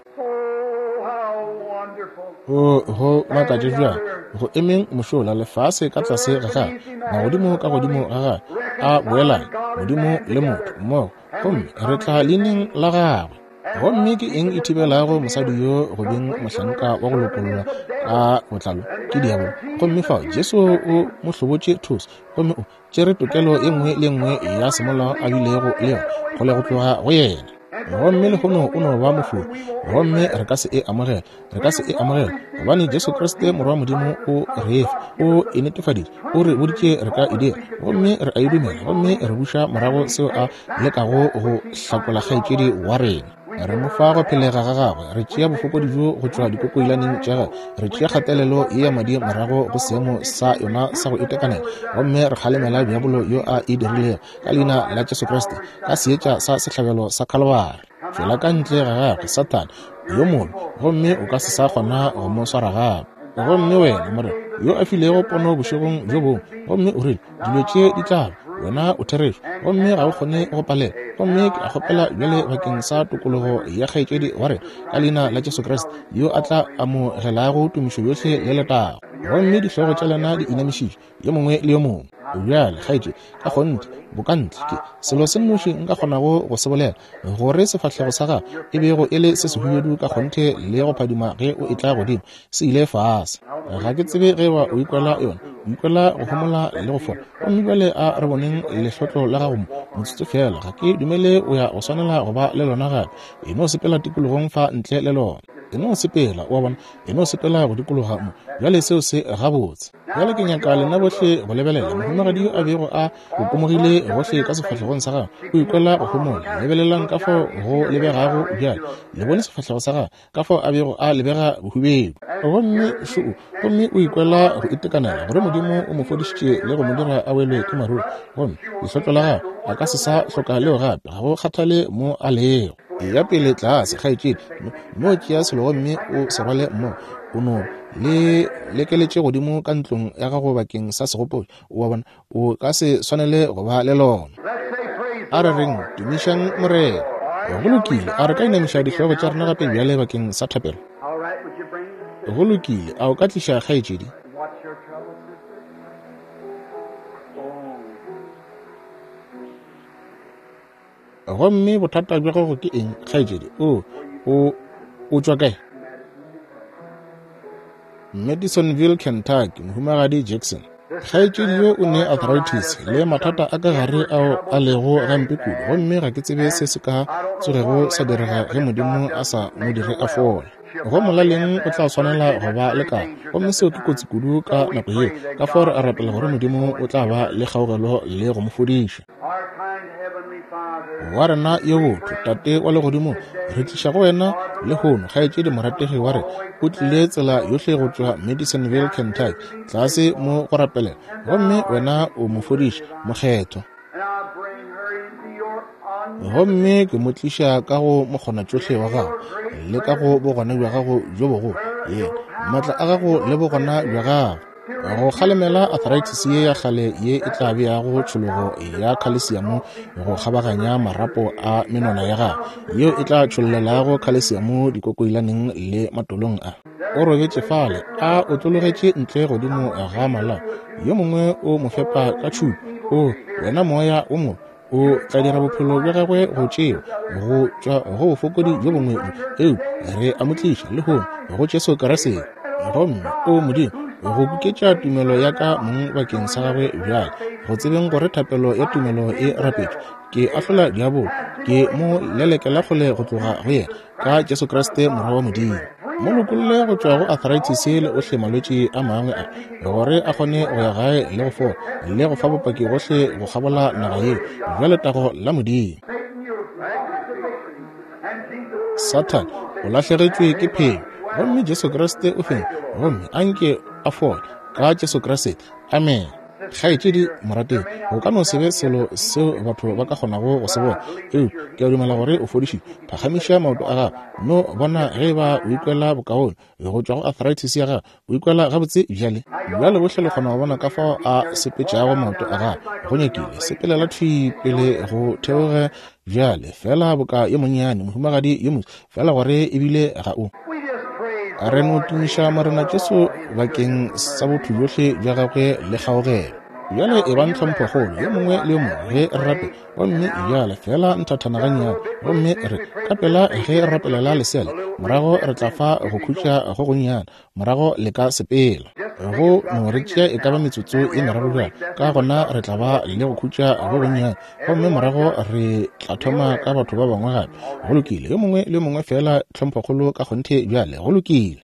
go makatše bjang go emeng mošola lefase ka tlase ga gage magodimo ka godimo ga gage a boelane modimo le motho mmogo gomme re tla leineng la gagwe gomme ke eng e thibelago mosadi yo go beng mohlanka wa go lokolola ka botlalo ke diabolo gomme fao jesu o mo hlobotše thuso gomme o tšere tokelo ye nngwe le nngwe ya semolao a bilego le yona go le go tloga go yena gomme le gono o no ba mofuri gomme re ka se e amogela re ka se e amogela gobane jesu kriste morwa modimo o refa o e netefaditše o re boditše re ka e dira gomme re a e dumela gomme re buša morago seo a lekago go hlakola kgaetšedi wa rena re mo fa go phelega ga gagwe re tšea bofokodi jo go tšwa dikokoilaneng tša gagwe re tšea kgatelelo ye ya madi morago go seemo sa yona sa go itekanela gomme re kgalemela diabolo yo a e dirilego ka leina la jesu kriste ka seetša sa sehlabelo sa kgalabare fela ka ntle ga gagwe satane yo mobe gomme o ka se sa kgona go mo swara gape gomme wena morena yo a filego pono bošegong jo bongwe gomme o rile dilo tše di tlabe wena o therešo gomme ga o kgone go palela gomme ke a kgopela bjale bakeng sa tokologo ya kgaetšedi wa rena ka leina la jesu kriste yo a tla amogelago tumišo yohle le letago gomme dihlogo tša lena di inamišitše yo mongwe le yo mongwe bjale kgaetšedi ka kgonte bokantle ke selo se nnoši nka kgonago go se bolela gore sefahlego sa gago e bego e le se sehubedu ka kgonthe le go phadima ge o e tla godimo se ile fase ga ke tsebe ge wa o ikwela yona o ikwela go homola le go fola gomme bjale a re boneng lehlotlo la gago motsotso fela ga ke dumele o ya go swanela go ba le lona gape e no sepela tikologong fa ntle le lona e no sepela o a bona e no sepela go dikologa mo bjale seo se gabotse bjale ke nyaka lena bohle go lebelela mohumagadi yo a bego a okomogile gohle ka sefatlhegong sa gago o ikwela go homola lebelelang ka fao go lebegago bjale le bone sefatlhego sa gago ka fao a bego a lebega bohubedu gomme šoo gomme o ikwela go itekanela gore modimo o mo fodišitše le go mo dira a welwe ke maruri gomme lehlotlo la gago a ka se sa hloka leo gape ga go kgathale mo a lego ya pele tlase kgaetšedi mo tšea selo gomme o se rwale mmogo o no le lekeletše godimo ka ntlong ya gago bakeng sa segopolo o a bona o ka se swanele go ba le lona a re reng tumišang morena go lokile a re ka inamiša dihlogo tša rena gape bjale bakeng sa thapelo go lokile a o ka tliša kgaetšedi gomme bothata bja gago ke eng kgaetšedi o o o tšwa kae Madisonville, Kentucky mohumagadi Jackson kgaetšedi yo o ne arthritis le mathata a ka gare ao a lego gampe kudu gomme ga ke tsebe se se ka tsogego sa direga ge modimo a sa mo dire a fola go molaleng o tla swanela go ba le ka gomme seo ke kotsi kudu ka nako ye ka fao re a rapela gore modimo o tla ba le kgaogelo le go mo fodiša wa rena yo botho tate wa legodimo re tliša go wena le gono ga etse di morategi wa re o tlile tsela yotlhe go tswa Madisonville, Kentucky tlase mo go rapelela gomme wena o mo fodiša mokgetho gomme ke mo tliša ka go mokgona tsotlhe wa gago le ka go bogona jwa gago jo bogo ye maatla a gago le bogona jwa gago go kgalemela arthritis ye ya gale ye e tla be ya go tshologo ya calcium go kgabaganya marapo a menwana ya gago yeo e tla tšholela go calcium dikokoilaneng le matolong a o robetse fale a o tlologetše ntle godimo ga malao yo mongwe o mo fepa ka tšhupi o wena moya o mo o tla dira bophelo bja gagwe go tšeo go tšwa go bofokodi jo bongwe eo re a mo tliša le go go Jesu Kriste gomme o modimo go kuketša tumelo ya ka mong bakeng sa gagwe bjale go tsebeng gore thapelo ya tumelo e rapetšwe ke ahlola diabolo ke mo lelekela kgole go tloga go yena ka Jesu Kriste morwa wa modimo mo lokolle go tšwa go arthritis le ohle malwetši a mangwe a gore a kgone go ya gae le go fola le go fa bopaki gohle go gabola naga yeo bjale tago la modimo. Satan o lahlegetšwe ke phenyo gomme Jesu Kriste o feng gomme a nke a fola ka Jesu Kriste. Amen. Kgaetšedi morateng go ka no sebe selo seo batho ba ka kgonago go se bona eo ke a dumela gore o fodišitše phagamiša maoto a gago no bona ge ba o ikwela bokaone go tšwa go arthritis ya gago o ikwela gabotse bjale bjale bohle le kgona go bona ka fao a sepetšago maoto a gago go nyakile sepelela thwi pele go theoge bjale fela boka ye monnyane mohumagadi ye motse fela gore ebile ga o re no tumiša marena Jesu bakeng sa botho johle bja gagwe le kgaogelo bjale e ba ntlhompho kgolo yo mongwe le yo mongwe ge re rape gomme bjale fela nthathanaganyana gomme re ka pela ge re rapelela leseale morago re tla fa go khutša go gonnyana morago le ka sepela go no re tšea e ka ba metsotso e meraro bjale ka gona re tla ba le go khutša go gonnyana gomme morago re tla thoma ka batho ba bangwe gape go lokile yo mongwe le yo mongwe fela tlhompho kgolo ka kgonthe bjale go lokile.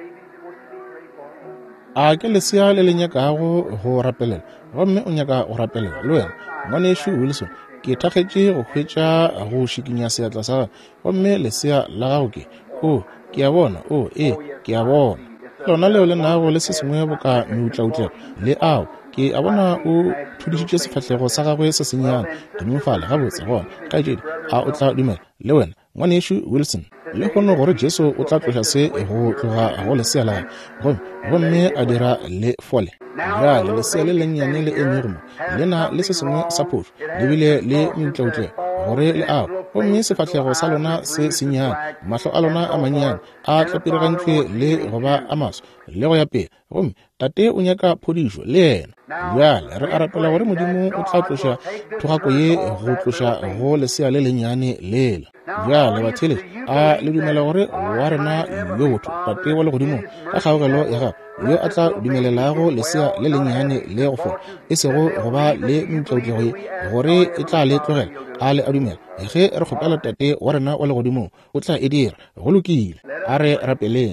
A ke lesea le le nyakago go rapelela gomme o nyaka go rapelela le wena ngwanešo Wilson ke thakgetše go hwetša go šikinya seatla sa gago gomme lesea la gago ke o ke a bona o e ke a bona lona leo le nago le se sengwe boka meutlautlega le ao ke a bona o thudišitše sefatlhego sa gagwe se senyana dimofale gabotse gona kaetšedi a o tla dumela le wena ngwanešo Wilson le kgone gore Jesu o tla tloša se go tloga go lesea la gagwe gomme a dira le fole bjale lesea le lennyane le emegomo lena le se sengwe sa phošo lebile le meutlautlega gore le ao gomme sefatlhego sa lona se senyane mahlo a lona a mannyane a tlapiregantšwe le goba a maso le go ya pele gomme tate o nyaka phodišo le yena bjale re a rapela gore modimo o tla tloša thogako ye go tloša go lesea le lennyane lela bjale batheletši a le dumela gore wa rena yo botho tate wa legodimo ka kgaogelo ya gago yo a tla dumelelago lesea le lennyane le go fola e sego goba le meutlautlago ye gore e tla le tlogela a le a dumela ge re kgopela tate wa rena wa legodimo o tla e dira go lokile a re rapeleng.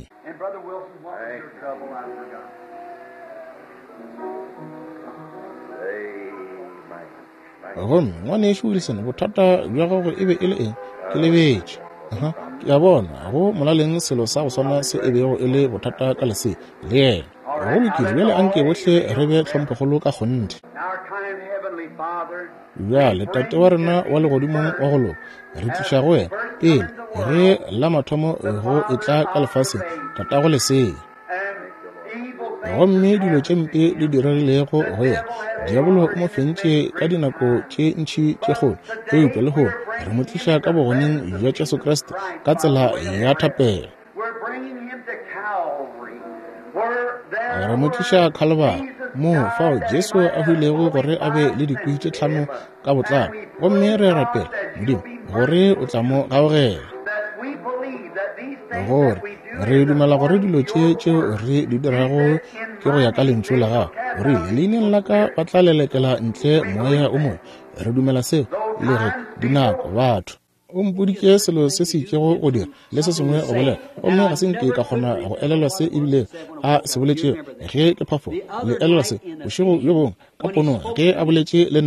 gomme ngwanešo Wilson bothata bja gago e be e le eng ke lebetše ke a bona go molaleng selo sa go swana se e bego e le bothata ka lese le yena go lokile bjale anke bohle re be tlhomphogolo ka kgonthe bjale tate wa rena wa legodimong wa golo re tliša go wena pele ge la mathomo go e tla ka lefaseng tata go leseng gomme dilo tše mpe di diregilego go yena diabolo o mo fentše ka dinako tše ntšhi tše kgolo eupša le gone re mo tliša ka bogoneng bja Jesu Kriste ka tsela ya thapelo re mo tliša Calvary mo fao Jesu a huilego gore a be le dikwi tše tlhano ka botlalo gomme re rapela modimo gore o tla mo gaogela gore re dumela gore dilo tše tšeo re di dirago ke go ya ka lentšu la gago gore leineng la ka ba tla lelekela ntle moya o mongwe re dumela seo le ge dinako batho o mpodike selo se se itšego go dira le se sengwe go bolela gomme ga se nke ka kgona go elelwa se ebile a se boletše ge ke phafo le elelwa se bošego yo bongwe ka pono ge a boletše le nna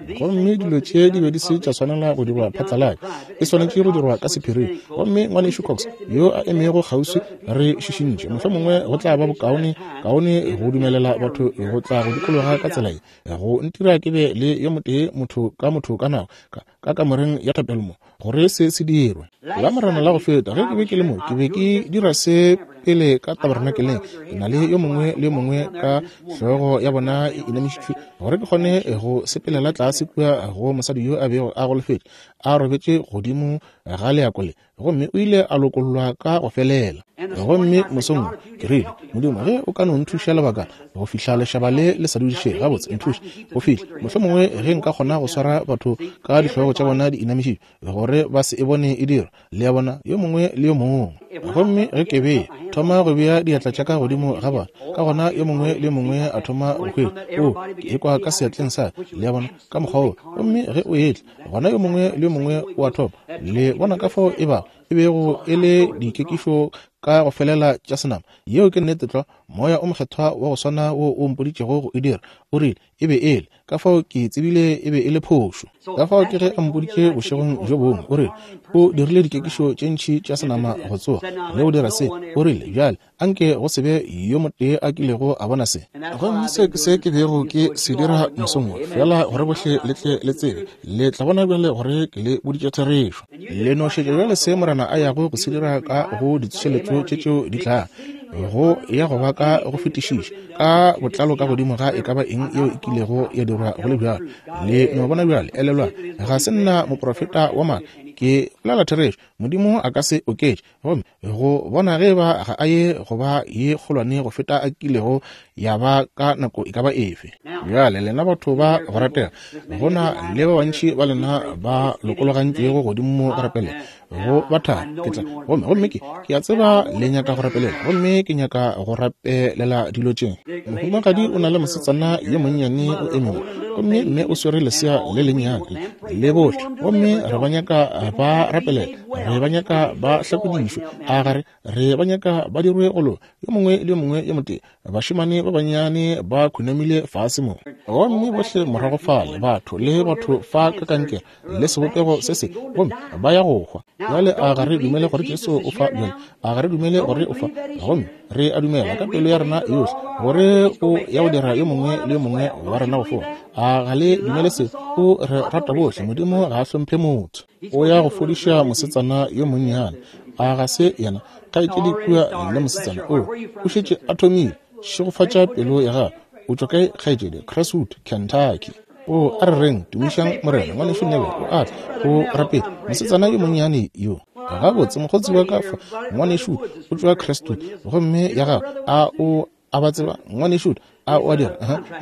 gomme dilo tše di be di se tša tshwanela go dirwa phatlalatša e swanetše go dirwa ka sephiri gomme ngwanešo Cox yo a emego kgauswi re šišintše mohlho mongwe go tla ba bokaone kaone go dumelela batho go tla go dikologa ka tsela e go ntira ke be le yo motee motho ka motho ka nao ka kamoreng ya thapelmo gore se se dirwe la morana la go feta ge ke be ke le mo ke be ke dira se pele ka tabernakeleng ke na le yo mongwe le yo mongwe ka hlogo ya bona e inamišitšwe gore ke kgone go sepelela tlase kua go mosadi yo a bego a golofetše a robetše godimo ga leakole gomme o ile a lokollwa ka go felela gomme mosong ke rile modimo ge o ka no nthuša lebaka go fihla lešaba le le sa dudiše gabotse nthuša go fihla mohlho mongwe ge nka kgona go swara batho ka dihlogo tša bona di inamišitšwe gore ba se e bone e dira le ya bona yo mongwe le yo mongwe gomme ge ke be thoma go bea diatla tša ka godimo ga bana ka gona yo mongwe le yo mongwe a thoma go hwela o ke ekwa ka seatleng sa le ya bona ka mokgwa o gomme ge o etla gona yo mongwe le yo mongwe o a thopa le bona ka fao e ba e bego e le dikekišo ka go felela tša senama yeo ke nnete tla moya o mokgethwa wa go swana wo o mpoditšego go e dira o rile e be ele ka fao ke tsebile e be e le phošo ka fao ke ge a mpoditše bošegong jo bongwe o rile o dirile dikekišo tše ntšhi tša senama go tsoga le o dira se o rile bjale anke go se be yo motee a kilego a bona se gomme se ke se ke bego ke se dira mosong fela gore bohle letle le tsebe le tla bona bjale gore ke le boditše therešo le nošetše bjale se morana a yago go se dira ka go ditšheletšo tše tšeo di tla go ya go ba ka go fetišiša ka botlalo ka godimo ga e ka ba eng yeo e kilego ya dirwa go le bjalo le no bona bjale elelwa ga se nna moprofeta wa maa ke bolela therešo modimo a ka se oketše gomme go bona ge ba ga a ye go ba ye kgolwane go feta a kilego ya ba ka nako e ka ba efe bjale lena batho ba go ratega gona le ba bantši ba lena ba lokologantšego godimo ka rapele go batha ketla gomme gomme ke ke a tseba le nyaka go rapelela gomme ke nyaka go rapelela dilo tšeng mohumagadi o na le mosetsana ye monnyane o emeng gomme mme o swere lesea le lennyane le bohle gomme re ba nyaka ba rapelela re ba nyaka ba hlakodišwe a gare re ba nyaka ba dirwe golo yo mongwe le yo mongwe yo motee bašemane ba banyane ba khunamile fase mo gomme bohle morago fale batho le batho fa ka kankere le sebopego se se gomme ba ya go hwa jale a gare dumele gore Jesu o fa bjale a gare dumele gore o fa gomme re a dumela ka pelo ya rena yohle gore o ya go dira yo mongwe le yo mongwe wa rena go fola a gale dumele se o re rata bohle modimo ga a hlomphe motho o ya go fodiša mosetsana yo monnyane a ga se yena ka e di kua le mosetsana o o šetše a thomile šegofatša pelo ya ga o tšwa kae kgaetšedi Crestwood Kentucky o a re reng tumišang morena ngwanešo nebe o a o rapele mosetsana yo monnyane yo ga botse mokgotsi wa ka fa ngwanešo o tšwa Crestwood gomme ya ga a o a ba tseba ngwanešo a o a dira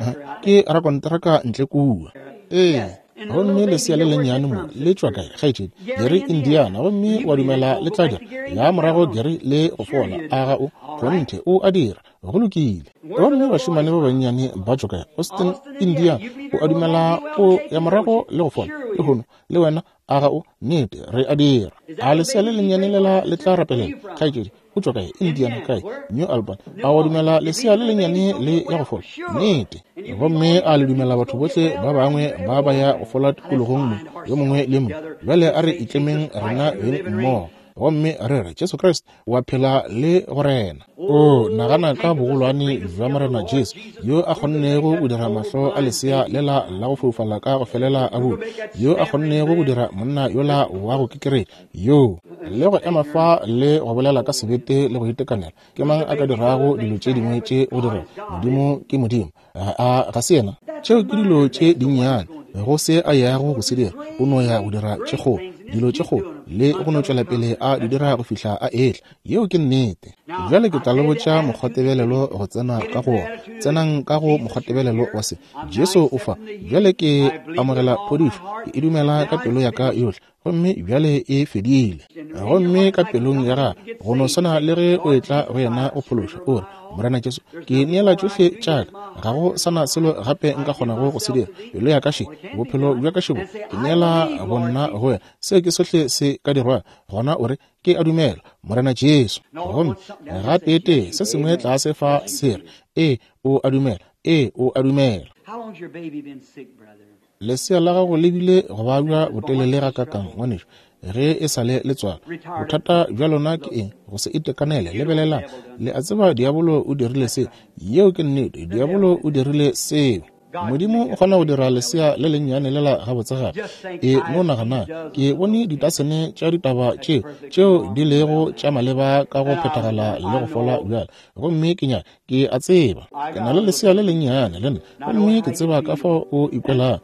ke ra kontraka ntle kua ee gomme lesea le lennyane mo le tšwa kae kgaetšedi gere Indiana gomme wa dumela le tla dira la morago gere le go fola a ga o gonthe o a dira go lokile gomme bašemane ba bannyane ba tšwa kae Austin Indiana o a dumela o ya morago le go fola le gono le wena a ga o nnete re a dira a lesea le lennyane lela le tla rapelela kgaetšedi o tšwa kae Indiana kae New Albany a wa dumela lesea le lennyane le ya go fola nnete gomme a le dumela batho bohle ba bangwe ba ba ya go fola tikologong mo yo mongwe le mongwe bjale a re itlemeng rena beng mmogo gomme re re Jesu Kriste wa phela le go rena o nagana ka bogolwane jwa morena Jesu yo a kgonnego go dira mahlo a lesea lela la go foufala ka go felela a bula yo a kgonnego go dira monna yola wa go kekere yo le go ema fa le go bolela ka sebete le go itekanela ke mang a ka dirago dilo tše dingwe tše o dira modimo ke modimo a ga se yena tšeo ke dilo tše dinnyane go se a yago go se dira o no ya go dira tše kgolo dilo tše kgolo le go no tšwela pele a di dira go fihla a etla yeo ke nnete jale ke tla le botša mokgwatebelelo go tsena ka go tsenang ka go mokgwatebelelo wa se Jesu o fa jale ke amogela phodišo e dumela ka pelo ya ka yohle gomme bjale e fedile gomme ka pelong ya ga go no swana le ge o etla go yena o phološa ore morena Jesu ke neela tšohle tšaka ga go sana selo gape nka kgonago go se dira pelo ya kaše bophelo bja kašebo ke neela bonna go wena seo ke sohle se ka dirwa gona ore ke a dumela morena Jesu gomme ga tete se sengwe tla se fa se re e o a dumela e o a dumela lesea la gago le bile go ba bja botelele ga kakang ngwaneso ge e sale le tswala bothata bja lona ke eng go se itekanele lebelela le a tseba diabolo o dirile se yeo ke nnete diabolo o dirile seo modimo o kgona go dira lesea le lennyane le la gabotse gape e no nagana ke bone ditasene tša ditaba tše tšeo di lego tša maleba ka go phethagala le go fola bjale gomme ke nya ke a tseba ke na le lesea le lennyane le nna gomme ke tseba ka fa o ikwelang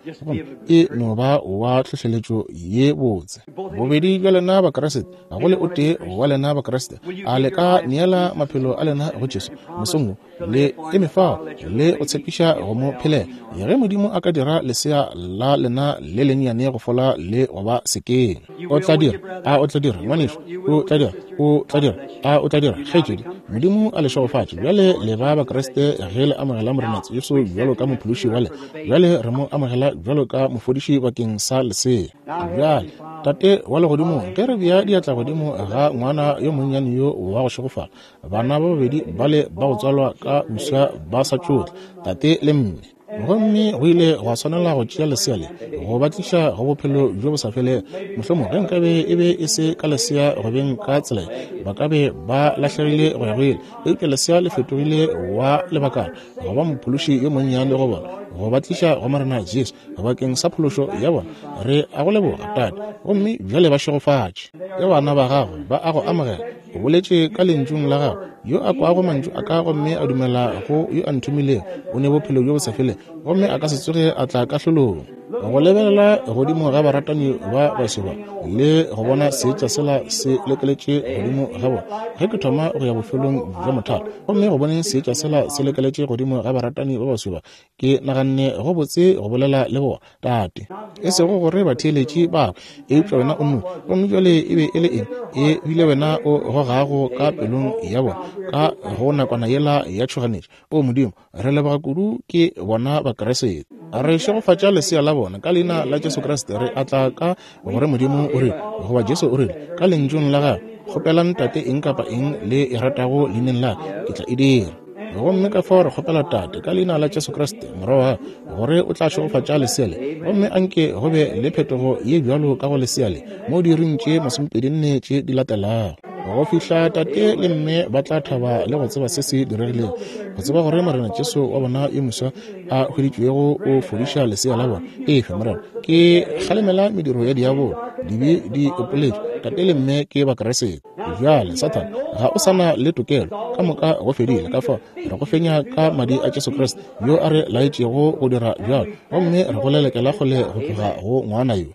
e no ba wa tlhohleletšo ye botse bobedi bja lena bakeresete ga go le o tee wa lena bakeresete a le ka neela maphelo a lena go jesu mosongo le e mefao le o tshepiša go mo phelela ge modimo a ka dira lesea la lena le lennyane go fola le go ba sekeng o tla dira a o tla dira ngwaneso o tla dira o tla dira a o tla dira kgetšedi modimo a le šogofatše bjale le ba bakeresete ge le amogela morena Jesu bjalo ka mophološi wa le bjale re mo amogela bjalo ka mofodiši bakeng sa lesea bjale tate wa legodimo ge re bea diatla godimo ga ngwana yo monnyane yo wa go šogofala bana ba babedi ba le ba go tswalwa ka moswa ba sa tšotle tate le mme gomme go ile go tshwanela go tšea lesea le go batliša go bophelo jo bo sa fele mohlomong ge nkabe e be e se ka lesea go beng ka tsela ba ka be ba latlhegile go ya go ile eupša lesea le fetogile wa lebakana go ba mophološi yo monnyane go bona go batliša go morena Jesu bakeng sa phološo ya bona re a go leboga tate gomme bjale ba šogofatše ge bana ba gago ba a go amogela o boletše ka lentšung la gago yo a kwago mantšu a ka gomme a dumela go yo a nthomileng o ne bophelo jo bo sa fele gomme a ka se tsoge a tla ka hlolong go lebelela godimo ga baratani ba bašeba le go bona seetša sela se lekeletše godimo ga bona ge ke thoma go ya bofelong jwa mothalo gomme go boneng seetša sela se lekeletše godimo ga baratani ba bašeba ke naganne go botse go bolela le bona tate e sego gore batheeletši ba eupša wena o nno gomme jale e be e le eng e bile wena o gogago ka pelong ya bona ka go nakwana yela ya tšhoganetše o modimo re leboga kudu ke bona bakeresete re šogofatša lesea la bona ka leina la Jesu Kriste re atla ka gore modimo o re goba Jesu o re ka lentšong la gago kgopelang tate eng kapa eng le e ratago leineng la ke tla e dira gomme ka fao re kgopela tate ka leina la Jesu Kriste moroa gore o tla šogofatša lesea le gomme anke go be le phetogo ye bjalo ka go lesea le mo diring tše masomepedi nne tše di latelago go fihla tate le mme ba tla thaba le go tseba se se diregileng go tseba gore morena Jesu wa bona yo moswa a hweditšwego o fodiša lesea la bona e fe morena ke kgalemela mediro ya diabolo dibe di opoletše tate le mme ke bakeresete bjale satan ga o sana le tokelo ka moka go fedile ka fa re go fenya ka madi a Jesu Kriste yo a re laetšego go dira bjalo gomme re go lelekela gole go tloga go ngwana yo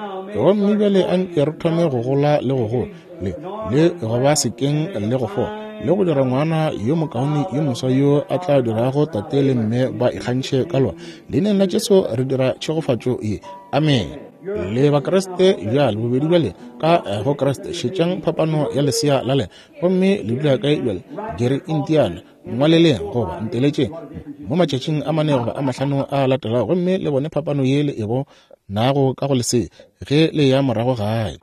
gomme bjale anke re thome go gola le go gola le le go ba sekeng le go fola le go dira ngwana yo mokaone yo moswa yo a tla dirago tate le mme ba ikgantšhe ka lona leineng la Jesu re dira tšhegofatšo e amen le bakeresete bjale bobedi bjale ka go keresete šetšang phapano ya lesea la le gomme le dula kae bjale jere indiana ngwaleleng goba nteletšeng mo matšatšing a mane goba a mahlano a latelago gomme le bone phapano ye le ego nago ka go lesea ge le ya morago gae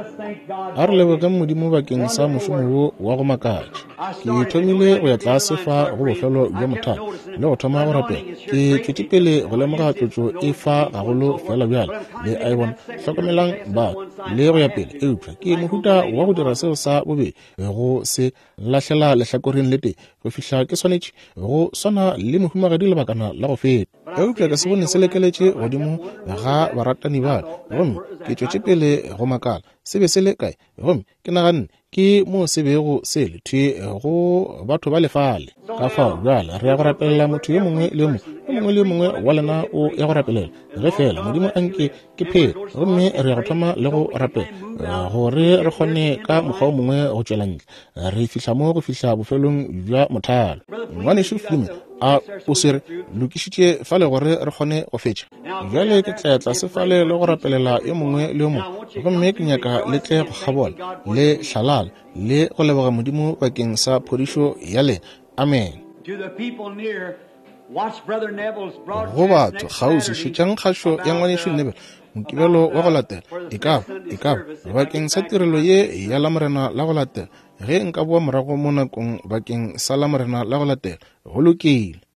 a re leboge modimo bakeng sa mošomo wo wa go makatša ke thomile go ya tlase fa go bofelo bja mothalo le go thoma go rapela ke tšwetše pele go lemoga tlotšo e fa gagolo fela bjale le a e bona hlokomelang ba le go ya pele eupša ke mohuta wa go dira seo sa bobedi go se lahlela lehlakoreng le tee go fihla ke swanetše go swana le mohumagadi lebakana la go feta eupša ka se bone se lekeletše godimo ga baratani bale gomme ke tšwetše pele go makala se be se le kae gomme ke naganne ke mo se bego se le thwe go batho ba lefale ka fao bjale re ya go rapelela motho yo mongwe le yo mongwe le mongwe wa lena o ya go rapelela ge fela modimo anke ke phelo gomme re ya go thoma le go rapela gore re kgone ka mokgwa o mongwe go tšwela ntle re fihla mo go fihla bofelong bja mothalo ngwaneso Flume a o se re lokišitše fale gore re kgone go fetša bjale ke tletla se fale le go rapelela yo mongwe le yo mongwe gomme ke nyaka le tle go kgabola le hlalala le go leboga modimo bakeng sa phodišo ya le amen go batho kgausi šetšang kgašo ya ngwaneso Nebel mokibelo wa go latela e ka e ka bakeng sa tirelo ye ya la morena la go latela ge nka boa morago mo nakong bakeng sa la morena la go latela go lokile